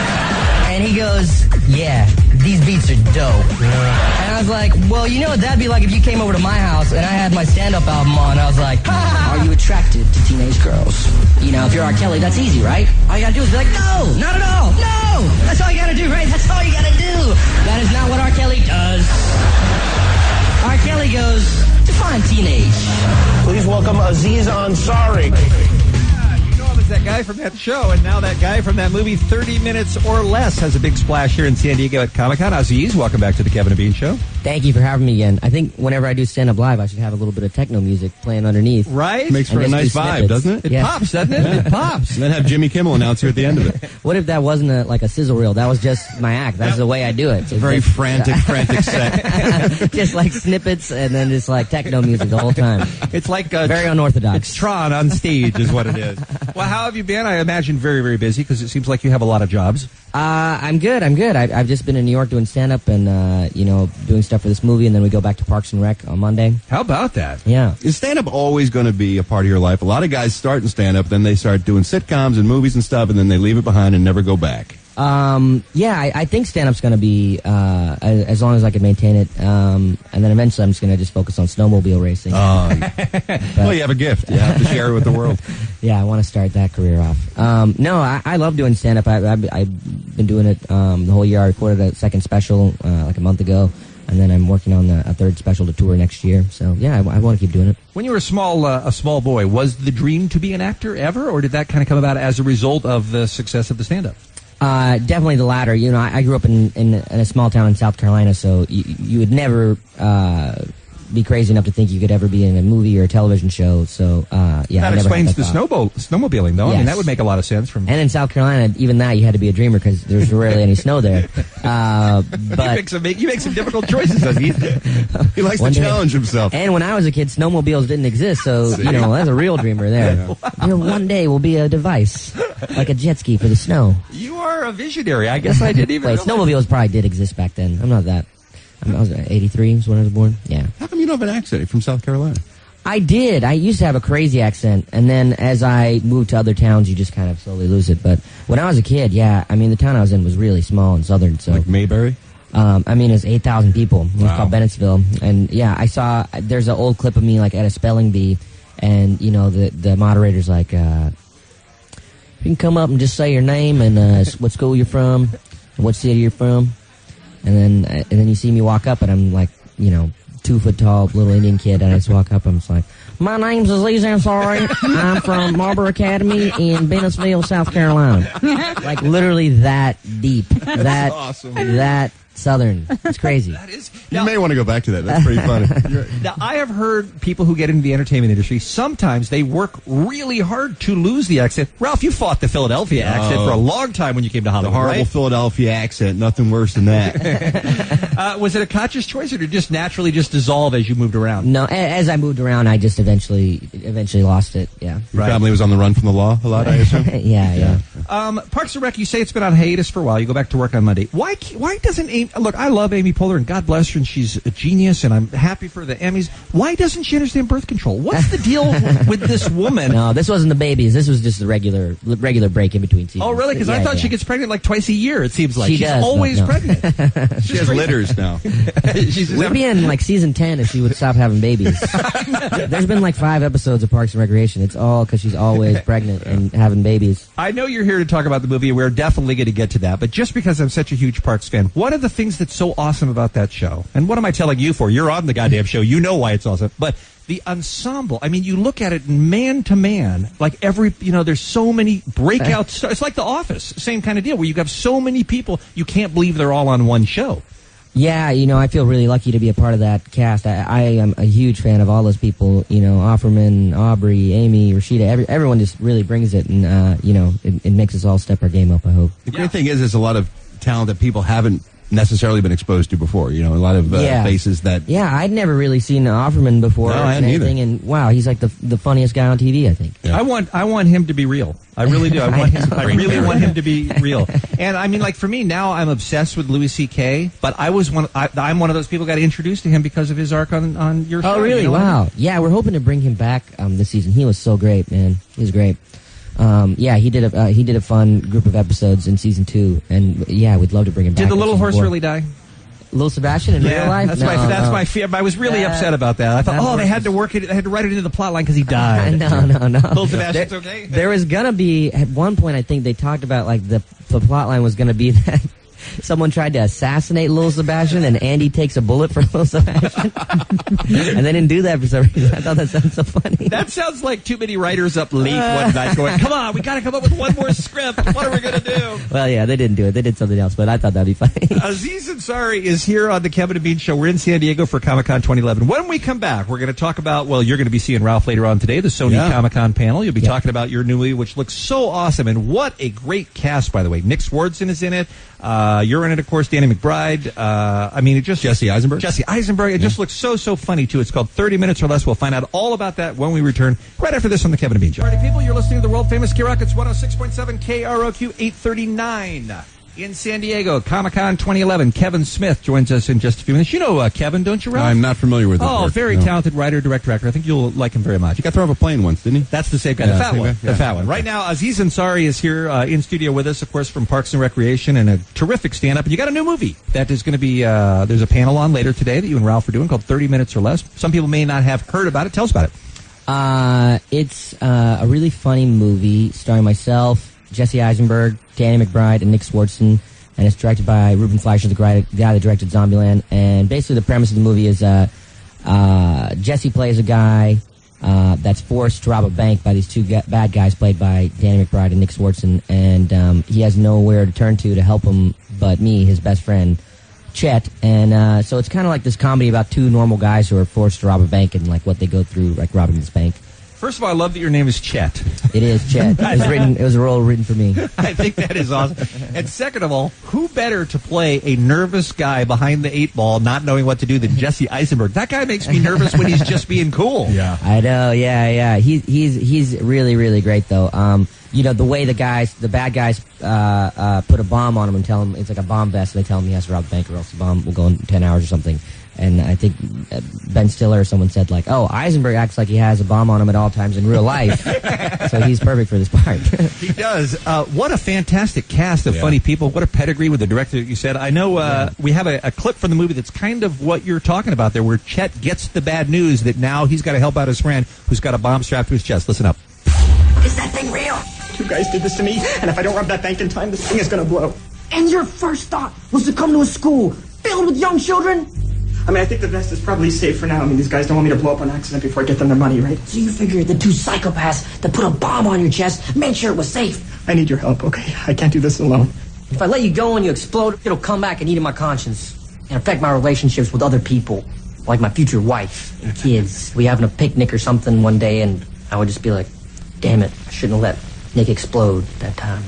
And he goes, yeah, these beats are dope. And I was like, well, you know what that'd be like if you came over to my house and I had my stand-up album on. I was like, are you attracted to teenage girls? You know, if you're R. Kelly, that's easy, right? All you gotta do is be like, no, not at all, no! That's all you gotta do, right? That's all you gotta do. That is not what R. Kelly does. R. Kelly goes, define teenage. Please welcome Aziz Ansari. You know him as that guy from that show, and now that guy from that movie, thirty minutes or Less, has a big splash here in San Diego at Comic-Con. Aziz, welcome back to the Kevin and Bean Show. Thank you for having me again. I think whenever I do stand-up live, I should have a little bit of techno music playing underneath. Right? Makes for And a just nice do vibe, snippets. doesn't it? It Yeah. pops, doesn't it? It pops. And then have Jimmy Kimmel announce here at the end of it. What if that wasn't a, like a sizzle reel? That was just my act. That's the way I do it. It's Very just- frantic, frantic set. just like snippets and then just like techno music the whole time. It's like uh, Very unorthodox. It's Tron on stage is what it is. Well, how have you been? I imagine very, very busy because it seems like you have a lot of jobs. Uh, I'm good. I'm good. I, I've just been in New York doing stand-up and, uh, you know, doing stuff for this movie, and then we go back to Parks and Rec on Monday. How about that? Yeah. Is stand-up always going to be a part of your life? A lot of guys start in stand-up, then they start doing sitcoms and movies and stuff, and then they leave it behind and never go back. Um, yeah, I, I think stand-up's going to be, uh, as, as long as I can maintain it. Um, and then eventually I'm just going to just focus on snowmobile racing. Um, well, you have a gift. You have to share it with the world. Yeah, I want to start that career off. Um, no, I, I love doing stand-up. I, I, I've been doing it um, the whole year. I recorded a second special uh, like a month ago, and then I'm working on the, a third special to tour next year. So, yeah, I, I want to keep doing it. When you were a small, uh, a small boy, was the dream to be an actor ever, or did that kind of come about as a result of the success of the stand-up? Uh, definitely the latter. You know, I, I grew up in, in, in a small town in South Carolina, so you, you would never uh, be crazy enough to think you could ever be in a movie or a television show. So, uh, yeah, that I never explains had the that thought. snowball, snowmobiling, though. I mean, Yes. that would make a lot of sense. From And in South Carolina, even that, you had to be a dreamer because there's rarely any snow there. Uh, you but make some, you make some difficult choices, does he? He likes One to day- challenge himself. And when I was a kid, snowmobiles didn't exist, so, you know, that's a real dreamer there. There one day will be a device, like a jet ski for the snow. You are a visionary. I guess I didn't even Wait, realize. snowmobiles probably did exist back then. I'm not that. I'm, I was eighty-three is when I was born. Yeah. How come you you don't have an accent? You're from South Carolina. I did. I used to have a crazy accent, and then as I moved to other towns, you just kind of slowly lose it. But when I was a kid, yeah, I mean, the town I was in was really small and southern. So like Mayberry? Um, I mean, it was eight thousand people. It was Wow. called Bennettsville. And, yeah, I saw, there's an old clip of me, like, at a spelling bee, and, you know, the, the moderator's like, uh, you can come up and just say your name and uh, what school you're from, and what city you're from. And then, and then you see me walk up, and I'm like, you know, two foot tall little Indian kid, and I just walk up, and I'm just like, my name's Aziz Ansari. I'm from Marlboro Academy in Bennettsville, South Carolina. Like literally that deep, that awesome. that southern. It's crazy. That is. You may want to go back to that. That's pretty funny. Now, I have heard people who get into the entertainment industry, sometimes they work really hard to lose the accent. Ralph, you fought the Philadelphia accent Oh. for a long time when you came to The Hollywood, horrible right? Philadelphia accent. Nothing worse than that. uh, was it a conscious choice, or did it just naturally just dissolve as you moved around? No, a- as I moved around, I just eventually eventually lost it. Yeah. Your family was on the run from the law a lot, I assume? yeah, yeah. Um, Parks and Rec, you say it's been on hiatus for a while. You go back to work on Monday. Why? ca- Why doesn't Amy? Look, I love Amy Poehler, and God bless her, and she's a genius, and I'm happy for the Emmys. Why doesn't she understand birth control? What's the deal with this woman? No, this wasn't the babies. This was just the regular regular break in between seasons. Oh, really? Because I Yeah, thought yeah. she gets pregnant like twice a year. It seems like She she's does. No, always no. pregnant. She has litters now. She's just We'd be in like season ten if she would stop having babies. There's been like five episodes of Parks and Recreation. It's all because she's always pregnant and having babies. I know you're here to talk about the movie. We're definitely going to get to that. But just because I'm such a huge Parks fan, one of the things that's so awesome about that show, and what am I telling you for? You're on the goddamn show. You know why it's awesome. But the ensemble, I mean, you look at it man to man, like every, you know, there's so many breakout stars. It's like The Office, same kind of deal, where you have so many people, you can't believe they're all on one show. Yeah, you know, I feel really lucky to be a part of that cast. I, I am a huge fan of all those people. You know, Offerman, Aubrey, Amy, Rashida. Every, everyone just really brings it, and uh, you know, it, it makes us all step our game up. I hope. The great thing is, there's a lot of talent that people haven't necessarily been exposed to before. You know, a lot of uh, Yeah. faces that. Yeah, I'd never really seen Offerman before. No, I and hadn't either. anything, and wow, he's like the the funniest guy on T V. I think. I want I want him to be real. I really do. I want I him, know. I really want him to be real. And I mean, like for me now, I'm obsessed with Louis C K. But I was one. I, I'm one of those people who got introduced to him because of his arc on on your show. Oh, really? you know what I mean? Wow. Yeah, we're hoping to bring him back um, this season. He was so great, man. He was great. Um, yeah, he did a uh, he did a fun group of episodes in season two, and yeah, we'd love to bring him back. Did the in little season horse four. really die? Little Sebastian in yeah, real life? That's No, my that's no. my fear. I was really That- upset about that. I thought, that oh, they horse had to work it. They had to write it into the plot line because he died. no, no, no. Little Sebastian's there, okay. There was gonna be at one point. I think they talked about like the the plot line was gonna be that someone tried to assassinate Little Sebastian, and Andy takes a bullet for Little Sebastian, and they didn't do that for some reason. I thought that sounded so funny. That sounds like too many writers up late one night going, come on, we got to come up with one more script. What are we going to do? Well, yeah, they didn't do it. They did something else, but I thought that'd be funny. Aziz Ansari is here on the Kevin and Bean Show. We're in San Diego for Comic-Con twenty eleven. When we come back, we're going to talk about, well, you're going to be seeing Ralph later on today, the Sony Yeah. Comic-Con panel. You'll be Yeah. talking about your new movie, which looks so awesome. And what a great cast, by the way. Nick Swardson is in it. Uh, you're in it, of course, Danny McBride. Uh, I mean, it just... Jesse Eisenberg. Jesse Eisenberg. It just looks so, so funny, too. It's called thirty minutes or Less. We'll find out all about that when we return right after this on the Kevin and Bean Show. Party people, you're listening to the world-famous K-Rock. It's one oh six point seven K R O Q eight thirty-nine. In San Diego, Comic-Con twenty eleven. Kevin Smith joins us in just a few minutes. You know uh, Kevin, don't you, Ralph? I'm not familiar with his Oh, work, very no. talented writer, director, actor. I think you'll like him very much. He got thrown off a plane once, didn't he? That's the same guy, Yeah, the fat same one. guy, The yeah. fat one. Right now, Aziz Ansari is here uh, in studio with us, of course, from Parks and Recreation, and a terrific stand-up. And you got a new movie that is going to be, uh, there's a panel on later today that you and Ralph are doing called thirty minutes or Less. Some people may not have heard about it. Tell us about it. Uh, it's uh, a really funny movie starring myself, Jesse Eisenberg, Danny McBride, and Nick Swardson, and it's directed by Ruben Fleischer, the guy, the guy that directed Zombieland. And basically, the premise of the movie is uh, uh, Jesse plays a guy uh, that's forced to rob a bank by these two ga- bad guys played by Danny McBride and Nick Swardson, and um, he has nowhere to turn to to help him but me, his best friend, Chet. And uh, so it's kind of like this comedy about two normal guys who are forced to rob a bank and like what they go through, like robbing this bank. First of all, I love that your name is Chet. It is Chet. It was written. It was a role written for me. I think that is awesome. And second of all, who better to play a nervous guy behind the eight ball, not knowing what to do, than Jesse Eisenberg? That guy makes me nervous when he's just being cool. Yeah. I know. Yeah, yeah. He's he's he's really really great though. Um, you know the way the guys, the bad guys, uh, uh, put a bomb on him and tell him it's like a bomb vest. And they tell him he has to rob the bank or else the bomb will go in ten hours or something. And I think uh, Ben Stiller or someone said, like, oh, Eisenberg acts like he has a bomb on him at all times in real life. So he's perfect for this part. He does. Uh, what a fantastic cast of Yeah. funny people. What a pedigree with the director that you said. I know uh, we have a, a clip from the movie that's kind of what you're talking about there, where Chet gets the bad news that now he's got to help out his friend who's got a bomb strapped to his chest. Listen up. Is that thing real? You guys did this to me, and if I don't rob that bank in time, this thing is gonna blow. And your first thought was to come to a school filled with young children? I mean, I think the vest is probably safe for now. I mean, these guys don't want me to blow up on accident before I get them their money, right? So you figured the two psychopaths that put a bomb on your chest made sure it was safe. I need your help, okay? I can't do this alone. If I let you go and you explode, it'll come back and eat in my conscience and affect my relationships with other people, like my future wife and kids. We having a picnic or something one day, and I would just be like, damn it, I shouldn't have let Nick explode that time.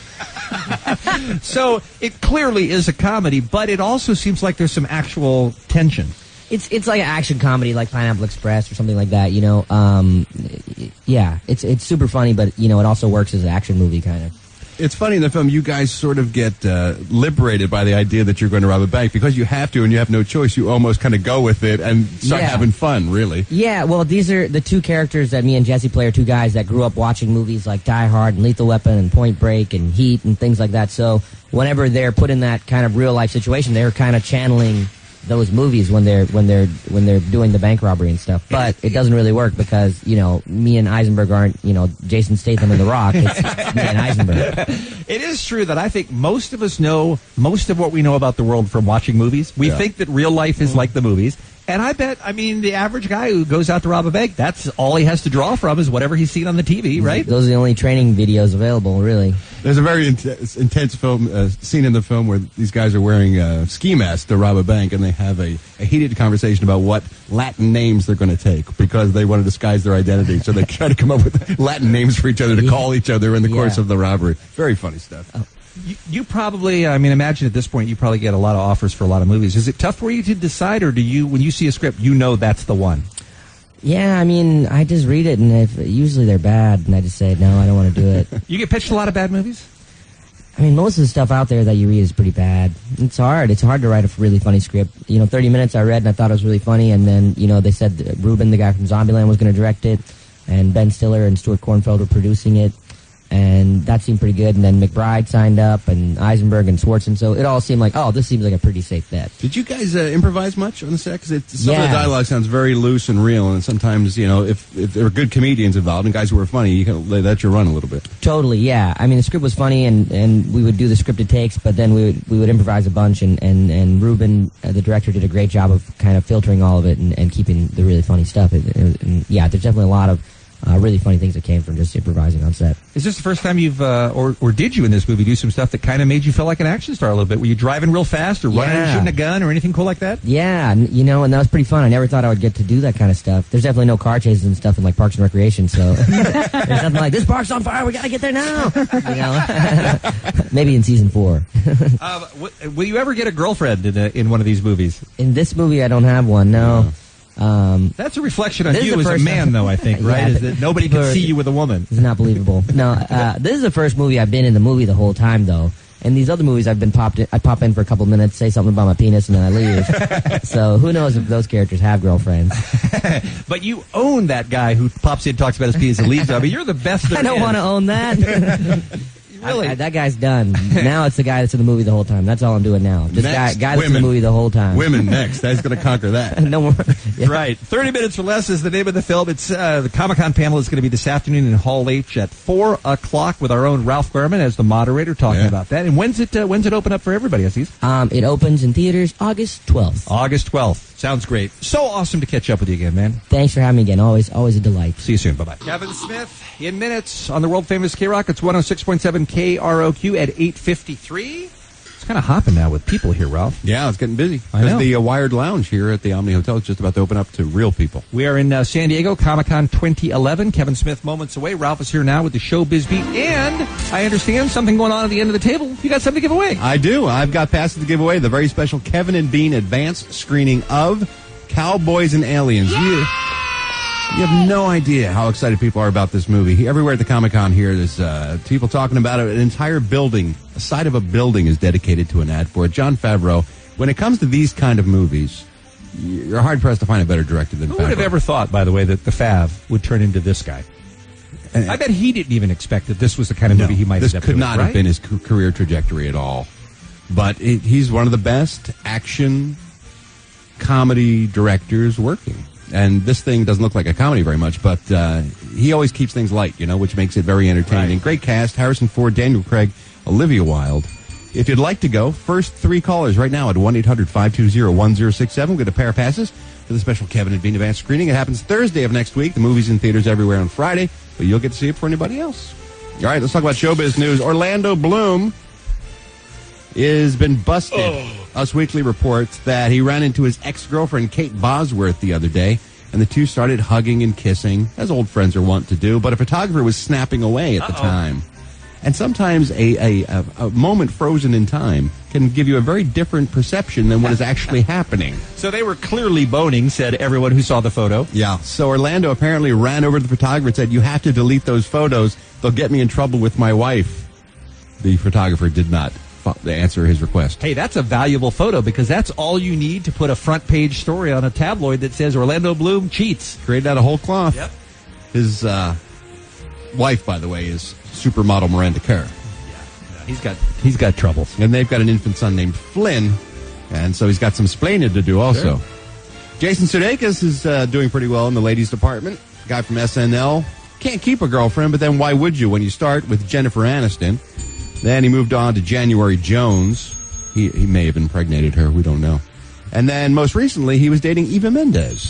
So it clearly is a comedy, but it also seems like there's some actual tension. It's it's like an action comedy, like Pineapple Express or something like that. You know, um, yeah, it's it's super funny, but you know, it also works as an action movie kind of. It's funny in the film, you guys sort of get uh, liberated by the idea that you're going to rob a bank because you have to and you have no choice. You almost kind of go with it and start Yeah. having fun, really. Yeah, well, these are the two characters that me and Jesse play are two guys that grew up watching movies like Die Hard and Lethal Weapon and Point Break and Heat and things like that. So whenever they're put in that kind of real life situation, they're kind of channeling those movies when they're when they're when they're doing the bank robbery and stuff. But it doesn't really work because, you know, me and Eisenberg aren't, you know, Jason Statham and The Rock. It's, it's me and Eisenberg. It is true that I think most of us know most of what we know about the world from watching movies. We Yeah. think that real life is like the movies. And I bet, I mean, the average guy who goes out to rob a bank, that's all he has to draw from is whatever he's seen on the T V, right? Those are the only training videos available, really. There's a very intense, intense film uh, scene in the film where these guys are wearing uh, ski masks to rob a bank, and they have a, a heated conversation about what Latin names they're going to take because they want to disguise their identity. So they try to come up with Latin names for each other to Yeah. call each other in the course Yeah. of the robbery. Very funny stuff. Oh. You, you probably, I mean, imagine at this point you probably get a lot of offers for a lot of movies. Is it tough for you to decide, or do you, when you see a script, you know that's the one? Yeah, I mean, I just read it, and if, usually they're bad, and I just say, no, I don't want to do it. You get pitched a lot of bad movies? I mean, most of the stuff out there that you read is pretty bad. It's hard. It's hard to write a really funny script. You know, thirty minutes I read, and I thought it was really funny, and then, you know, they said that Ruben, the guy from Zombieland, was going to direct it, and Ben Stiller and Stuart Kornfeld were producing it. And that seemed pretty good. And then McBride signed up, and Eisenberg and Swartzen. So it all seemed like, oh, this seems like a pretty safe bet. Did you guys uh, improvise much on the set? Because some of Yeah. the dialogue sounds very loose and real, and sometimes, you know, if, if there are good comedians involved and guys who are funny, you can let that you run a little bit. Totally, yeah. I mean, the script was funny, and, and we would do the scripted takes, but then we would we would improvise a bunch, and and and Ruben, uh, the director, did a great job of kind of filtering all of it and, and keeping the really funny stuff. It, it, and yeah, there's definitely a lot of uh, really funny things that came from just improvising on set. Is this the first time you've, uh, or or did you in this movie do some stuff that kind of made you feel like an action star a little bit? Were you driving real fast, or running and Yeah. shooting a gun, or anything cool like that? Yeah, n- you know, and that was pretty fun. I never thought I would get to do that kind of stuff. There's definitely no car chases and stuff in like Parks and Recreation, so there's nothing like this park's on fire. We gotta get there now. You know, maybe in season four. uh, w- will you ever get a girlfriend in a, in one of these movies? In this movie, I don't have one. No. Um, That's a reflection on this is you the as a first- man, though. I think, right? Yeah, is that nobody people can are- see you with a woman. It's not believable. No, uh, this is the first movie I've been in the movie the whole time, though. And these other movies, I've been popped in, I pop in for a couple minutes, say something about my penis, and then I leave. So who knows if those characters have girlfriends? But you own that guy who pops in, talks about his penis, and leaves. I mean, you're the best. I don't want to own that. Really? I, I, that guy's done. Now it's the guy that's in the movie the whole time. That's all I'm doing now. This guy, Next, guy that's in women. the movie the whole time. Women next. That's going to conquer that. No more. Yeah. Right. thirty minutes or less is the name of the film. It's uh, the Comic-Con panel is going to be this afternoon in Hall H at four o'clock with our own Ralph Garman as the moderator talking Yeah. about that. And when's it uh, when's it open up for everybody, Aziz? Um, it opens in theaters August twelfth. August twelfth. Sounds great. So awesome to catch up with you again, man. Thanks for having me again. Always, always a delight. See you soon. Bye-bye. Kevin Smith in minutes on the world-famous K-Rock. It's one oh six point seven K R O Q at eight fifty-three. It's kind of hopping now with people here, Ralph. Yeah, it's getting busy. I know. Because the uh, Wired Lounge here at the Omni Hotel is just about to open up to real people. We are in uh, San Diego, Comic-Con twenty eleven. Kevin Smith moments away. Ralph is here now with the Showbiz Beat. And I understand something going on at the end of the table. You got something to give away. I do. I've got passes to give away. The very special Kevin and Bean advance screening of Cowboys and Aliens. You, you have no idea how excited people are about this movie. Everywhere at the Comic-Con here, there's uh, people talking about it. An entire building, a side of a building is dedicated to an ad for it. Jon Favreau, when it comes to these kind of movies, you're hard pressed to find a better director than Who Favreau. would have ever thought, by the way, that the Fav would turn into this guy? I bet he didn't even expect that this was the kind of No, movie he might this end up could doing, not right? have been his c- career trajectory at all. But it, he's one of the best action comedy directors working. And this thing doesn't look like a comedy very much, but uh, he always keeps things light, you know, which makes it very entertaining. Right. Great cast: Harrison Ford, Daniel Craig, Olivia Wilde. If you'd like to go, first three callers right now at one eight hundred five two zero one zero six seven. We'll get a pair of passes for the special Kevin and Bean advanced screening. It happens Thursday of next week. The movie's in theaters everywhere on Friday, but you'll get to see it for anybody else. All right, let's talk about showbiz news. Orlando Bloom has been busted. Oh. Us Weekly reports that he ran into his ex-girlfriend, Kate Bosworth, the other day, and the two started hugging and kissing, as old friends are wont to do, but a photographer was snapping away at the Uh-oh. time. And sometimes a, a, a, a moment frozen in time can give you a very different perception than what is actually happening. So they were clearly boning, said everyone who saw the photo. Yeah. So Orlando apparently ran over to the photographer and said, "You have to delete those photos. They'll get me in trouble with my wife." The photographer did not fo- answer his request. Hey, that's a valuable photo because that's all you need to put a front page story on a tabloid that says Orlando Bloom cheats. Created out of whole cloth. Yep. His uh, wife, by the way, is supermodel Miranda Kerr. He's got he's got troubles. And they've got an infant son named Flynn, and so he's got some splaining to do also. Sure. Jason Sudeikis is uh, doing pretty well in the ladies department. Guy from S N L. Can't keep a girlfriend, but then why would you when you start with Jennifer Aniston? Then he moved on to January Jones. He, he may have impregnated her. We don't know. And then most recently, he was dating Eva Mendes.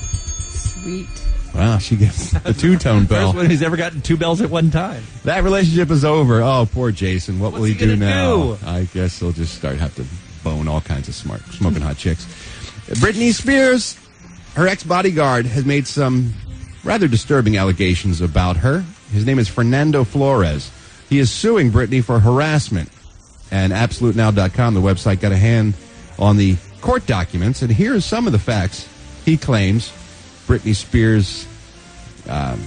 Sweet. Wow, she gets the two-tone bell. First one who's ever gotten two bells at one time. That relationship is over. Oh, poor Jason. What will What's he, he do gonna now? do? I guess he'll just start have to bone all kinds of smart, smoking hot chicks. Britney Spears, her ex-bodyguard, has made some rather disturbing allegations about her. His name is Fernando Flores. He is suing Britney for harassment. And absolute now dot com, the website, got a hand on the court documents. And here are some of the facts he claims Britney Spears um,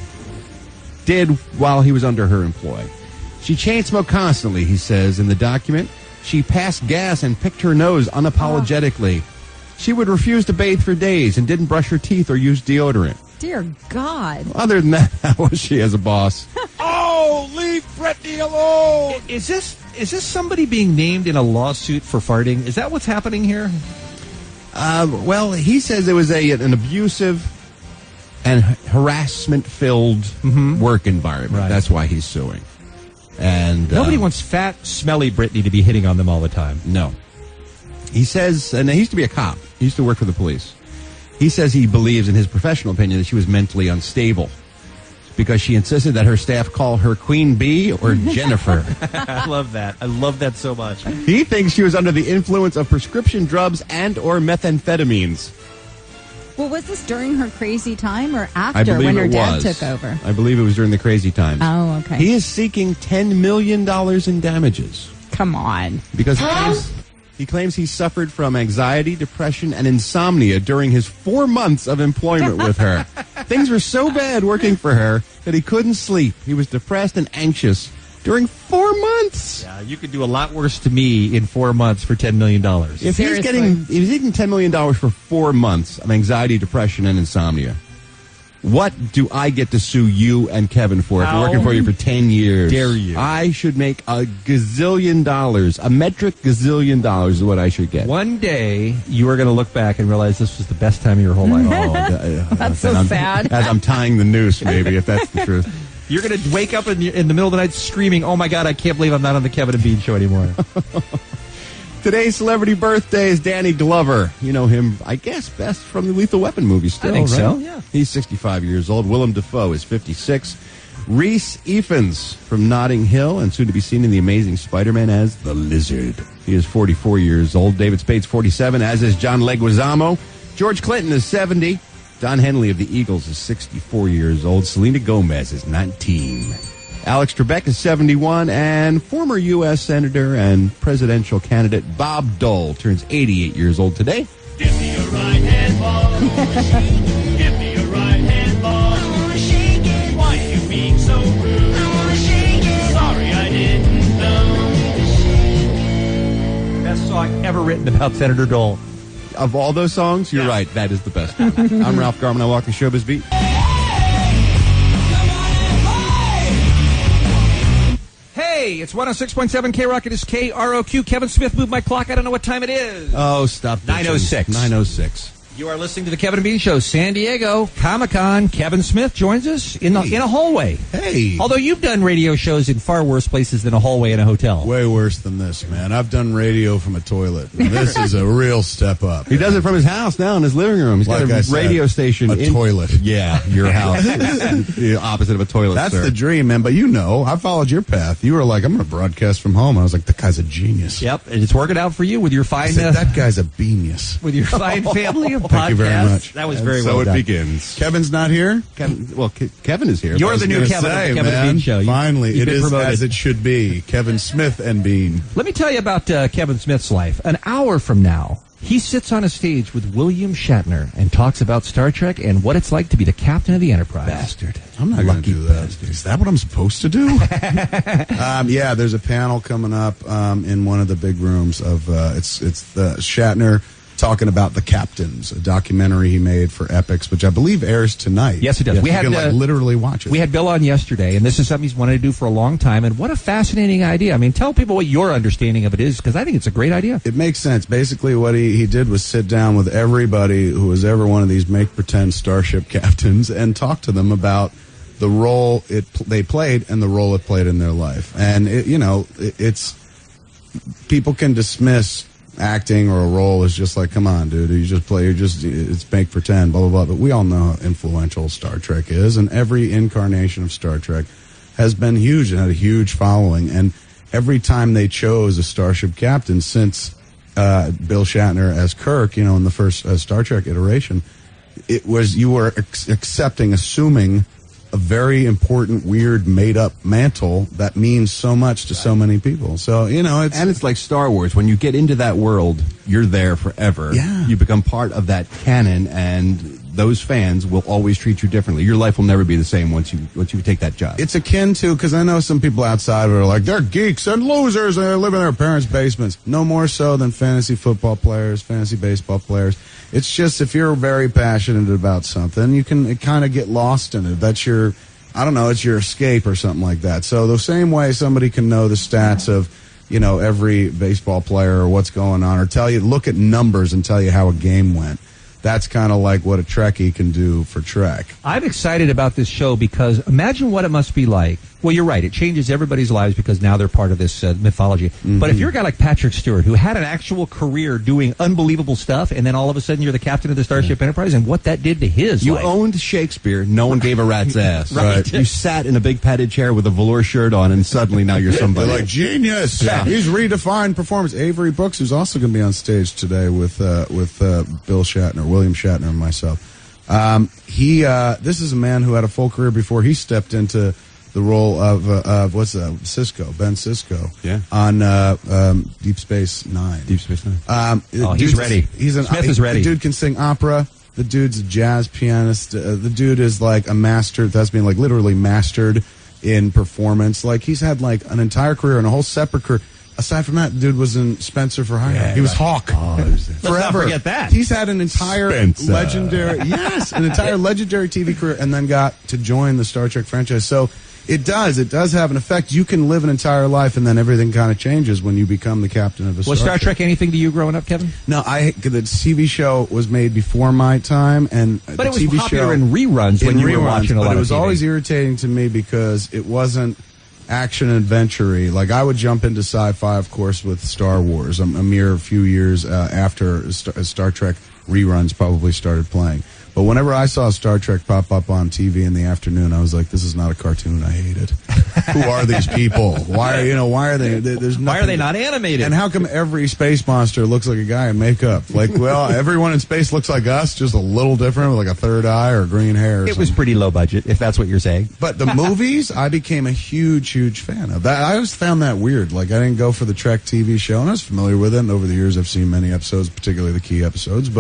did while he was under her employ. She chain smoked constantly, he says in the document. She passed gas and picked her nose unapologetically. She would refuse to bathe for days and didn't brush her teeth or use deodorant. Dear God. Other than that, how was she as a boss? Oh, leave Britney alone! Is this is this somebody being named in a lawsuit for farting? Is that what's happening here? Uh, well, he says it was a an abusive and harassment-filled work environment. Right. That's why he's suing. And Nobody um, wants fat, smelly Britney to be hitting on them all the time. No. He says, and he used to be a cop. He used to work for the police. He says he believes, in his professional opinion, that she was mentally unstable because she insisted that her staff call her Queen Bee or Jennifer. I love that. I love that so much. He thinks she was under the influence of prescription drugs and or methamphetamines. Well, was this during her crazy time or I after believe when her it dad was. took over? I believe it was during the crazy times. Oh, okay. He is seeking ten million dollars in damages. Come on. Because he claims, he claims he suffered from anxiety, depression, and insomnia during his four months of employment with her. Things were so bad working for her that he couldn't sleep. He was depressed and anxious during four months. Yeah, you could do a lot worse to me in four months for ten million dollars. If he's getting, if he's getting ten million dollars for four months of anxiety, depression, and insomnia, what do I get to sue you and Kevin for if How we're working for you for ten years? dare you. I should make a gazillion dollars. A metric gazillion dollars is what I should get. One day, you are going to look back and realize this was the best time of your whole life. Oh, uh, That's so and I'm- sad. As I'm tying the noose, maybe, if that's the truth. You're going to wake up in the, in the middle of the night screaming, "Oh my God, I can't believe I'm not on the Kevin and Bean show anymore." Today's celebrity birthday is Danny Glover. You know him, I guess, best from the Lethal Weapon movie still, I think right? so, yeah. He's sixty-five years old. Willem Dafoe is fifty-six. Reese Ifans from Notting Hill and soon to be seen in The Amazing Spider-Man as the Lizard. He is forty-four years old. David Spade's forty-seven, as is John Leguizamo. George Clinton is seventy. Don Henley of the Eagles is sixty-four years old. Selena Gomez is nineteen. Alex Trebek is seventy-one, and former U S Senator and presidential candidate Bob Dole turns eighty-eight years old today. Give me a right hand ball. Give me a right hand ball. I wanna shake it. Why are you being so rude? I wanna shake it. Sorry, I didn't know. Best song ever written about Senator Dole. of all those songs, you're right. That is the best one. I'm Ralph Garman. I walk the Showbiz Beat. Hey, it's one oh six point seven K-Rock. It is K R O Q. Kevin Smith moved my clock. I don't know what time it is. Oh, stop. nine oh six. nine oh six. You are listening to the Kevin and Bean Show, San Diego Comic-Con. Kevin Smith joins us in a, in a hallway. Hey. Although you've done radio shows in far worse places than a hallway in a hotel. Way worse than this, man. I've done radio from a toilet. This is a real step up. He does it from his house now in his living room. He's Like got a I said, radio station. a in, toilet. Yeah, your house. The opposite of a toilet, That's sir. the dream, man. But you know, I followed your path. You were like, I'm going to broadcast from home. I was like, that guy's a genius. Yep, and it's working out for you with your I fine said, uh, that guy's a genius. with your fine family of podcasts. Thank you very much. That was And very so well it done. begins. Kevin's not here? Kevin, well, Ke- Kevin is here. You're I was the new gonna Kevin Say, of the Kevin man, and Bean Show. You- Finally, you've it been is promoted. as it should be. Kevin Smith and Bean. Let me tell you about uh, Kevin Smith's life. An hour from now, he sits on a stage with William Shatner and talks about Star Trek and what it's like to be the captain of the Enterprise. Bastard. I'm not going to do that. Is that what I'm supposed to do? um, yeah, there's a panel coming up um, in one of the big rooms of uh, it's it's the Shatner talking about The Captains, a documentary he made for Epix, which I believe airs tonight. Yes, it does. We you had, can like uh, literally watch it. We had Bill on yesterday, and this is something he's wanted to do for a long time. And what a fascinating idea. I mean, tell people what your understanding of it is, because I think it's a great idea. It makes sense. Basically, what he, he did was sit down with everybody who was ever one of these make-pretend starship captains and talk to them about the role it they played and the role it played in their life. And, it, you know, it, it's people can dismiss acting or a role as just like, come on, dude, you just play, you're just, it's make pretend, blah, blah, blah. But we all know how influential Star Trek is, and every incarnation of Star Trek has been huge and had a huge following. And every time they chose a starship captain since uh, Bill Shatner as Kirk, you know, in the first uh, Star Trek iteration, it was, you were ex- accepting, assuming a very important, weird, made-up mantle that means so much to so many people. So, you know, it's... And it's like Star Wars. When you get into that world, you're there forever. Yeah. You become part of that canon, and those fans will always treat you differently. Your life will never be the same once you once you take that job. It's akin to, because I know some people outside are like, they're geeks and losers and they live in their parents' basements. No more so than fantasy football players, fantasy baseball players. It's just, if you're very passionate about something, you can kind of get lost in it. That's your, I don't know, it's your escape or something like that. So the same way somebody can know the stats of, you know, every baseball player or what's going on, or tell you, look at numbers and tell you how a game went. That's kind of like what a Trekkie can do for Trek. I'm excited about this show because imagine what it must be like. Well, you're right. It changes everybody's lives because now they're part of this uh, mythology. Mm-hmm. But if you're a guy like Patrick Stewart, who had an actual career doing unbelievable stuff, and then all of a sudden you're the captain of the Starship Enterprise, and what that did to his You life. owned Shakespeare. No one gave a rat's ass. Right. You sat in a big padded chair with a velour shirt on, and suddenly now you're somebody. They're like, genius. Yeah. He's redefined performance. Avery Brooks, who's also going to be on stage today with uh, with uh, Bill Shatner, William Shatner, and myself. Um, he, uh, this is a man who had a full career before he stepped into the role of, uh, of what's that, Sisko, Ben Sisko, Yeah. on uh, um, Deep Space Nine. Deep Space Nine. Um, Oh, he's dude's- ready. He's an, Smith he- is ready. The dude can sing opera. The dude's a jazz pianist. Uh, the dude is like a master. That's being like literally mastered in performance. Like he's had like an entire career and a whole separate career. Aside from that, the dude was in Spencer for Hire. Yeah, he was right. Hawk. Let's not Forever. forget that. He's had an entire Spencer. legendary, yes, an entire legendary T V career, and then got to join the Star Trek franchise. So it does, it does have an effect. You can live an entire life, and then everything kind of changes when you become the captain of a Was Star Trek anything to you growing up, Kevin? No, I the T V show was made before my time, and But the it was T V popular show in reruns when in you were reruns, watching a lot but of it was T V. always irritating to me because it wasn't action adventure-y. Like I would jump into sci-fi, of course, with Star Wars. A, a mere few years uh, after Star, Star Trek reruns probably started playing. But whenever I saw Star Trek pop up on T V in the afternoon, I was like, "This is not a cartoon. I hate it. Who are these people? Why are you know? Why are they? There's Why are they not animated? And how come every space monster looks like a guy in makeup? Like, well, everyone in space looks like us, just a little different, with like a third eye or green hair. Or It something. was pretty low budget, if that's what you're saying. But the movies, I became a huge, huge fan of. That I always found that weird. Like, I didn't go for the Trek T V show, and I was familiar with it. And over the years, I've seen many episodes, particularly the key episodes. But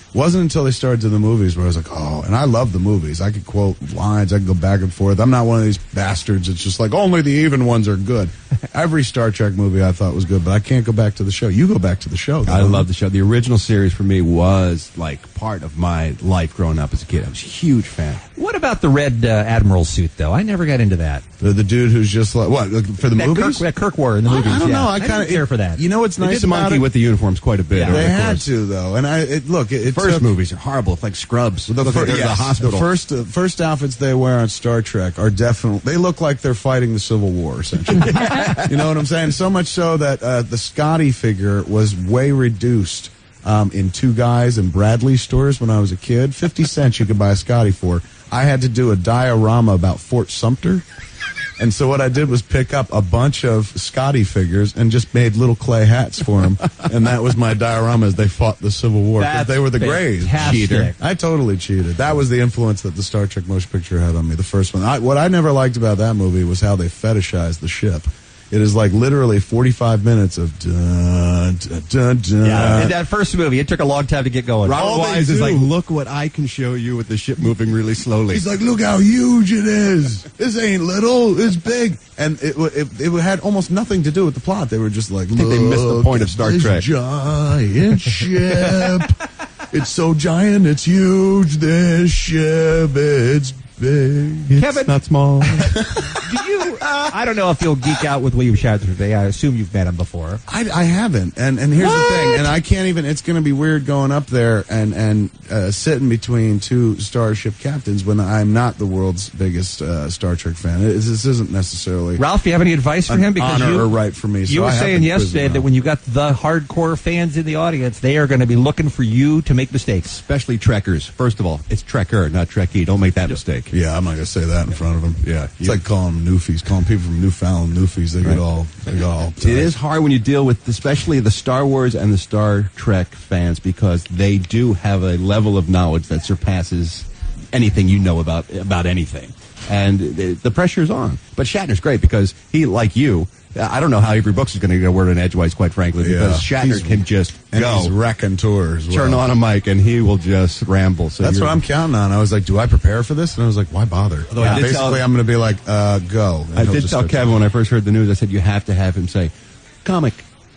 Wasn't until they started doing the movies where I was like, oh, and I love the movies. I could quote lines. I could go back and forth. I'm not one of these bastards. It's just like, only the even ones are good. Every Star Trek movie I thought was good, but I can't go back to the show. You go back to the show, though. I love the show. The original series for me was like part of my life growing up as a kid. I was a huge fan. What about the red uh, Admiral suit, though? I never got into that. The, the dude who's just like, what, for the that movies? Kirk, that Kirk wore in the I, movies. I don't yeah. know. I, I kind of didn't care for that. You know what's They nice did about monkey it? with the uniforms quite a bit. Yeah, over they the had course. to, though. And I it, look, it, it First took, movies are horrible. It's like Scrubs. The, Look fir- like they're in yes, the hospital. the first uh, first outfits they wear on Star Trek are definitely, they look like they're fighting the Civil War, essentially. You know what I'm saying? So much so that uh, the Scotty figure was way reduced um, in Two Guys and Bradley stores when I was a kid. fifty cents you could buy a Scotty for. I had to do a diorama about Fort Sumter. And so what I did was pick up a bunch of Scotty figures and just made little clay hats for them. And that was my diorama as they fought the Civil War. 'Cause That's they were the Greys. fantastic. Cheater. I totally cheated. That was the influence that the Star Trek motion picture had on me, the first one. I, what I never liked about that movie was how they fetishized the ship. It is like literally forty-five minutes of dun, dun, dun, dun. Yeah, in that first movie, it took a long time to get going. Robert All they Wise is do- like, look what I can show you with the ship moving really slowly. He's like, look how huge it is. This ain't little. It's big. And it, it, it had almost nothing to do with the plot. They were just like, I think they missed the look point of at Star this Trek. giant ship. It's so giant, it's huge. This ship, it's big. It's Kevin- not small. Do you? Uh, I don't know if you'll geek out with William Shatner today. I assume you've met him before. I, I haven't, and and here's What? the thing, and I can't even. It's going to be weird going up there and and uh, sitting between two starship captains when I'm not the world's biggest uh, Star Trek fan. It, this isn't necessarily Ralph, do you have any advice for an him? Because honor you, or right for me. So you were I have saying been quizzing yesterday that Ralph. when you got the hardcore fans in the audience, they are going to be looking for you to make mistakes. Especially Trekkers. First of all, it's Trekker, not Trekkie. Don't make that mistake. Yeah, I'm not going to say that in front of them. Yeah. It's like calling them Newfies, calling people from Newfoundland Newfies. They Right. get all, they get all. It is hard when you deal with especially the Star Wars and the Star Trek fans because they do have a level of knowledge that surpasses anything you know about about anything. And the, the pressure is on. But Shatner's great because he, like you, I don't know how Avery Brooks is going to get a word in edgewise, quite frankly, because Yeah. Shatner He's- can just and go. he's raconteur as well. Turn on a mic and he will just ramble. So That's you're- what I'm counting on. I was like, do I prepare for this? And I was like, why bother? Although I did Basically, tell- I'm going to be like, uh, go. And I he'll did just tell start Kevin when I first heard the news, I said, you have to have him say, comic.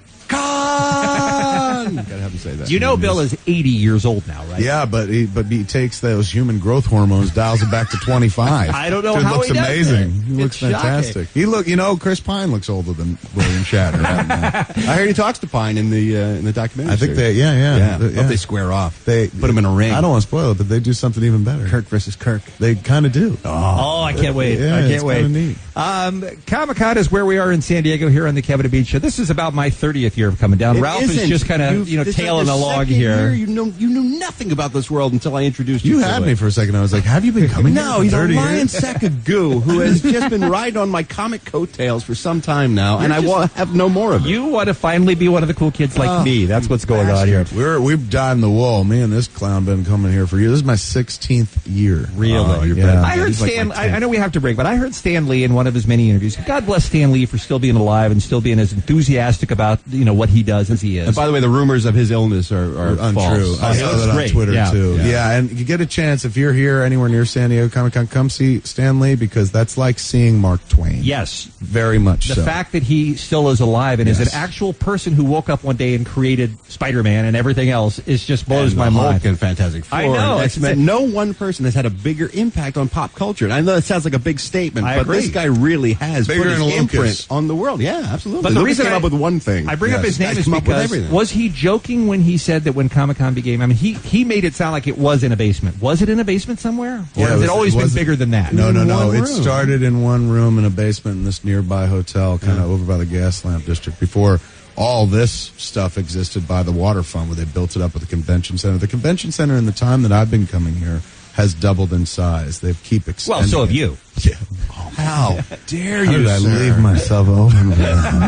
Con! Gotta have him say that. You know, Bill is eighty years old now, right? Yeah, but he but he takes those human growth hormones, dials it back to twenty-five. I don't know Dude how looks he does amazing. it. He looks It's shocking. fantastic. He look, you know, Chris Pine looks older than William Shatner. I heard he talks to Pine in the uh, in the documentary. I think they, series. yeah, yeah, yeah. The- Hope they square off. They put him in a ring. I don't want to spoil it, but they do something even better. Kirk versus Kirk. They kind of do. Oh, I can't wait. Yeah, I can't it's wait. kinda neat. Um, Comic-Con is where we are in San Diego here on the Kevin and Bean Show. This is about my thirtieth year of coming down. It Ralph is isn't. just kind of, You've- you know, this is tailing your along second here. year. You know, you knew nothing about this world until I introduced you. You to had it. me for a second. I was like, have you been coming No, here he's for a thirty lion years? sack of goo who has just been riding on my comic coattails for some time now, and You're I just- want to have no more of it. You want to finally be one of the cool kids like Oh, me. That's what's going on here. We're we've died in the wool. Me and this clown been coming here for years. This is my sixteenth year. Really? Oh, you're Yeah. better than I me. heard He's like Stan. my I, I tenth. know we have to break, but I heard Stan Lee in one of his many interviews. God bless Stan Lee for still being alive and still being as enthusiastic about you know what he does as he is. And by the way, the rumors of his illness are, are untrue. false. I Oh, saw that's that on great. Twitter Yeah. too. Yeah. Yeah. and you get a chance if you're here anywhere near San Diego Comic Con, come see Stan Lee because that's like seeing Mark Twain. Yes, very much the so. fact that he still is alive and is Yes. an actual person who woke up one day and created Spider-Man and everything else is just blows And my the Hulk mind. and Fantastic Four. I know. and It's- X-Men. No one person has had a bigger impact on pop culture. And I know it sounds like a big statement, I but agree. this guy really has Bigger put his than a imprint Lucas. on the world. Yeah, absolutely. But the Lucas reason came I- up with one thing. I bring up Yes. his name Guys is come up with because everything. was he joking when he said that when Comic Con became? I mean, he he made it sound like it was in a basement. Was it in a basement somewhere, or Yeah, has was- it always been wasn't- bigger than that? No, no, In no. one It room. started in one room in a basement in this nearby hotel, kind of over by the gas lamp district. Before all this stuff existed by the waterfront, where they built it up with the convention center. The convention center, in the time that I've been coming here, has doubled in size. They keep extending. Well, so have it. you. Yeah. Oh How dare How you, did I sir? leave myself open for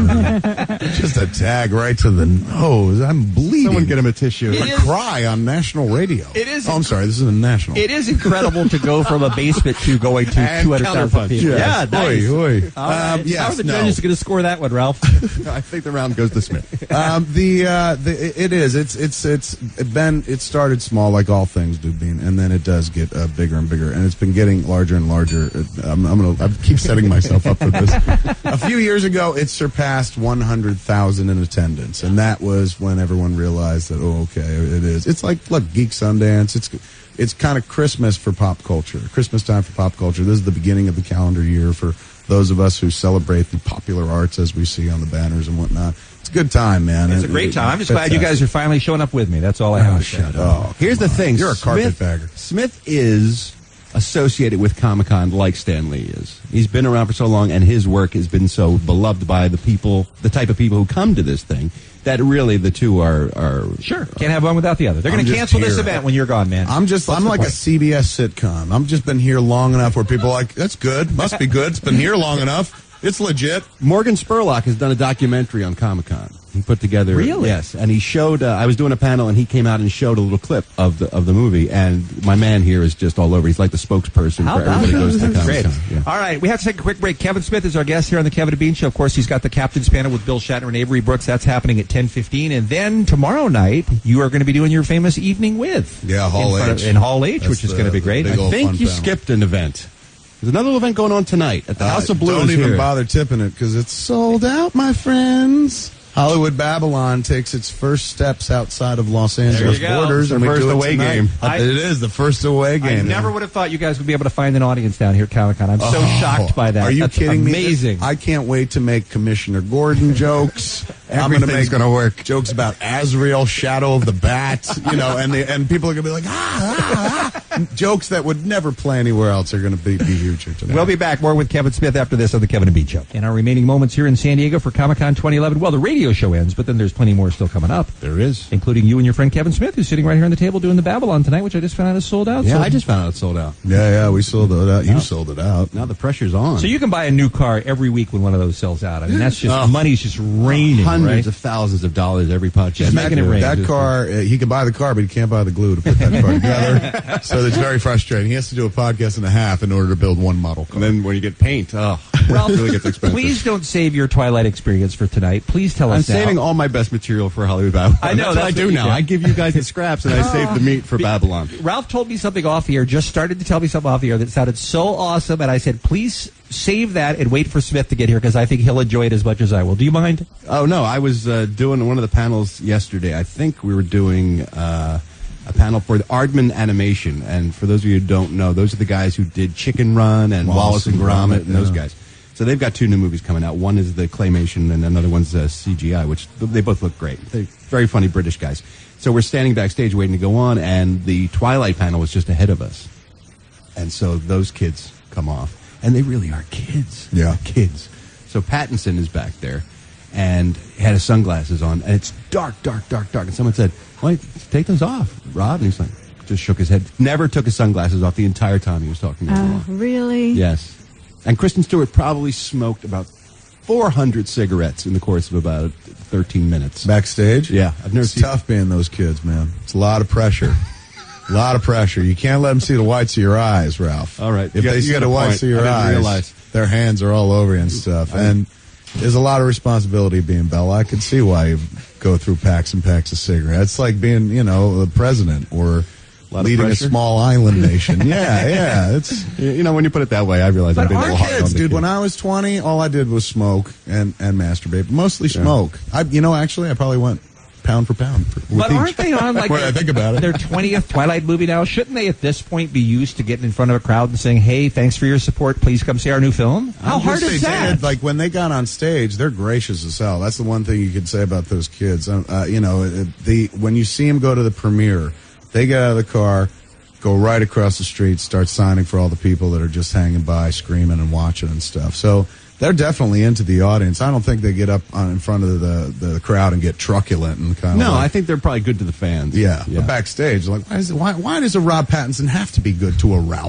that? Just a tag right to the nose. I'm bleeding. Someone get him a tissue. I cry on national radio. It is. Oh, I'm sorry. This is a national. It is incredible to go from a basement to going to And two hundred thousand counterpunch. people. Yes. Yeah, nice. Oi, oi. All right. Um, yes, How are the no. judges going to score that one, Ralph? I think the round goes to Smith. um, the, uh, the it is. It's it's it's been. It started small, like all things do, Bean, and then it does get uh, bigger and bigger, and it's been getting larger and larger. I'm, I'm gonna. I keep setting myself up for this. A few years ago, it surpassed one hundred thousand in attendance, and that was when everyone realized that. Oh, okay, it is. It's like look, Geek Sundance. It's it's kind of Christmas for pop culture. Christmas time for pop culture. This is the beginning of the calendar year for those of us who celebrate the popular arts as we see on the banners and whatnot. It's a good time, man. It's a great time. I'm just glad you guys are finally showing up with me. That's all I have Oh, to say. shut up. Oh, here's the thing. You're a Smith- carpetbagger. Smith is associated with Comic-Con like Stan Lee is. He's been around for so long, and his work has been so beloved by the people, the type of people who come to this thing, that really the two are... are Sure. Can't have one without the other. They're going I'm to just cancel this here. event when you're gone, man. I'm just, What's I'm the like point? a C B S sitcom. I've just been here long enough where people are like, that's good, must be good. It's been here long enough. It's legit. Morgan Spurlock has done a documentary on Comic-Con. He put together... Really? Yes. And he showed... Uh, I was doing a panel, and he came out and showed a little clip of the of the movie, and my man here is just all over. He's like the spokesperson How for about everybody who it? goes to That's Comic-Con. great. Yeah. All right, we have to take a quick break. Kevin Smith is our guest here on the Kevin and Bean Show. Of course, he's got the Captain's Panel with Bill Shatner and Avery Brooks. That's happening at ten fifteen. And then tomorrow night, you are going to be doing your famous Evening With. Yeah, Hall in front H. of- in Hall H, That's which is the- going to be the great. big I old think fun you panel. skipped an event. There's another little event going on tonight at the Uh, House of Blues Don't even here. bother tipping it because it's sold out, my friends. Hollywood Babylon takes its first steps outside of Los Angeles you go. borders, It's and the we first do it away tonight. game. Uh, it is the first away game. I never would have thought you guys would be able to find an audience down here at Comic-Con. I'm so Oh, shocked by that. Are you That's kidding me? amazing. I can't wait to make Commissioner Gordon jokes. I'm going to Everything's make gonna work. jokes about Azrael, Shadow of the Bat, you know, and the, and people are going to be like, ah, ah, ah. Jokes that would never play anywhere else are going to be, be huge here tonight. We'll be back more with Kevin Smith after this on the Kevin and Bean Show. In our remaining moments here in San Diego for Comic-Con twenty eleven, well, the radio show ends, but then there's plenty more still coming up. There is. Including you and your friend Kevin Smith, who's sitting right here on the table doing the Babylon tonight, which I just found out is sold out. Yeah, so, I just found out it's sold out. Yeah, yeah, we sold it out. You Now- sold it out. Now the pressure's on. so you can buy a new car every week when one of those sells out. I mean, that's just, Oh. money's just raining, hundreds right? of thousands of dollars every podcast. Just making it rain. That Just- car, uh, he can buy the car, but he can't buy the glue to put that car together. So it's very frustrating. He has to do a podcast and a half in order to build one model car. And then when you get paint, oh, Ralph, it really gets expensive. please don't save your Twilight experience for tonight. Please tell I'm us now. saving all my best material for Hollywood Babylon. I know, That's, what I that's do what you now. do. I give you guys the scraps, and I save the meat for Babylon. Ralph told me something off the air, just started to tell me something off the air that sounded so awesome, and I said, please save that and wait for Smith to get here because I think he'll enjoy it as much as I will. Do you mind? Oh, no, I was uh, doing one of the panels yesterday. I think we were doing uh, a panel for the Aardman Animation, and for those of you who don't know, those are the guys who did Chicken Run and Wallace, and Gromit and those yeah. guys. So they've got two new movies coming out. One is the claymation, and another one's uh, C G I, which they both look great. They're very funny British guys. So we're standing backstage waiting to go on, and the Twilight panel was just ahead of us. And so those kids come off, and they really are kids. Yeah. Kids. So Pattinson is back there, and had his sunglasses on, and it's dark, dark, dark, dark. And someone said, "Why take those off, Rob?" And he's like, just shook his head. Never took his sunglasses off the entire time he was talking to Oh, us. really? Yes. And Kristen Stewart probably smoked about four hundred cigarettes in the course of about thirteen minutes. Backstage? Yeah. I've never It's seen tough being those kids, man. It's a lot of pressure. A lot of pressure. You can't let them see the whites of your eyes, Ralph. All right. If You got- they you see got the a whites point. of your I didn't eyes, realize. their hands are all over you and stuff. And there's a lot of responsibility being Bella. I could see why you go through packs and packs of cigarettes. It's like being, you know, the president or lot of leading a pressure? small island nation. Yeah, yeah. It's You know, when you put it that way, I realize I'm But being a our little hard kids, on the dude, kid. when I was twenty, all I did was smoke and, and masturbate. Mostly smoke. I, you know, actually, I probably went pound for pound. For, with But each. aren't they on like when I think about it? their twentieth Twilight movie now? Shouldn't they at this point be used to getting in front of a crowd and saying, "Hey, thanks for your support. Please come see our new film"? How I'm hard just is saying, that? Like when they got on stage, they're gracious as hell. That's the one thing you could say about those kids. Uh, uh, you know, it- the when you see them go to the premiere, they get out of the car, go right across the street, start signing for all the people that are just hanging by, screaming and watching and stuff. So they're definitely into the audience. I don't think they get up on, in front of the, the crowd and get truculent and kind of. No, like, I think they're probably good to the fans. yeah, but backstage, like why, is it, why, why does a Rob Pattinson have to be good to a Ralph?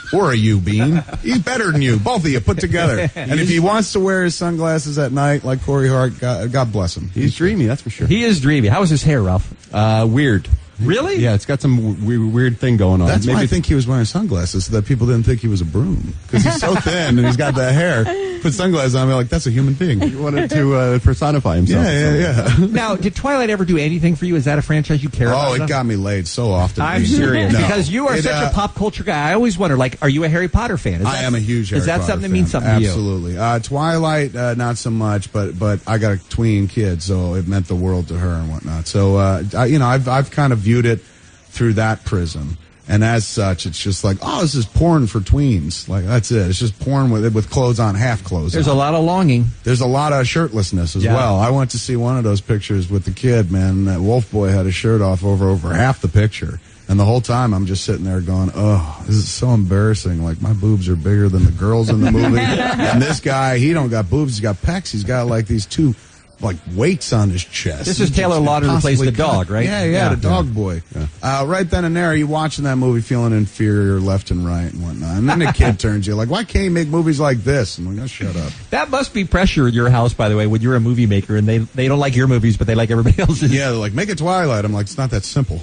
or a you, Bean. He's better than you, both of you put together. And if he wants to wear his sunglasses at night like Corey Hart, God, God bless him. He's dreamy, that's for sure. He is dreamy. How is his hair, Ralph? Uh, weird. Really? Yeah, it's got some w- weird thing going on. That's Maybe why I it's- think he was wearing sunglasses, so that people didn't think he was a broom. Because he's so thin and he's got that hair. Put sunglasses on, I'm like, that's a human being. He wanted to uh, personify himself. Yeah, yeah, yeah. Now, did Twilight ever do anything for you? Is that a franchise you care about? Oh, it got me laid so often. I'm Bean. serious. No. Because you are It, such uh, a pop culture guy. I always wonder, like, are you a Harry Potter fan? Is I that- am a huge Harry Is that Potter something that fan. means something Absolutely. Uh, Twilight, uh, not so much, but but I got a tween kid, so it meant the world to her and whatnot. So, uh, I, you know, I've I've kind of viewed it through that prism. And as such, it's just like, oh, this is porn for tweens. Like, that's it. It's just porn with with clothes on, half clothes There's on. a lot of longing. There's a lot of shirtlessness as Yeah. well. I went to see one of those pictures with the kid, man. That Wolf Boy had his shirt off over over half the picture. And the whole time I'm just sitting there going, oh, this is so embarrassing. Like, my boobs are bigger than the girls in the movie. And this guy, he don't got boobs, he's got pecs. He's got like these two like weights on his chest. This is Taylor Lautner who plays the dog, right? Yeah, yeah, Yeah. the dog boy. Uh, right then and there, you watching that movie feeling inferior left and right and whatnot. And then the kid turns to you like, why can't you make movies like this? And I'm like, oh, shut up. That must be pressure at your house, by the way, when you're a movie maker and they they don't like your movies, but they like everybody else's. Yeah, they're like, make a Twilight. I'm like, it's not that simple.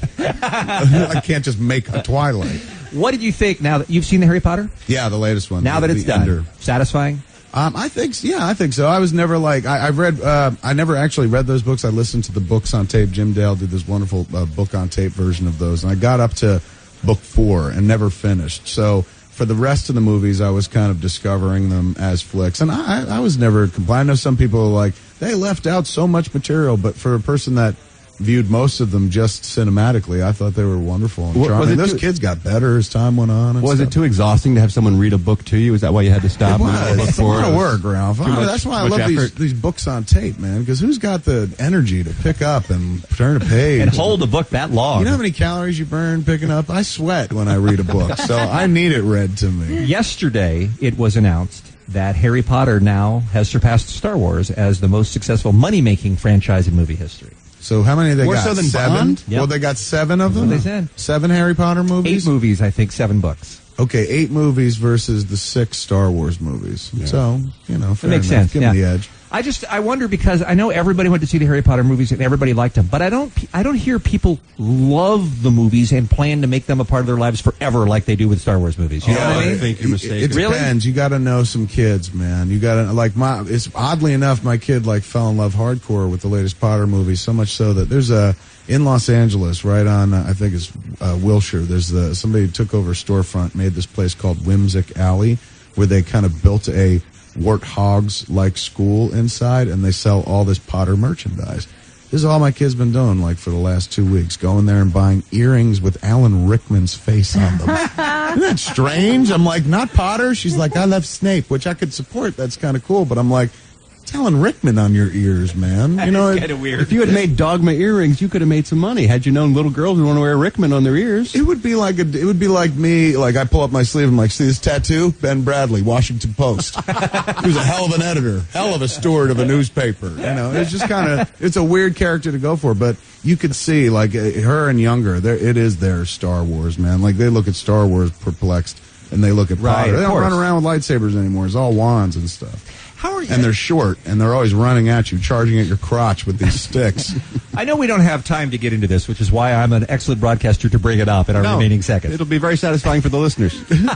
I can't just make a Twilight. What did you think now that you've seen the Harry Potter? Yeah, the latest one. Now the, that it's the done, Ender. satisfying? Um, I think, yeah, I think so. I was never like, I, I've read, uh, I never actually read those books. I listened to the books on tape. Jim Dale did this wonderful uh, book on tape version of those. And I got up to book four and never finished. So for the rest of the movies, I was kind of discovering them as flicks. And I, I was never complaining. I know some people are like, they left out so much material. But for a person that viewed most of them just cinematically, I thought they were wonderful and Wa- was charming. it Those too- kids got better as time went on. And Was stuff. it too exhausting to have someone read a book to you? Is that why you had to stop? It and read a book was. It's a for lot it? of work, Ralph. Too I mean, much- that's why I much love these, effort? these books on tape, man, because who's got the energy to pick up and turn a page? And hold a book that long. You know how many calories you burn picking up? I sweat when I read a book, so I need it read to me. Yesterday, it was announced that Harry Potter now has surpassed Star Wars as the most successful money-making franchise in movie history. So how many they More got? so than seven? Bond? Yep. Well, they got seven of That's them? what they said. Seven Harry Potter movies? Eight movies, I think, seven books. Okay, eight movies versus the six Star Wars movies. So, you know, That fair makes enough. sense. Give yeah. me the edge. I just I wonder because I know everybody went to see the Harry Potter movies and everybody liked them, but I don't I don't hear people love the movies and plan to make them a part of their lives forever like they do with Star Wars movies. You know what I mean? think you're mistaken. It Really? depends. You got to know some kids, man. You got to like my. It's oddly enough, my kid like fell in love hardcore with the latest Potter movie. So much so that there's a in Los Angeles, right on uh, I think it's uh, Wilshire. There's the somebody took over a storefront, made this place called Whimsic Alley, where they kind of built a warthogs like school inside, and they sell all this Potter merchandise. This is all my kid's been doing, like, for the last two weeks. Going there and buying earrings with Alan Rickman's face on them. Isn't that strange? I'm like, not Potter? She's like, I love Snape, which I could support. That's kind of cool. But I'm like, it's Alan Rickman on your ears, man. You know, Kind of weird. If you had made Dogma earrings, you could have made some money. Had you known little girls would want to wear Rickman on their ears. it would be like a, it would be like me, like I pull up my sleeve and I'm like, see this tattoo? Ben Bradley, Washington Post. He was a hell of an editor, hell of a steward of a newspaper. You know, it's just kind of, it's a weird character to go for, but you could see, like, uh, her and younger, there it is their Star Wars, man. Like, they look at Star Wars perplexed, and they look at Right, Potter. of They don't course. run around with lightsabers anymore. It's all wands and stuff. How are you? And they're short, and they're always running at you, charging at your crotch with these sticks. I know we don't have time to get into this, which is why I'm an excellent broadcaster to bring it up in our No, remaining seconds. It'll be very satisfying for the listeners.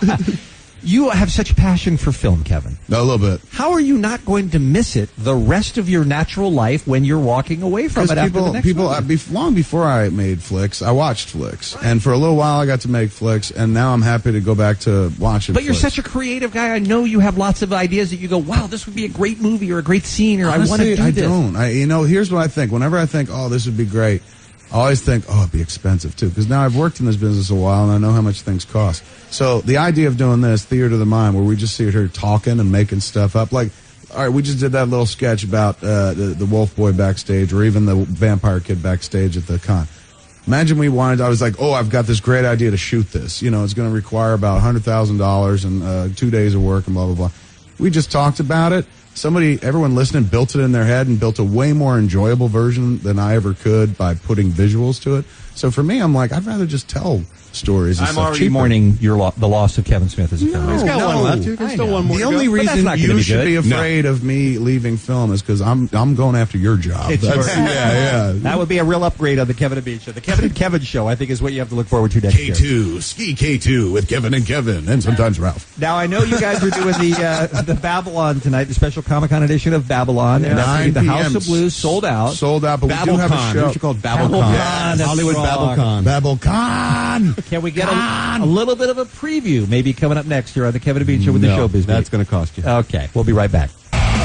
You have such passion for film, Kevin. A little bit. How are you not going to miss it the rest of your natural life when you're walking away from it Because after the people, next people, movie? uh, bef- long before I made flicks, I watched flicks, and for a little while I got to make flicks, and now I'm happy to go back to watching. But you're flicks. such a creative guy. I know you have lots of ideas that you go, wow, this would be a great movie or a great scene, or I want Honestly, to do I this. don't. I, you know, here's what I think. Whenever I think, oh, this would be great, I always think, oh, it'd be expensive too, because now I've worked in this business a while and I know how much things cost. So the idea of doing this theater of the mind, where we just sit here talking and making stuff up, like, all right, we just did that little sketch about uh, the, the Wolf Boy backstage, or even the Vampire Kid backstage at the con. Imagine we wanted, I was like, oh, I've got this great idea to shoot this. You know, it's going to require about one hundred thousand dollars and uh, two days of work and blah, blah, blah. We just talked about it. Somebody, everyone listening, built it in their head and built a way more enjoyable version than I ever could by putting visuals to it. So for me, I'm like, I'd rather just tell stories. And I'm stuff already cheaper. mourning your lo- the loss of Kevin Smith as a film. He's got no, one left. There's still one more. The to only go. But that's reason not gonna you be should good. be afraid of me leaving film is because I'm I'm going after your job. It's That's- your- yeah, yeah. That would be a real upgrade on the Kevin and Bean show. The Kevin and Kevin show, I think, is what you have to look forward to next K year. two, Ski K two with Kevin and Kevin, and sometimes Ralph. Now, I know you guys are doing the uh, the Babylon tonight, the special Comic-Con edition of Babylon, and that's gonna be the nine House p.m. of Blues sold out. Sold out, but we do have a BabbleCon. show. We should call it BabbleCon. BabbleCon. Yes. Hollywood Strong. BabbleCon. BabbleCon. Can we get a, a little bit of a preview, maybe coming up next year on the Kevin and Bean show with the No, Showbiz? that's going to cost you. Okay, we'll be right back.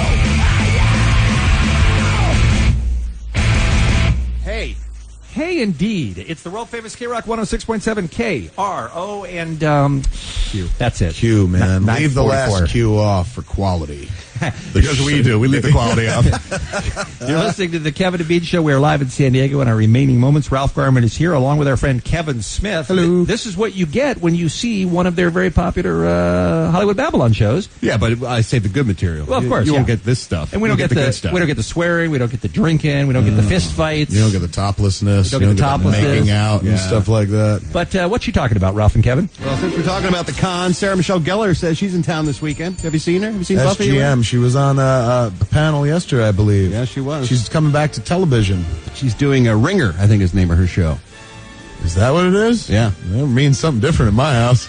Hey. Hey, indeed. It's the world-famous K-Rock one oh six point seven K R O, and um, Q. That's it. Q, man. N- Leave the last nine forty-four. Q off for quality. Because we do. We leave the quality off. You're listening to the Kevin and Bean Show. We are live in San Diego in our remaining moments. Ralph Garman is here along with our friend Kevin Smith. Hello. This is what you get when you see one of their very popular uh, Hollywood Babylon shows. Yeah, but I say the good material. Well, of You- course, You won't yeah. get this stuff. And we don't You get, the, good stuff. we don't get the swearing, we don't get the drinking, we don't get the fist fights. You don't get the toplessness. You You don't don't get the get the toplessness. making out and Yeah. stuff like that. But uh, what you talking about, Ralph and Kevin? Well, since we're talking about the con, Sarah Michelle Gellar says she's in town this weekend. Have you seen her? Have you seen S Buffy? G M. She was on a, a panel yesterday, I believe. Yeah, she was. She's coming back to television. She's doing a Ringer, I think is the name of her show. Is that what it is? Yeah. It means something different in my house.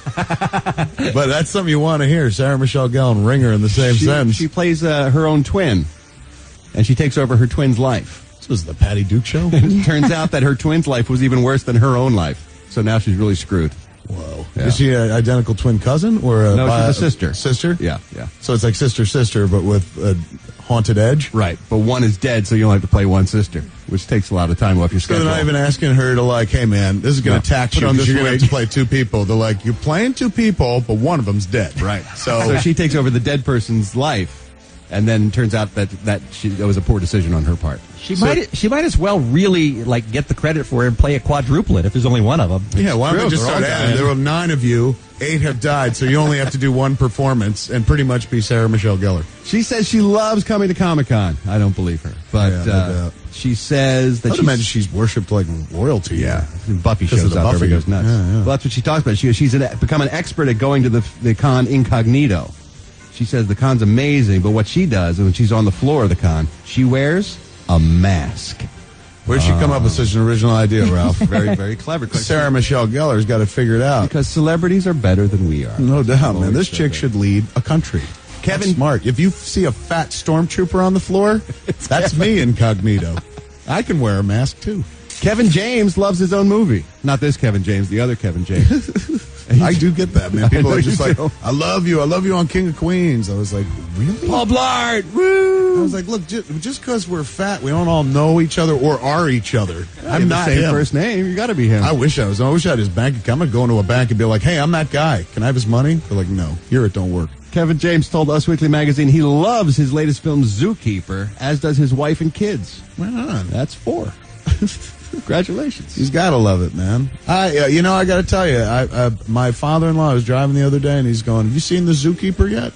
But that's something you want to hear. Sarah Michelle Gellar and Ringer in the same she, sentence. She plays uh, her own twin, and she takes over her twin's life. This was the Patty Duke show? It turns out that her twin's life was even worse than her own life. So now she's really screwed. Whoa. Yeah. Is she an identical twin cousin? or a, No, bi- she's a sister. Sister? Yeah, yeah. So it's like sister-sister, but with a haunted edge? Right, but one is dead, so you only have to play one sister, which takes a lot of time off your So schedule. they're not even asking her to like, hey man, this is going No. to tax Put you on because this you're going to have wig. to play two people. They're like, you're playing two people, but one of them's dead. Right. So, So she takes over the dead person's life, and then turns out that that she, that was a poor decision on her part. She might she might as well really like get the credit for it and play a quadruplet if there's only one of them. yeah, why don't True, they just they're start all adding? dying. There were nine of you, eight have died, so you only have to do one performance and pretty much be Sarah Michelle Gellar. She says she loves coming to Comic Con. I don't believe her, but Yeah, no uh, doubt. she says that I would she's, imagine she's worshipped like royalty. yeah, Buffy Because of shows the up, Buffy. everybody goes nuts. Yeah, yeah. Well, that's what she talks about. She she's an, become an expert at going to the the con incognito. She says the con's amazing, but what she does is when she's on the floor of the con, she wears a mask. Where'd she come up with such an original idea, Ralph? Very, very clever. Sarah Michelle Gellar's got it figured out. Because celebrities are better than we are. No doubt, man. Always This said chick that. should lead a country. Kevin- That's smart. If you see a fat stormtrooper on the floor, that's me incognito. I can wear a mask too. Kevin James loves his own movie. Not this Kevin James, the other Kevin James. I do get that, man. I People know are just you like, do. I love you. I love you on King of Queens. I was like, really? Paul Blart. Woo! I was like, look, just because we're fat, we don't all know each other or are each other. I'm the not same him. first name. You got to be him. I wish I was. I wish I had his bank account. I'm going to go into a bank and be like, hey, I'm that guy. Can I have his money? They're like, no. Here it don't work. Kevin James told Us Weekly Magazine he loves his latest film, Zookeeper, as does his wife and kids. Right on. That's four. Congratulations. He's got to love it, man. I, uh, you know, I got to tell you, I, uh, my father-in-law was driving the other day, and he's going, have you seen The Zookeeper yet?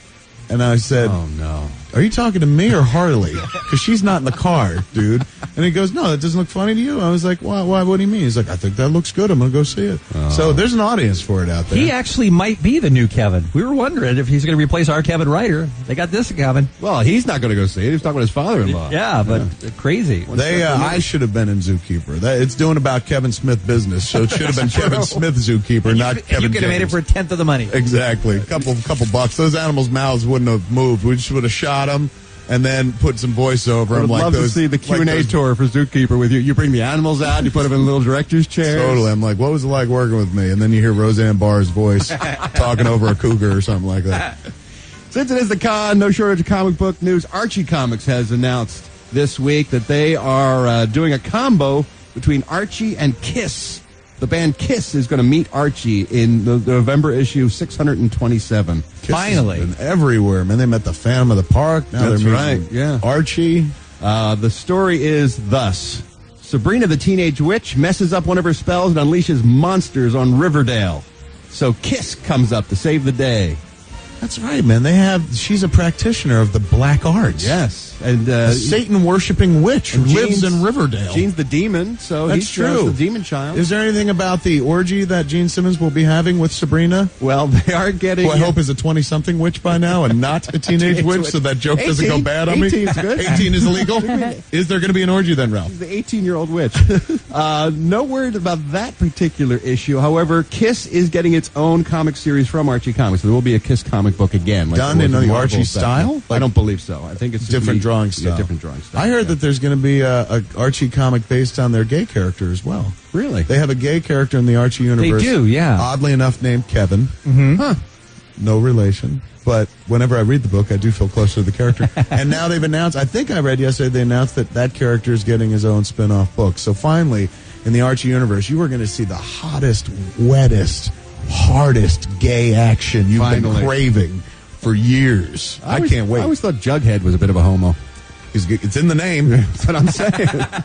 And I said, Oh, no. are you talking to me or Harley? Because she's not in the car, dude. And he goes, no, that doesn't look funny to you. I was like, why, why, what do you mean? He's like, I think that looks good. I'm going to go see it. Oh. So there's an audience for it out there. He actually might be the new Kevin. We were wondering if he's going to replace our Kevin Ryder. They got this Kevin. Well, he's not going to go see it. He's talking about his father-in-law. Yeah, but crazy. They, uh, I should have been in Zookeeper. That, it's doing about Kevin Smith business, so it should have been Kevin Smith Zookeeper, not Kevin you could have made it James. for a tenth of the money. Exactly. Couple couple bucks. Those animals' mouths wouldn't have moved. We just would have shot them and then put some voice over I them. would Like love those, to see the Q and A like those- tour for Zookeeper with you. You bring the animals out, you put them in little director's chairs. Totally. I'm like, what was it like working with me? And then you hear Roseanne Barr's voice talking over a cougar or something like that. Since it is the con, no shortage of comic book news. Archie Comics has announced this week that they are uh, doing a combo between Archie and Kiss. The band Kiss is going to meet Archie in the, the November issue six hundred twenty-seven. Kiss has been everywhere, man. They met the Phantom of the Park. Now That's they're right, meeting yeah. Archie. Uh, the story is thus. Sabrina the Teenage Witch messes up one of her spells and unleashes monsters on Riverdale. So Kiss comes up to save the day. That's right, man. They have. She's a practitioner of the black arts. Yes. And uh, a Satan worshipping witch who and lives Gene's- in Riverdale. Gene's the demon, so That's he's dressed true. as the demon child. Is there anything about the orgy that Gene Simmons will be having with Sabrina? Well, they are getting. Who I hope is a twenty-something witch by now and not a teenage witch, so that joke doesn't go eighteen bad on me. eighteen's good. eighteen is illegal. Is there going to be an orgy then, Ralph? The eighteen-year-old witch. uh, no word about that particular issue. However, Kiss is getting its own comic series from Archie Comics. So there will be a Kiss comic book again. Like Done there in was the Marvel Archie stuff. style? I don't believe so. I think it's just Different the- drawing yeah, style. different drawing style. I heard that there's going to be a, a Archie comic based on their gay character as well. Really? They have a gay character in the Archie universe. do, yeah. Oddly enough, named Kevin. Mm-hmm. Huh. No relation. But whenever I read the book, I do feel closer to the character. And now they've announced, I think I read yesterday, they announced that that character is getting his own spin-off book. So finally, in the Archie universe, you are going to see the hottest, wettest, hardest gay action you've Finally. been craving for years. I, always- can't wait. I always thought Jughead was a bit of a homo. It's, it's in the name. That's what I'm saying.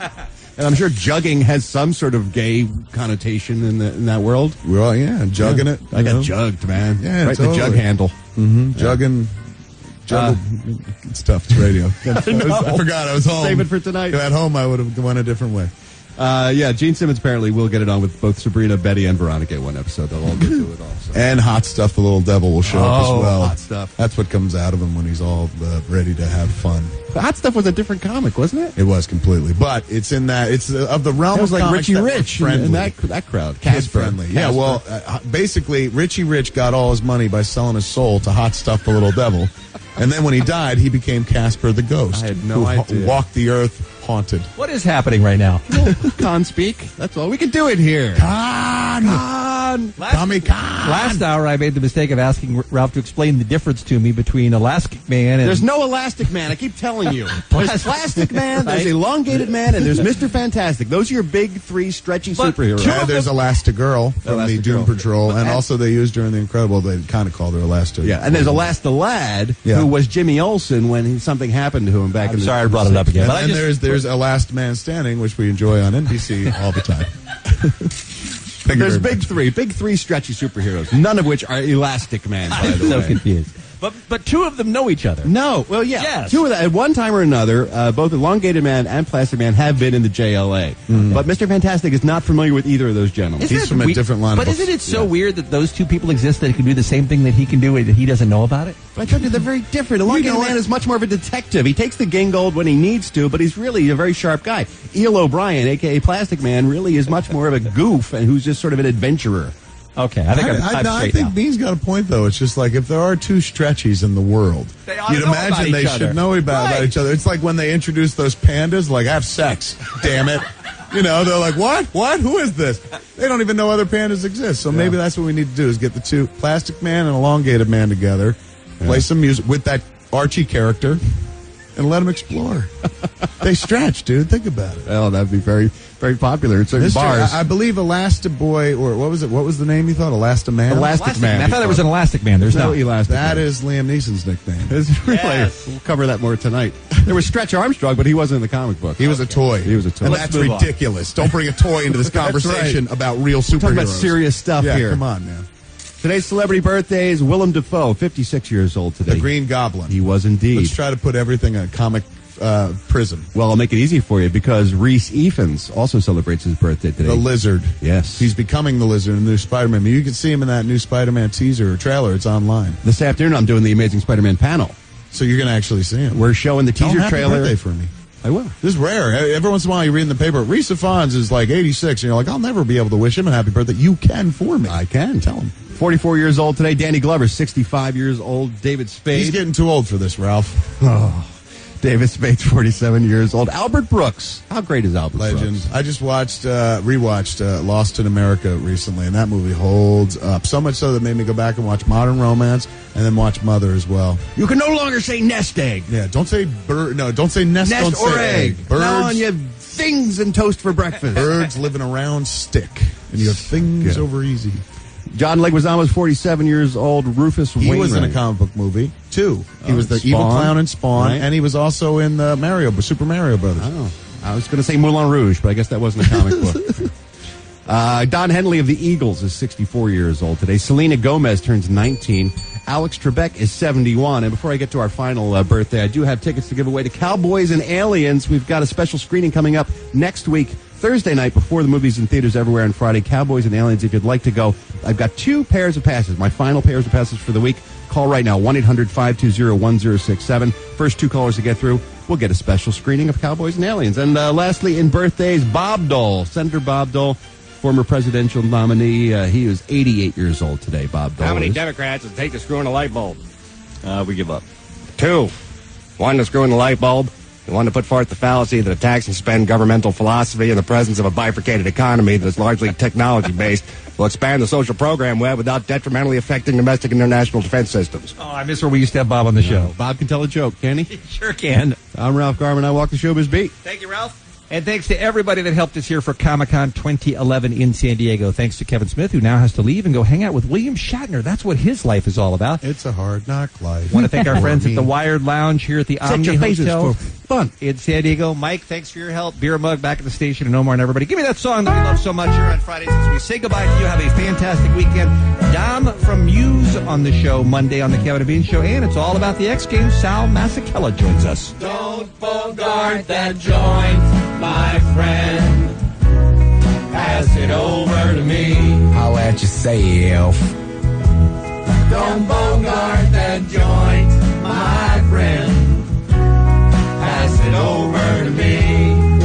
And I'm sure jugging has some sort of gay connotation in, the, in that world. Well, yeah, jugging Yeah. it. I you got know. jugged, man. Yeah, right, totally. the jug handle. Mm-hmm. Jugging. Juggle. it's tough. It's radio. I, was- know. I forgot. I was home. Save it for tonight. At home, I would have gone a different way. Uh, yeah, Gene Simmons apparently will get it on with both Sabrina, Betty, and Veronica in one episode. They'll all get to it also. And Hot Stuff, the Little Devil, will show up Oh, as well. Hot Stuff. That's what comes out of him when he's all uh, ready to have fun. But Hot Stuff was a different comic, wasn't it? It was completely, but it's in that it's uh, of the realm It was of like comics Richie that were Rich and- friendly. and that that crowd. Kid Casper. friendly. Yeah, Casper. well, uh, basically, Richie Rich got all his money by selling his soul to Hot Stuff, the Little Devil, and then when he died, he became Casper the Ghost. I had no who ha- idea. walked the earth haunted. What is happening right now? Con speak. That's all we can do it here. Con, Con. Tommy Con. Last hour, I made the mistake of asking Ralph to explain the difference to me between Elastic Man and. There's no Elastic Man. I keep telling you. There's Plastic Man, there's Elongated Man, and there's Mister Fantastic. Those are your big three stretchy But superheroes. two Yeah, there's Elastigirl from the Elastigirl. Doom Patrol, and And- also they used her in The Incredible. They kind of called her Elastigirl. Yeah, and there's Elastalad, Yeah. who was Jimmy Olsen when he, something happened to him back I'm in the sorry I brought it up again. And But I then just- there's there's a Last Man Standing, which we enjoy on N B C all the time. Thank you There's very big much. three, big three stretchy superheroes, none of which are Elastic Man, by I'm the so way. confused. But but two of them know each other. No, well, yeah, Yes. two of them at one time or another. Uh, both Elongated Man and Plastic Man have been in the J L A, but Mister Fantastic is not familiar with either of those gentlemen. Isn't He's it from a we- different line of But books. isn't it so weird that those two people exist that can do the same thing that he can do and that he doesn't know about it? But I told you they're very different. Elongated know Man what? is much more of a detective. He takes the Gingold when he needs to, but he's really a very sharp guy. Eel O'Brien, aka Plastic Man, really is much more of a goof and who's just sort of an adventurer. Okay, I think I'm, I, I'm no, I straight think now. Bean's got a point, though. It's just like if there are two stretchies in the world, They ought to you'd know about imagine they each other. should know about, about Right. each other. It's like when they introduce those pandas, like, have sex. Damn it. You know, they're like, what? What? Who is this? They don't even know other pandas exist. So maybe that's what we need to do is get the two Plastic Man and Elongated Man together, play some music with that Archie character, and let them explore. They stretch, dude. Think about it. Oh, that'd be very, very popular in certain Mister bars. I, I believe Elastiboy, or what was it? What was the name you thought? Elastiman? Elastic, Elastic Man. Man. I thought there was an Elastic Man. There's no no. Elastic That Man. is Liam Neeson's nickname. It's really, we'll cover that more tonight. There was Stretch Armstrong, but he wasn't in the comic book. He was a toy. He was a toy. And Let's that's move on. ridiculous. Don't bring a toy into this That's conversation right. about real superheroes. We're talking about serious stuff yeah, here. Come on, man. Today's celebrity birthday is Willem Dafoe, fifty-six years old today. The Green Goblin. He was indeed. Let's try to put everything in a comic uh, prism. Well, I'll make it easy for you because Reese Ifans also celebrates his birthday today. The Lizard. Yes. He's becoming the Lizard in the new Spider-Man. I mean, you can see him in that new Spider-Man teaser or trailer. It's online. This afternoon, I'm doing the Amazing Spider-Man panel. So you're going to actually see him. We're showing the Tell teaser him happy trailer. birthday for me. I will. This is rare. Every once in a while, you read in the paper, Reese Ifans is like eighty-six, and you're like, I'll never be able to wish him a happy birthday. You can for me. I can. Tell him. forty-four years old today. Danny Glover, sixty-five years old. David Spade. He's getting too old for this, Ralph. Oh, David Spade's forty-seven years old. Albert Brooks. How great is Albert Legend. Brooks? I just watched, uh, rewatched uh, Lost in America recently, and that movie holds up. So much so that made me go back and watch Modern Romance and then watch Mother as well. You can no longer say nest egg. Yeah, don't say bird. No, don't say nest. Nest don't or say egg. Birds. No, and you have things and toast for breakfast. Birds live in a round stick, and you have things Yeah. over easy. John Leguizamo is forty-seven years old. Rufus He Wainwright. was in a comic book movie too. He Oh, was the Spawn. evil clown in Spawn, Right. and he was also in the Mario, Super Mario Brothers. Oh, I was going to say Moulin Rouge, but I guess that wasn't a comic book. Uh, Don Henley of the Eagles is sixty-four years old today. Selena Gomez turns nineteen. Alex Trebek is seventy-one. And before I get to our final uh, birthday, I do have tickets to give away to Cowboys and Aliens. We've got a special screening coming up next week, Thursday night, before the movie's in theaters everywhere on Friday. Cowboys and Aliens, if you'd like to go. I've got two pairs of passes, my final pairs of passes for the week. Call right now, one eight hundred five two zero one zero six seven. First two callers to get through, we'll get a special screening of Cowboys and Aliens. And uh, lastly, in birthdays, Bob Dole, Senator Bob Dole, former presidential nominee. Uh, he was eighty-eight years old today, Bob Dole. How many is. Democrats would take to screwing a light bulb? Uh, we give up. Two. One to screw in the light bulb, and one to put forth the fallacy that a tax and spend governmental philosophy in the presence of a bifurcated economy that is largely technology-based will expand the social program web without detrimentally affecting domestic and international defense systems. Oh, I miss where we used to have Bob on the show. Bob can tell a joke, can he? Sure can. I'm Ralph Garman. I walk the showbiz beat. Thank you, Ralph. And thanks to everybody that helped us here for Comic-Con twenty eleven in San Diego. Thanks to Kevin Smith, who now has to leave and go hang out with William Shatner. That's what his life is all about. It's a hard knock life. Want to thank our friends at the Wired Lounge here at the Set Omni your faces Hotel for fun in San Diego. Mike, thanks for your help. Beer mug back at the station, and Omar and everybody. Give me that song that we love so much here on Fridays as we say goodbye to you. Have a fantastic weekend. Dom from Muse on the show Monday on the Kevin and Bean Show, and it's all about the X Games. Sal Masekela joins us. Don't bogart that joint, my friend. Pass it over to me. I'll at yourself. Don't bogart that joint, my friend. Pass it over to me.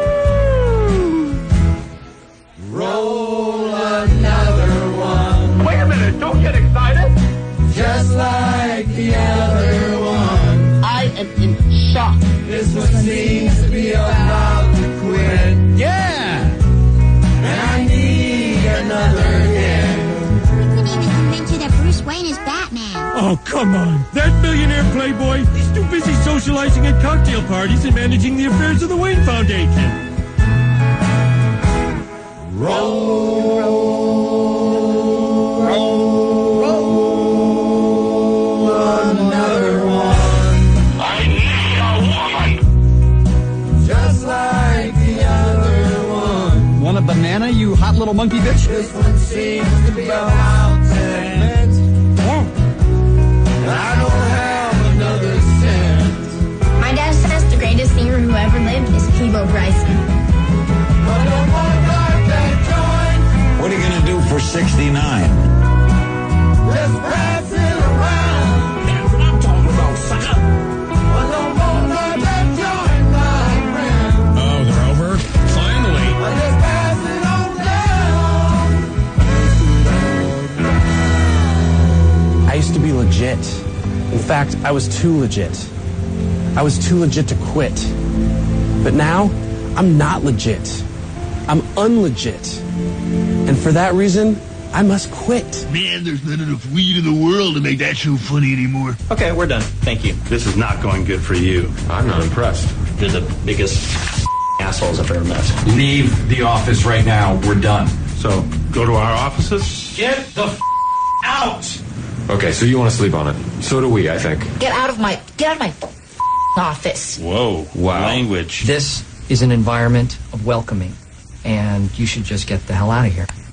Woo! Roll another one. Wait a minute, don't get excited. Just like the other one. I am in shock. This one seems to be about to quit. Yeah! And I need another hit. Couldn't even convince you that Bruce Wayne is Batman. Oh, come on. That millionaire playboy, he's too busy socializing at cocktail parties and managing the affairs of the Wayne Foundation. Roll, roll, roll another one. I need a woman. Just like the other one. Want a banana, you hot little monkey bitch? This one seems to be about ten minutes. And I don't have another cent. My dad says the greatest singer who ever lived is Peebo Bryson. But don't bogart that joint. What are you going to do for sixty-nine? Just pass it around. That's what I'm talking about, sucker. But don't bogart that joint, my friend. Oh, they're over? Finally. But just pass it on down. I used to be legit. In fact, I was too legit. I was too legit to quit. But now, I'm not legit. I'm unlegit. And for that reason, I must quit. Man, there's not enough weed in the world to make that show funny anymore. Okay, we're done. Thank you. This is not going good for you. I'm not impressed. You're the biggest assholes I've ever met. Leave the office right now. We're done. So, go to our offices? Get the f- out. Okay, so you want to sleep on it. So do we, I think. Get out of my, get out of my office. Whoa. Wow. Language. This is an environment of welcoming, and you should just get the hell out of here.